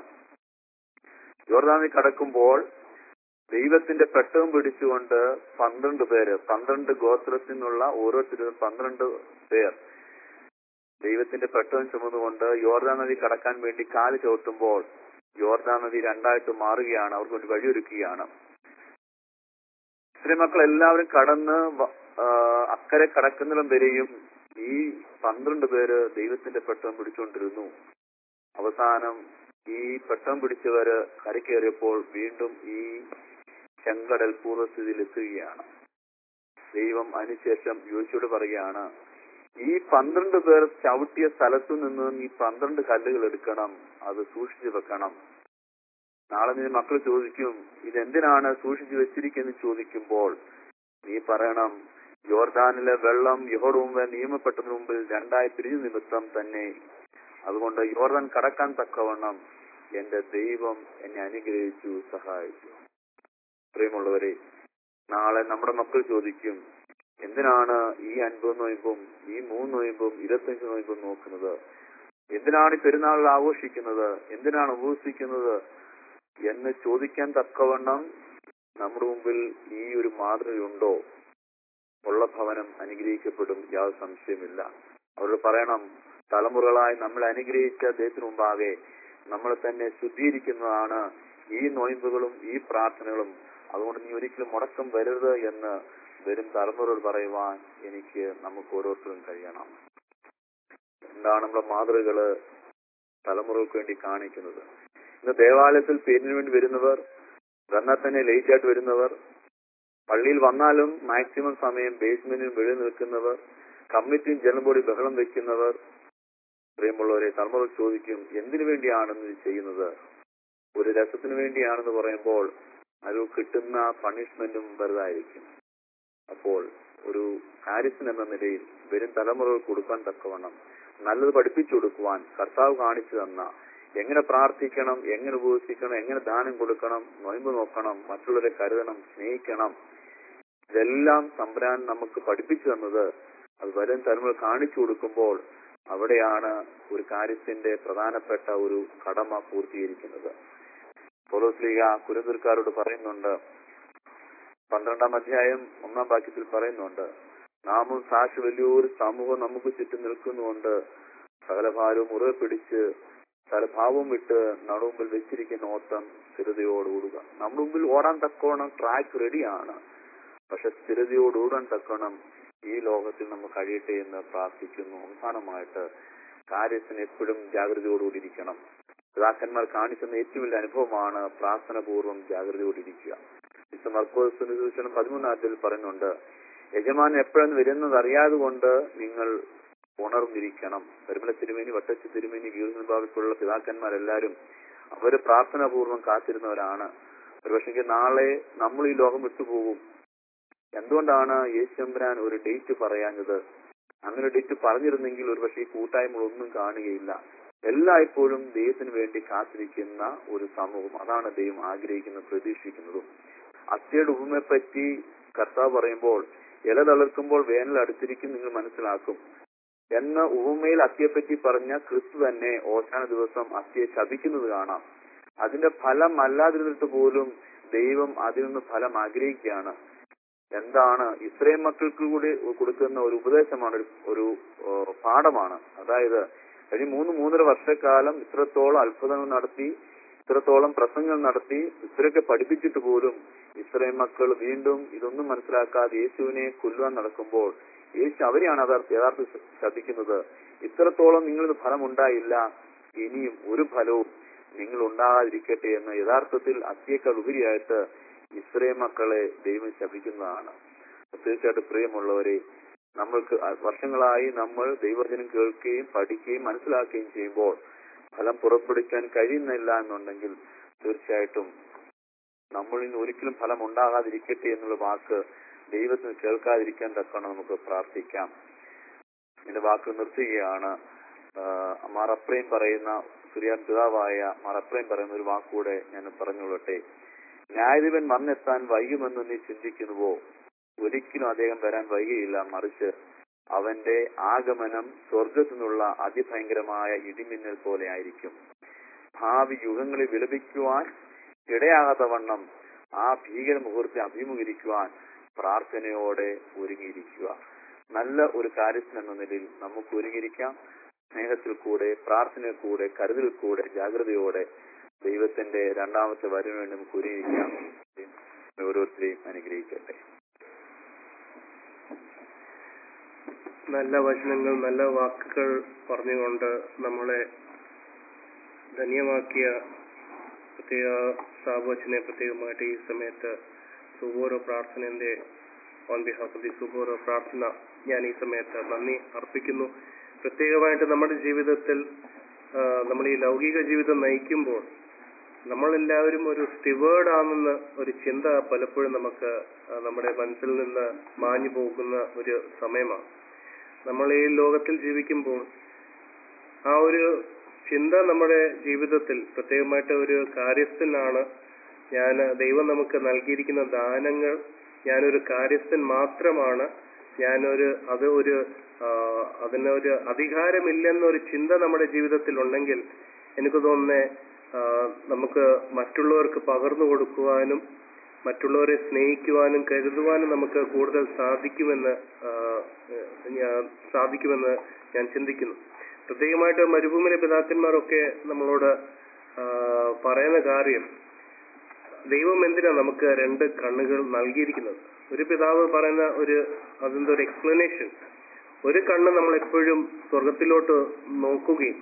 യോർദാൻ നദി കടക്കുമ്പോൾ ദൈവത്തിന്റെ പെട്ടകം പിടിച്ചുകൊണ്ട് പന്ത്രണ്ട് പേര്, പന്ത്രണ്ട് ഗോത്രത്തിൽ നിന്നുള്ള ഓരോരുത്തരും പന്ത്രണ്ട് പേർ ദൈവത്തിന്റെ പെട്ടകം ചുമന്നുകൊണ്ട് യോർദാൻ നദി കടക്കാൻ വേണ്ടി കാല് ചവിട്ടുമ്പോൾ യോർദാൻ നദി രണ്ടായിട്ട് മാറുകയാണ്. അവർക്ക് വേണ്ടി വഴിയൊരുക്കുകയാണ്. ഇസ്രായേൽ മക്കൾ എല്ലാവരും കടന്ന് അക്കരെ കടക്കുന്നിടം വരെയും ഈ പന്ത്രണ്ട് പേര് ദൈവത്തിന്റെ പെട്ടകം പിടിച്ചുകൊണ്ടിരുന്നു. അവസാനം ഈ പെട്ടകം പിടിച്ചവര് കരക്കേറിയപ്പോൾ വീണ്ടും ഈ ചെങ്കടൽ പൂർവ്വസ്ഥിതിയിൽ എത്തുകയാണ്. ദൈവം അതിനുശേഷം യോശുവോട് പറയുകയാണ്, ഈ പന്ത്രണ്ട് പേർ ചവിട്ടിയ സ്ഥലത്തു നിന്ന് ഈ പന്ത്രണ്ട് കല്ലുകൾ എടുക്കണം, അത് സൂക്ഷിച്ചു വെക്കണം. നാളെ നീ മക്കൾ ചോദിക്കും, ഇതെന്തിനാണ് സൂക്ഷിച്ചു വെച്ചിരിക്കുന്നത് ചോദിക്കുമ്പോൾ നീ പറയണം, യോർദാനിലെ വെള്ളം യഹോവയുടെ മുമ്പ് നിയമപ്പെട്ടതിന് മുമ്പിൽ രണ്ടായി പിരിഞ്ഞ നിമിത്തം തന്നെ. അതുകൊണ്ട് യോർദാൻ കടക്കാൻ തക്കവണ്ണം എന്റെ ദൈവം എന്നെ അനുഗ്രഹിച്ചു, സഹായിച്ചു. പ്രിയമുള്ളവരെ, നാളെ നമ്മുടെ മക്കൾ ചോദിക്കും, എന്തിനാണ് ഈ അൻപത് നോയമ്പും ഈ മൂന്ന് നോയമ്പും ഇരുപത്തഞ്ച് നോയമ്പും നോക്കുന്നത്? എന്തിനാണ് ഈ പെരുന്നാളിൽ ആഘോഷിക്കുന്നത്? എന്തിനാണ് ഉപവസിക്കുന്നത് എന്ന് ചോദിക്കാൻ തക്കവണ്ണം നമ്മുടെ മുമ്പിൽ ഈ ഒരു മാതൃകയുണ്ടോ? ഉള്ള ഭവനം അനുഗ്രഹിക്കപ്പെടും, യാതൊരു സംശയമില്ല. അവരോട് പറയണം, തലമുറകളായി നമ്മളെ അനുഗ്രഹിച്ച ദൈവത്തിന് മുമ്പാകെ നമ്മളെ തന്നെ ശുദ്ധീകരിക്കുന്നതാണ് ഈ നോയമ്പുകളും ഈ പ്രാർത്ഥനകളും. അതുകൊണ്ട് നീ ഒരിക്കലും മുടക്കം വരരുത് എന്ന് വരും തലമുറയോട് പറയുവാൻ എനിക്ക് നമുക്ക് ഓരോരുത്തരും കഴിയണം. എന്താണ് നമ്മുടെ മാതൃകകള് തലമുറകൾക്ക് വേണ്ടി കാണിക്കുന്നത്? ഇന്ന് ദേവാലയത്തിൽ പേരിന് വേണ്ടി വരുന്നവർ, വന്നാൽ തന്നെ ലേറ്റ് ആയിട്ട് വരുന്നവർ, പള്ളിയിൽ വന്നാലും മാക്സിമം സമയം ബേസ്മെന്റിൽ വെളി നിൽക്കുന്നവർ, കമ്മിറ്റിയും ജനറൽ ബോഡി ബഹളം വെക്കുന്നവർ. പ്രിയമുള്ളവരെ, തലമുറ ചോദിക്കും, എന്തിനു വേണ്ടിയാണെന്ന് ഇത് ചെയ്യുന്നത്? ഒരു രസത്തിന് വേണ്ടിയാണെന്ന് പറയുമ്പോൾ അത് കിട്ടുന്ന പണിഷ്മെന്റും വെറുതായിരിക്കും. അപ്പോൾ ഒരു കാര്യസ്ഥൻ എന്ന നിലയിൽ വരും തലമുറകൾ കൊടുക്കാൻ തക്കവണ്ണം നല്ലത് പഠിപ്പിച്ചു കൊടുക്കുവാൻ കർത്താവ് കാണിച്ചു തന്ന എങ്ങനെ പ്രാർത്ഥിക്കണം, എങ്ങനെ ഉപവസിക്കണം, എങ്ങനെ ദാനം കൊടുക്കണം, നൊയമ്പ് നോക്കണം, മറ്റുള്ളവരെ കരുതണം, സ്നേഹിക്കണം, ഇതെല്ലാം തമ്പുരാൻ നമുക്ക് പഠിപ്പിച്ചു തന്നത് അത് വരും തലമുറ കാണിച്ചു കൊടുക്കുമ്പോൾ അവിടെയാണ് ഒരു കാര്യത്തിന്റെ പ്രധാനപ്പെട്ട ഒരു കടമ പൂർത്തീകരിക്കുന്നത്. പൗലോസ്ലീഹ കുരിന്ത്യർക്കാരോട് പറയുന്നുണ്ട്, പന്ത്രണ്ടാം അധ്യായം ഒന്നാം വാക്യത്തിൽ പറയുന്നുണ്ട്, നാമും സാക്ഷി വലിയൊരു സമൂഹം നമുക്ക് ചുറ്റും നിൽക്കുന്നുകൊണ്ട് സകലഭാരവും മുറുകെ പിടിച്ച് സകലഭാവവും വിട്ട് നടുമുമ്പിൽ വെച്ചിരിക്കുന്ന ഓട്ടം സ്ഥിരതയോട് ഓടുക. നമ്മുടെ മുമ്പിൽ ഓടാൻ തക്കോണം ട്രാക്ക് റെഡിയാണ്. പക്ഷെ സ്ഥിരതയോട് ഓടാൻ തക്കണം ഈ ലോകത്തിൽ നമ്മൾ കഴിയട്ടെ എന്ന് പ്രാർത്ഥിക്കുന്നു. അവസാനമായിട്ട് കാര്യത്തിന് എപ്പോഴും ജാഗ്രതയോടുകൂടിയിരിക്കണം. പിതാക്കന്മാർ കാണിക്കുന്ന ഏറ്റവും വലിയ അനുഭവമാണ് പ്രാർത്ഥന പൂർവ്വം ജാഗ്രതയോടിരിക്കുക. വിശുദ്ധ മർക്കോസിന്റെ സുവിശേഷം പതിമൂന്നാം അധ്യായത്തിൽ പറയുന്നുണ്ട്, യജമാനൻ എപ്പോഴെന്ന് വരുന്നത് അറിയാതെ കൊണ്ട് നിങ്ങൾ ഉണർന്നിരിക്കണം. പരിമല തിരുമേനി, വട്ടച്ചി തിരുമേനി, ഗീർഭാവിക്കുള്ള പിതാക്കന്മാരെല്ലാരും അവര് പ്രാർത്ഥനാപൂർവ്വം കാത്തിരുന്നവരാണ്. ഒരുപക്ഷെ നാളെ നമ്മൾ ഈ ലോകം വിട്ടുപോകും. എന്തുകൊണ്ടാണ് യേശുമ്പരാൻ ഒരു ഡേറ്റ് പറയാഞ്ഞത്? അങ്ങനെ ഡേറ്റ് പറഞ്ഞിരുന്നെങ്കിൽ ഒരുപക്ഷെ ഈ കൂട്ടായ്മകളൊന്നും കാണുകയില്ല. എല്ലായ്പ്പോഴും ദൈവത്തിന് വേണ്ടി കാത്തിരിക്കുന്ന ഒരു സമൂഹം, അതാണ് ദൈവം ആഗ്രഹിക്കുന്നതും പ്രതീക്ഷിക്കുന്നതും. അത്തിയുടെ ഉപമയെപ്പറ്റി കർത്താവ് പറയുമ്പോൾ ഇല തളിർക്കുമ്പോൾ വേനൽ അടുത്തിരിക്കും നിങ്ങൾ മനസ്സിലാക്കും എന്ന ഉപമയിൽ അത്തിയെപ്പറ്റി പറഞ്ഞ ക്രിസ്തു തന്നെ ഓശാന ദിവസം അത്തിയെ ശപിക്കുന്നത് കാണാം. അതിന്റെ ഫലം അല്ലാതിരുന്നിട്ട് പോലും ദൈവം അതിൽ നിന്ന് ഫലം ആഗ്രഹിക്കുകയാണ്. എന്താണ്? ഇസ്രായേൽ മക്കൾക്ക് കൂടി കൊടുക്കുന്ന ഒരു ഉപദേശമാണ്, ഒരു ഒരു പാഠമാണ്. അതായത് കഴിഞ്ഞ മൂന്ന് മൂന്നര വർഷക്കാലം ഇത്രത്തോളം അത്ഭുതങ്ങൾ നടത്തി, ഇത്രത്തോളം പ്രസംഗങ്ങൾ നടത്തി, ഇത്രയൊക്കെ പഠിപ്പിച്ചിട്ട് പോലും ഇസ്രായേൽ മക്കൾ വീണ്ടും ഇതൊന്നും മനസ്സിലാക്കാതെ യേശുവിനെ കൊല്ലുവാൻ നടക്കുമ്പോൾ യേശു അവരെയാണ് അത് യഥാർത്ഥ ശപിക്കുന്നത്. ഇത്രത്തോളം നിങ്ങൾക്ക് ഫലം ഉണ്ടായില്ല, ഇനിയും ഒരു ഫലവും നിങ്ങൾ ഉണ്ടാകാതിരിക്കട്ടെ എന്ന് യഥാർത്ഥത്തിൽ അത്തിയേക്കാൾ ഉപരിയായിട്ട് ഇസ്രായേൽ മക്കളെ ദൈവം ശപിക്കുന്നതാണ്. തീർച്ചയായിട്ടും പ്രിയമുള്ളവരെ, നമ്മൾക്ക് വർഷങ്ങളായി നമ്മൾ ദൈവവചനം കേൾക്കുകയും പഠിക്കുകയും മനസ്സിലാക്കുകയും ചെയ്യുമ്പോൾ ഫലം പുറപ്പെടുവിക്കാൻ കഴിയുന്നില്ല എന്നുണ്ടെങ്കിൽ തീർച്ചയായിട്ടും നമ്മളിൽ നിന്ന് ഒരിക്കലും ഫലം ഉണ്ടാകാതിരിക്കട്ടെ എന്നുള്ള വാക്ക് ദൈവത്തിന് കേൾക്കാതിരിക്കാൻ തക്കണം നമുക്ക് പ്രാർത്ഥിക്കാം. എന്റെ വാക്ക് നിർത്തുകയാണ്. മാറപ്രേം പറയുന്ന സുറിയാൻ പിതാവായ മാറപ്രേം പറയുന്ന ഒരു വാക്കുകൂടെ ഞാൻ പറഞ്ഞുകൊള്ളട്ടെ. ന്യായാധിപൻ വന്നെത്താൻ വൈകുമെന്ന് നീ ചിന്തിക്കുന്നുവോ? ഒരിക്കലും അദ്ദേഹം വരാൻ വൈകിയില്ല, മറിച്ച് അവന്റെ ആഗമനം സ്വർഗത്തു നിന്നുള്ള അതിഭയങ്കരമായ ഇടിമിന്നൽ പോലെ ആയിരിക്കും. ഭാവി യുഗങ്ങളിൽ വിലപിക്കുവാൻ ഇടയാകാത്ത വണ്ണം ആ ഭീകര മുഹൂർത്തത്തെ അഭിമുഖീകരിക്കുവാൻ പ്രാർത്ഥനയോടെ ഒരുങ്ങിയിരിക്കുക. നല്ല ഒരു കാര്യസ്ഥൻ എന്ന നിലയിൽ നമുക്ക് ഒരുങ്ങിയിരിക്കാം. സ്നേഹത്തിൽ കൂടെ, പ്രാർത്ഥനയിൽ കൂടെ, കരുതലിൽ കൂടെ, ജാഗ്രതയോടെ ദൈവത്തിന്റെ രണ്ടാമത്തെ വരവിന് വേണ്ടി നമുക്ക് ഒരുങ്ങിയിരിക്കാം. ഓരോരുത്തരെയും അനുഗ്രഹിക്കട്ടെ. നല്ല വചനങ്ങൾ, നല്ല വാക്കുകൾ പറഞ്ഞുകൊണ്ട് നമ്മളെ ധന്യമാക്കിയ പ്രത്യേക സാബോച്ചനെ പ്രത്യേകമായിട്ട് ഈ സമയത്ത് സുബോറോ പ്രാർത്ഥനയുടെ ഓൺ ബിഹാഫ് ഓഫ് ദി സുബോറോ പ്രാർത്ഥന ഞാൻ ഈ സമയത്ത് നന്ദി അർപ്പിക്കുന്നു. പ്രത്യേകമായിട്ട് നമ്മുടെ ജീവിതത്തിൽ നമ്മൾ ഈ ലൗകിക ജീവിതം നയിക്കുമ്പോൾ നമ്മളെല്ലാവരും ഒരു സ്റ്റിവേർഡ് ആണെന്ന് ഒരു ചിന്ത പലപ്പോഴും നമുക്ക് നമ്മുടെ മനസ്സിൽ നിന്ന് മാഞ്ഞു പോകുന്ന ഒരു സമയമാണ്. നമ്മൾ ഈ ലോകത്തിൽ ജീവിക്കുമ്പോൾ ആ ഒരു ചിന്ത നമ്മുടെ ജീവിതത്തിൽ പ്രത്യേകമായിട്ട് ഒരു കാര്യസ്ഥനാണ് ഞാൻ, ദൈവം നമുക്ക് നൽകിയിരിക്കുന്ന ദാനങ്ങൾ, ഞാനൊരു കാര്യസ്ഥൻ മാത്രമാണ്, ഞാനൊരു അത് ഒരു അതിനൊരു അധികാരമില്ലെന്നൊരു ചിന്ത നമ്മുടെ ജീവിതത്തിൽ ഉണ്ടെങ്കിൽ എനിക്ക് തോന്നുന്നേ നമുക്ക് മറ്റുള്ളവർക്ക് പകർന്നു കൊടുക്കുവാനും മറ്റുള്ളവരെ സ്നേഹിക്കുവാനും കരുതുവാനും നമുക്ക് കൂടുതൽ സാധിക്കുമെന്ന് ഞാൻ സാധിക്കുമെന്ന് ഞാൻ ചിന്തിക്കുന്നു. പ്രത്യേകമായിട്ട് മരുഭൂമിയിലെ പിതാക്കന്മാരൊക്കെ നമ്മളോട് പറയുന്ന കാര്യം, ദൈവം എന്തിനാ നമുക്ക് രണ്ട് കണ്ണുകൾ നൽകിയിരിക്കുന്നത്? ഒരു പിതാവ് പറയുന്ന ഒരു അതിന്റെ ഒരു എക്സ്പ്ലനേഷൻ, ഒരു കണ്ണ് നമ്മൾ എപ്പോഴും സ്വർഗത്തിലോട്ട് നോക്കുകയും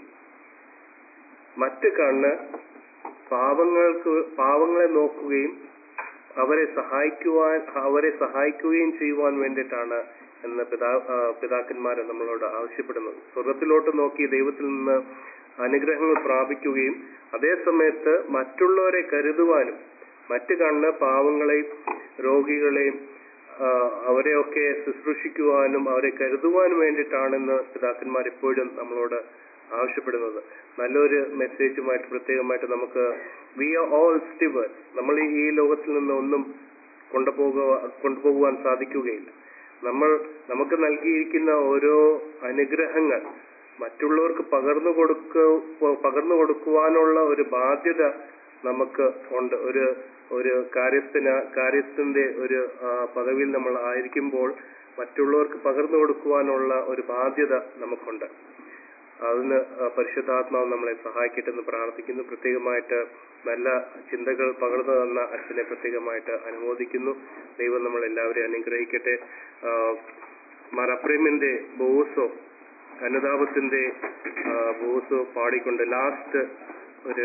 മറ്റു കണ്ണ് പാവങ്ങൾക്ക് പാവങ്ങളെ നോക്കുകയും അവരെ സഹായിക്കുവാൻ അവരെ സഹായിക്കുകയും ചെയ്യുവാൻ വേണ്ടിയിട്ടാണ് എന്ന് പിതാ പിതാക്കന്മാരെ നമ്മളോട് ആവശ്യപ്പെടുന്നത്. സ്വർഗത്തിലോട്ട് നോക്കി ദൈവത്തിൽ നിന്ന് അനുഗ്രഹങ്ങൾ പ്രാപിക്കുകയും അതേ സമയത്ത് മറ്റുള്ളവരെ കരുതുവാനും, മറ്റു കണ്ണ് പാവങ്ങളെയും രോഗികളെയും അവരെയൊക്കെ ശുശ്രൂഷിക്കുവാനും അവരെ കരുതുവാനും വേണ്ടിയിട്ടാണെന്ന് പിതാക്കന്മാർ എപ്പോഴും നമ്മളോട് ആവശ്യപ്പെടുന്നത്. നല്ലൊരു മെസ്സേജുമായിട്ട് പ്രത്യേകമായിട്ട് നമുക്ക് വി ആർ ഓൾ സ്റ്റിവേർഡ്, നമ്മൾ ഈ ലോകത്തിൽ നിന്ന് ഒന്നും കൊണ്ടുപോകുക കൊണ്ടുപോകുവാൻ സാധിക്കുകയില്ല. നമ്മൾ നമുക്ക് നൽകിയിരിക്കുന്ന ഓരോ അനുഗ്രഹങ്ങൾ മറ്റുള്ളവർക്ക് പകർന്നു കൊടുക്ക പകർന്നു കൊടുക്കുവാനുള്ള ഒരു ബാധ്യത നമുക്ക് ഉണ്ട്. ഒരു ഒരു കാര്യസ്ഥന കാര്യസ്ഥന്റെ ഒരു പദവിയിൽ നമ്മൾ ആയിരിക്കുമ്പോൾ മറ്റുള്ളവർക്ക് പകർന്നു കൊടുക്കുവാനുള്ള ഒരു ബാധ്യത നമുക്കുണ്ട്. അതിന് പരിശുദ്ധാത്മാവ് നമ്മളെ സഹായിക്കട്ടെ എന്ന് പ്രാർത്ഥിക്കുന്നു. പ്രത്യേകമായിട്ട് നല്ല ചിന്തകൾ പകർന്നു തന്ന അച്ഛനെ പ്രത്യേകമായിട്ട് അനുമോദിക്കുന്നു. ദൈവം നമ്മളെല്ലാവരെയും അനുഗ്രഹിക്കട്ടെ. മറപ്രേമിന്റെ ബോസോ അനുതാപത്തിന്റെ ബോസോ പാടിക്കൊണ്ട് ലാസ്റ്റ് ഒരു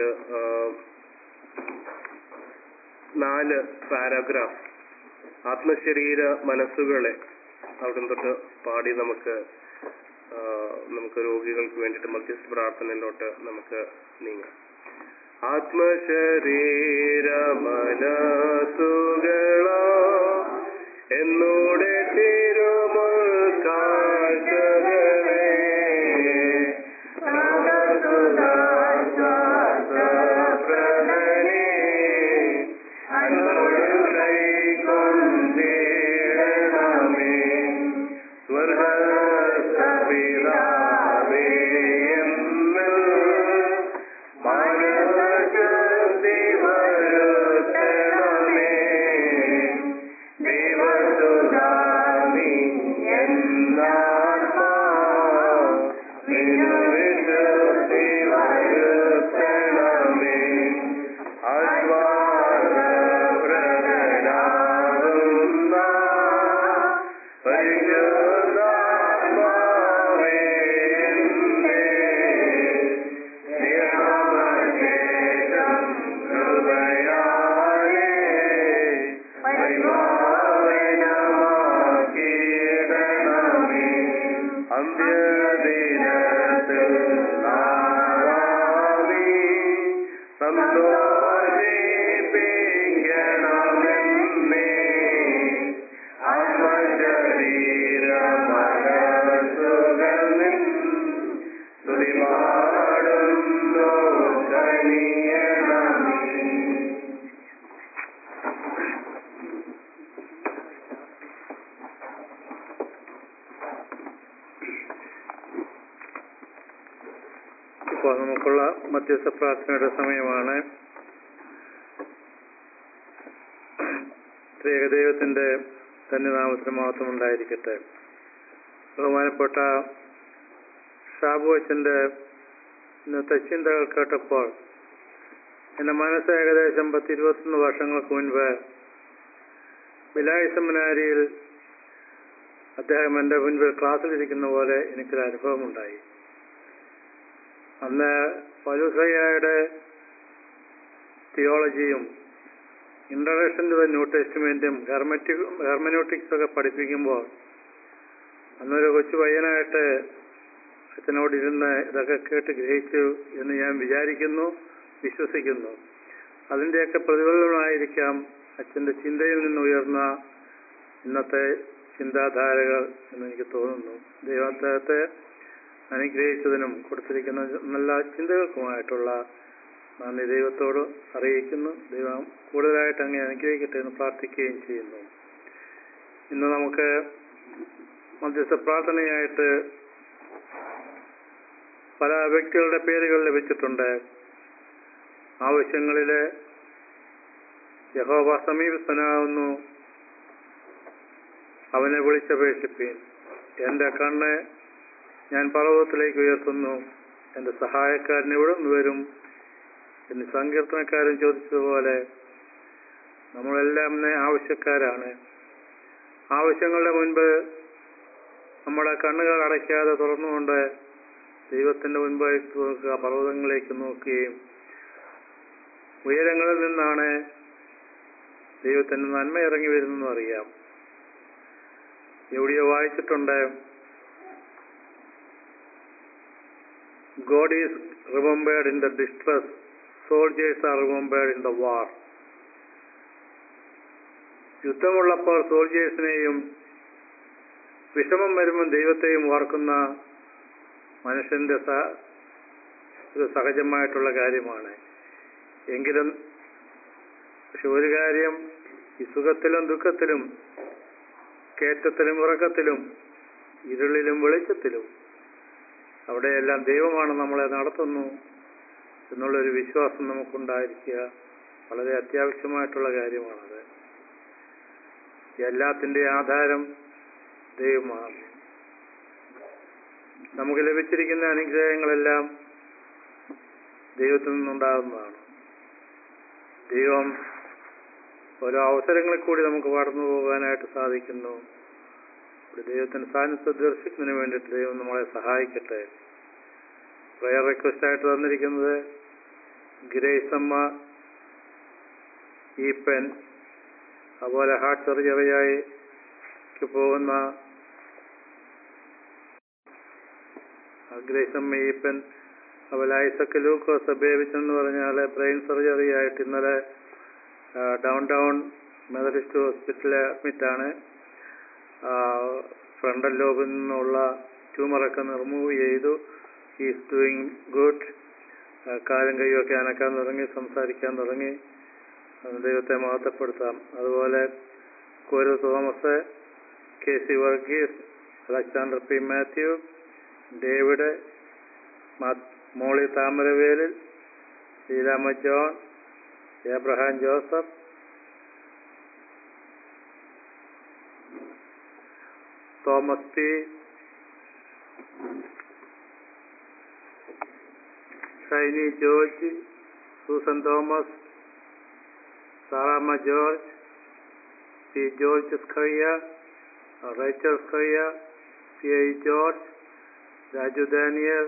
നാല് പാരാഗ്രാഫ് ആത്മശരീര മനസ്സുകളെ അവിടെ തൊട്ട് പാടി നമുക്ക് നമുക്ക് രോഗികൾക്ക് വേണ്ടിയിട്ട് മധ്യസ്ഥ പ്രാർത്ഥനയിലോട്ട് നമുക്ക് നീങ്ങാം. ആത്മശരീര മനസ്സുകളാ എന്നോടെ തിരുമുൽ കാഴ്ചകളെ എന്നോട് കൈക്കൊണ്ടേണമേ ഇപ്പോൾ നമുക്കുള്ള മധ്യസ്ഥ പ്രാർത്ഥനയുടെ സമയമാണ്. ഏകദൈവത്തിന്റെ തന്നെ നാമത്തിന് മാത്രം ഉണ്ടായിരിക്കട്ടെ. ബഹുമാനപ്പെട്ട ഷാബു അച്ഛന്റെ ഇന്നത്തെ ചിന്തകൾ കേട്ടപ്പോൾ എൻ്റെ മനസ്സ് ഏകദേശം പത്ത് ഇരുപത്തൊന്ന് വർഷങ്ങൾക്ക് മുൻപ് ബിലായി സെമിനാരിയിൽ അദ്ദേഹം എൻ്റെ മുൻപിൽ ക്ലാസ്സിലിരിക്കുന്ന പോലെ എനിക്കൊരു അനുഭവമുണ്ടായി. അന്ന് പൗലോസ്ലീഹായുടെ തിയോളജിയും ഇൻട്രൊഡക്ഷൻ ടു ദ ന്യൂ ടെസ്റ്റ്മെന്റും ഹെർമറ്റി ഹെർമനോട്ടിക്സ് ഒക്കെ പഠിപ്പിക്കുമ്പോൾ അന്നൊരു കൊച്ചു പയ്യനായിട്ട് അച്ഛനോടിരുന്ന് ഇതൊക്കെ കേട്ട് ഗ്രഹിച്ചു എന്ന് ഞാൻ വിചാരിക്കുന്നു, വിശ്വസിക്കുന്നു. അതിൻ്റെയൊക്കെ പ്രതിഫലനമായിരിക്കാം അച്ഛൻ്റെ ചിന്തയിൽ നിന്ന് ഉയർന്ന ഇന്നത്തെ ചിന്താധാരകൾ എന്നെനിക്ക് തോന്നുന്നു. ദൈവം അദ്ദേഹത്തെ അനുഗ്രഹിച്ചതിനും കൊടുത്തിരിക്കുന്ന നല്ല ചിന്തകൾക്കുമായിട്ടുള്ള നന്ദി ദൈവത്തോട് അറിയിക്കുന്നു. ദൈവം കൂടുതലായിട്ട് അങ്ങ് അനുഗ്രഹിക്കട്ടെ എന്ന് പ്രാർത്ഥിക്കുകയും ചെയ്യുന്നു. ഇന്ന് നമുക്ക് മധ്യസ്ഥ പ്രാർത്ഥനയായിട്ട് പല വ്യക്തികളുടെ പേരുകൾ ലഭിച്ചിട്ടുണ്ട്. ആവശ്യങ്ങളിൽ യഹോവ സമീപസ്ഥനാകുന്നു, അവനെ വിളിച്ചപേക്ഷിപ്പീൻ. എൻ്റെ കണ്ണ് ഞാൻ പർവ്വതത്തിലേക്ക് ഉയർത്തുന്നു, എൻ്റെ സഹായക്കാരൻ എവിടെ നിന്ന് വരും എന്ന് സങ്കീർത്തനക്കാരൻ ചോദിച്ചതുപോലെ നമ്മളെല്ലാം ആവശ്യക്കാരാണ്. ആവശ്യങ്ങളുടെ മുൻപ് നമ്മുടെ കണ്ണുകൾ അടയ്ക്കാതെ തുറന്നുകൊണ്ട് ദൈവത്തിൻ്റെ മുൻപായിട്ട് നോക്കുക, പർവ്വതങ്ങളിലേക്ക് നോക്കുകയും ഉയരങ്ങളിൽ നിന്നാണ് ദൈവത്തിൻ്റെ നന്മ ഇറങ്ങി വരുന്നതെന്ന് അറിയാം. എവിടെയോ വായിച്ചിട്ടുണ്ട്, God is remembered in the distress, soldiers are remembered in the war. യുദ്ധമുള്ളപ്പോൾ സോൾജേഴ്സിനെയും വിഷമം വരുമ്പോൾ ദൈവത്തെയും ഓർക്കുന്ന മനുഷ്യന്റെ ഒരു സഹജമായിട്ടുള്ള കാര്യമാണ്. എങ്കിലും പക്ഷെ ഒരു കാര്യം, ഈ സുഖത്തിലും ദുഃഖത്തിലും കയറ്റത്തിലും ഇറക്കത്തിലും ഇരുളിലും വെളിച്ചത്തിലും അവിടെയെല്ലാം ദൈവമാണ് നമ്മളെ നടത്തുന്നു എന്നുള്ളൊരു വിശ്വാസം നമുക്കുണ്ടായിരിക്കുക വളരെ അത്യാവശ്യമായിട്ടുള്ള കാര്യമാണത്. എല്ലാത്തിൻ്റെ ആധാരം ദൈവമാണ്. നമുക്ക് ലഭിച്ചിരിക്കുന്ന അനുഗ്രഹങ്ങളെല്ലാം ദൈവത്തിൽ നിന്നുണ്ടാകുന്നതാണ്. ദൈവം ഓരോ അവസരങ്ങളിൽ കൂടി നമുക്ക് കടന്നു പോകാനായിട്ട് സാധിക്കുന്നു. ദൈവത്തിന് സാന്നിധ്യം ദർശിക്കുന്നതിന് വേണ്ടിയിട്ട് ദൈവം നമ്മളെ സഹായിക്കട്ടെ. പ്രയർ റിക്വസ്റ്റ് ആയിട്ട് തന്നിരിക്കുന്നത് ഗ്രേസമ്മ ഈപ്പൻ, അതുപോലെ ഹാർട്ട് സർജറിയായി പോകുന്ന ഗ്രേസമ്മ ഈപ്പൻ, അതുപോലെ ഐസക് ലൂക്കോസ് ബേബിച്ചെന്ന് പറഞ്ഞാൽ ബ്രെയിൻ സർജറി ആയിട്ട് ഇന്നലെ ഡൗൺ ടൗൺ മെത്തഡിസ്റ്റ് ഹോസ്പിറ്റലിൽ അഡ്മിറ്റാണ്. ഫ്രണ്ടൽ ലോബിൽ നിന്നുള്ള ട്യൂമറൊക്കെ റിമൂവ് ചെയ്തു. Is doing good. കാലും കൈയൊക്കെ അനക്കാൻ തുടങ്ങി, സംസാരിക്കാൻ തുടങ്ങി. ദൈവത്തെ മഹത്വപ്പെടുത്താം. അതുപോലെ Koru Thomas, K C Varghese, Alexander P Mathew, David, Molly Thamaravelil, Sreerama John, Abraham Joseph, Thomas P, Shiny George, Susan Thomas, Saramma George, P George Scaria, Rachel Scaria, P I George, Raju Daniel,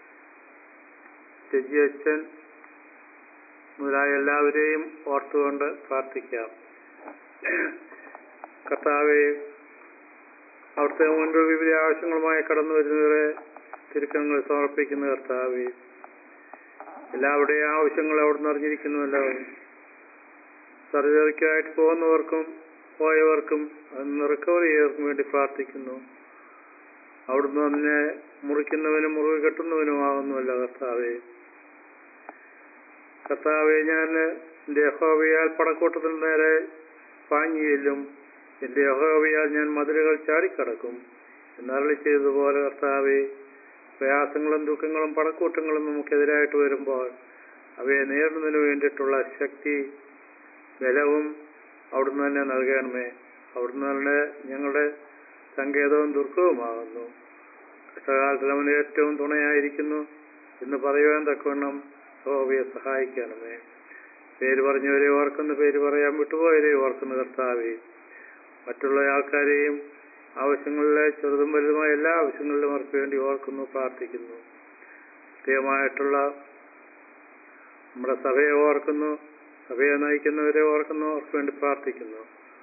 Teji അച്ഛൻ മുതലായ എല്ലാവരെയും ഓർത്തുകൊണ്ട് പ്രാർത്ഥിക്കാം. കർത്താവെ, അവിടുത്തെ മുൻപ് വിവിധ ആവശ്യങ്ങളുമായി കടന്നു വരുന്നവരെ തിരുക്കങ്ങൾ സമർപ്പിക്കുന്ന കർത്താവെ, എല്ലാവരുടെയും ആവശ്യങ്ങൾ അവിടുന്ന് അറിഞ്ഞിരിക്കുന്നുവല്ലോ. സർജറിക്കായിട്ട് പോകുന്നവർക്കും പോയവർക്കും അന്ന് റിക്കവർ ചെയ്തവർക്കും വേണ്ടി പ്രാർത്ഥിക്കുന്നു. അവിടുന്ന് അതിനെ മുറിക്കുന്നവനും മുറിവ് കെട്ടുന്നവനുമാകുന്നുവല്ലോ കർത്താവെ. കർത്താവെ, ഞാൻ എൻ്റെ യഹോവയാൽ പടക്കൂട്ടത്തിന് നേരെ പാഞ്ഞിയില്ലും, എൻ്റെ യഹോവയാൽ ഞാൻ മതിലുകൾ ചാടിക്കടക്കും എന്നരുളി ചെയ്തതുപോലെ കർത്താവെ, പ്രയാസങ്ങളും ദുഃഖങ്ങളും പടക്കൂട്ടങ്ങളും നമുക്കെതിരായിട്ട് വരുമ്പോൾ അവയെ നേരിടുന്നതിന് വേണ്ടിയിട്ടുള്ള ശക്തി ബലവും അവിടുന്ന് തന്നെ നൽകണമേ. അവിടുന്ന് തന്നെ ഞങ്ങളുടെ സങ്കേതവും ദുർഗവുമാകുന്നു. കഷ്ടകാലത്തിൽ അവന് ഏറ്റവും തുണയായിരിക്കുന്നു എന്ന് പറയുവാൻ തക്കവണ്ണം യഹോവയെ സഹായിക്കണമേ. പേര് പറഞ്ഞവരെ ഓർക്കുന്നു, പേര് പറയാൻ വിട്ടുപോയവരെ ഓർക്കുന്ന കർത്താവേ, മറ്റുള്ള ആൾക്കാരെയും ആവശ്യങ്ങളിലെ ചെറുതും വലുതുമായ എല്ലാ ആവശ്യങ്ങളിലും അവർക്ക് വേണ്ടി ഓർക്കുന്നു, പ്രാർത്ഥിക്കുന്നു. പ്രത്യേകമായിട്ടുള്ള നമ്മുടെ സഭയെ ഓർക്കുന്നു, സഭയെ നയിക്കുന്നവരെ ഓർക്കുന്നു, അവർക്ക് വേണ്ടി പ്രാർത്ഥിക്കുന്നു.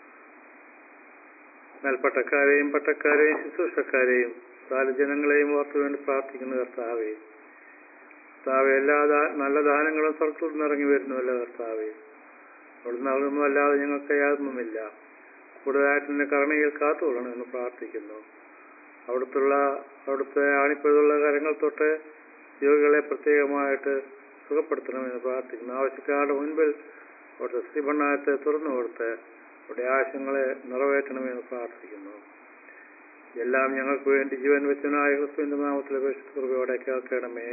മേൽപ്പട്ടക്കാരെയും പട്ടക്കാരെയും ശുശ്രൂഷക്കാരെയും ജനങ്ങളെയും ഓർത്തു വേണ്ടി പ്രാർത്ഥിക്കുന്നു കർത്താവേ. കർത്താവെ, എല്ലാ നല്ല ദാനങ്ങളും സ്വർഗത്തിൽ നിന്നിറങ്ങി വരുന്നുവല്ലോ കർത്താവെ. അവിടെ നൽകുന്നതല്ലാതെ ഞങ്ങൾക്ക് യാതൊന്നുമില്ല. കൂടുതലായിട്ട് എന്നെ കരുണയിൽ കാത്തുകൊള്ളണമെന്ന് പ്രാർത്ഥിക്കുന്നു. അവിടുത്തുള്ള അവിടുത്തെ ആണിപ്പഴുതുള്ള കരങ്ങൾ തൊട്ട് രോഗികളെ പ്രത്യേകമായിട്ട് സുഖപ്പെടുത്തണമെന്ന് പ്രാർത്ഥിക്കുന്നു. ആവശ്യക്കാരുടെ മുൻപിൽ അവിടുത്തെ ശ്രീഭണ്ണായത്തെ തുറന്നു കൊടുത്ത് അവിടെ ആവശ്യങ്ങളെ നിറവേറ്റണമെന്ന് പ്രാർത്ഥിക്കുന്നു. എല്ലാം ഞങ്ങൾക്ക് വേണ്ടി ജീവൻ വെച്ചവനായ ക്രിസ്തുവിന്റെ നാമത്തിൽ അപേക്ഷിച്ച് കൃപയോടെ കേൾക്കണമേ.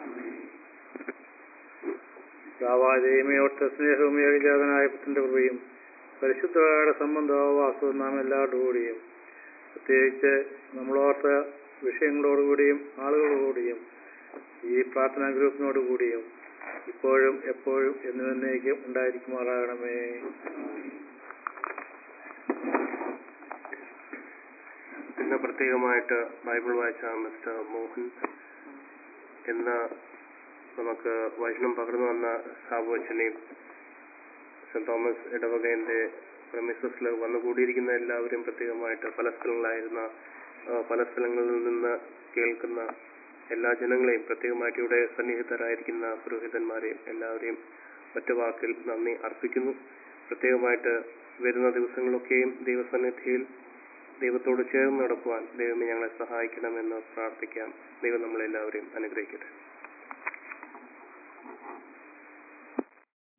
ദൈവമേ, ഒറ്റ സ്നേഹവും ഏകജാതനായ പുത്രന്റെ കൃപയും പരിശുദ്ധയുടെ സംബന്ധവും വാസവും നാം എല്ലാവരുടെ കൂടിയും പ്രത്യേകിച്ച് നമ്മളോർത്ത വിഷയങ്ങളോടുകൂടിയും ആളുകളോടുകൂടിയും ഈ പ്രാർത്ഥനാ ഗ്രൂപ്പിനോടുകൂടിയും ഇപ്പോഴും എപ്പോഴും എന്നുവന്നേക്കും ഉണ്ടായിരിക്കുമാറാകണമേ. ഇന്ന് പ്രത്യേകമായിട്ട് ബൈബിൾ വായിച്ച മിസ്റ്റർ മോഹൻ എന്ന നമുക്ക് വചനം പകർന്നു വന്ന സാബു അച്ഛനെയും സെന്റ് തോമസ് ഇടവകയുടെ പ്രമിസസിൽ വന്നുകൂടിയിരിക്കുന്ന എല്ലാവരും പ്രത്യേകമായിട്ട് പല സ്ഥലങ്ങളായിരുന്ന പല സ്ഥലങ്ങളിൽ നിന്ന് കേൾക്കുന്ന എല്ലാ ജനങ്ങളെയും പ്രത്യേകമായിട്ട് ഇവിടെ സന്നിഹിതരായിരിക്കുന്ന പുരോഹിതന്മാരെയും എല്ലാവരെയും ഒറ്റ വാക്കിൽ നന്ദി അർപ്പിക്കുന്നു. പ്രത്യേകമായിട്ട് വരുന്ന ദിവസങ്ങളൊക്കെയും ദൈവസന്നിധിയിൽ ദൈവത്തോട് ചേർന്ന് നടക്കുവാൻ ദൈവമേ ഞങ്ങളെ സഹായിക്കണമെന്ന് പ്രാർത്ഥിക്കാം. ദൈവം നമ്മളെല്ലാവരെയും അനുഗ്രഹിക്കട്ടെ.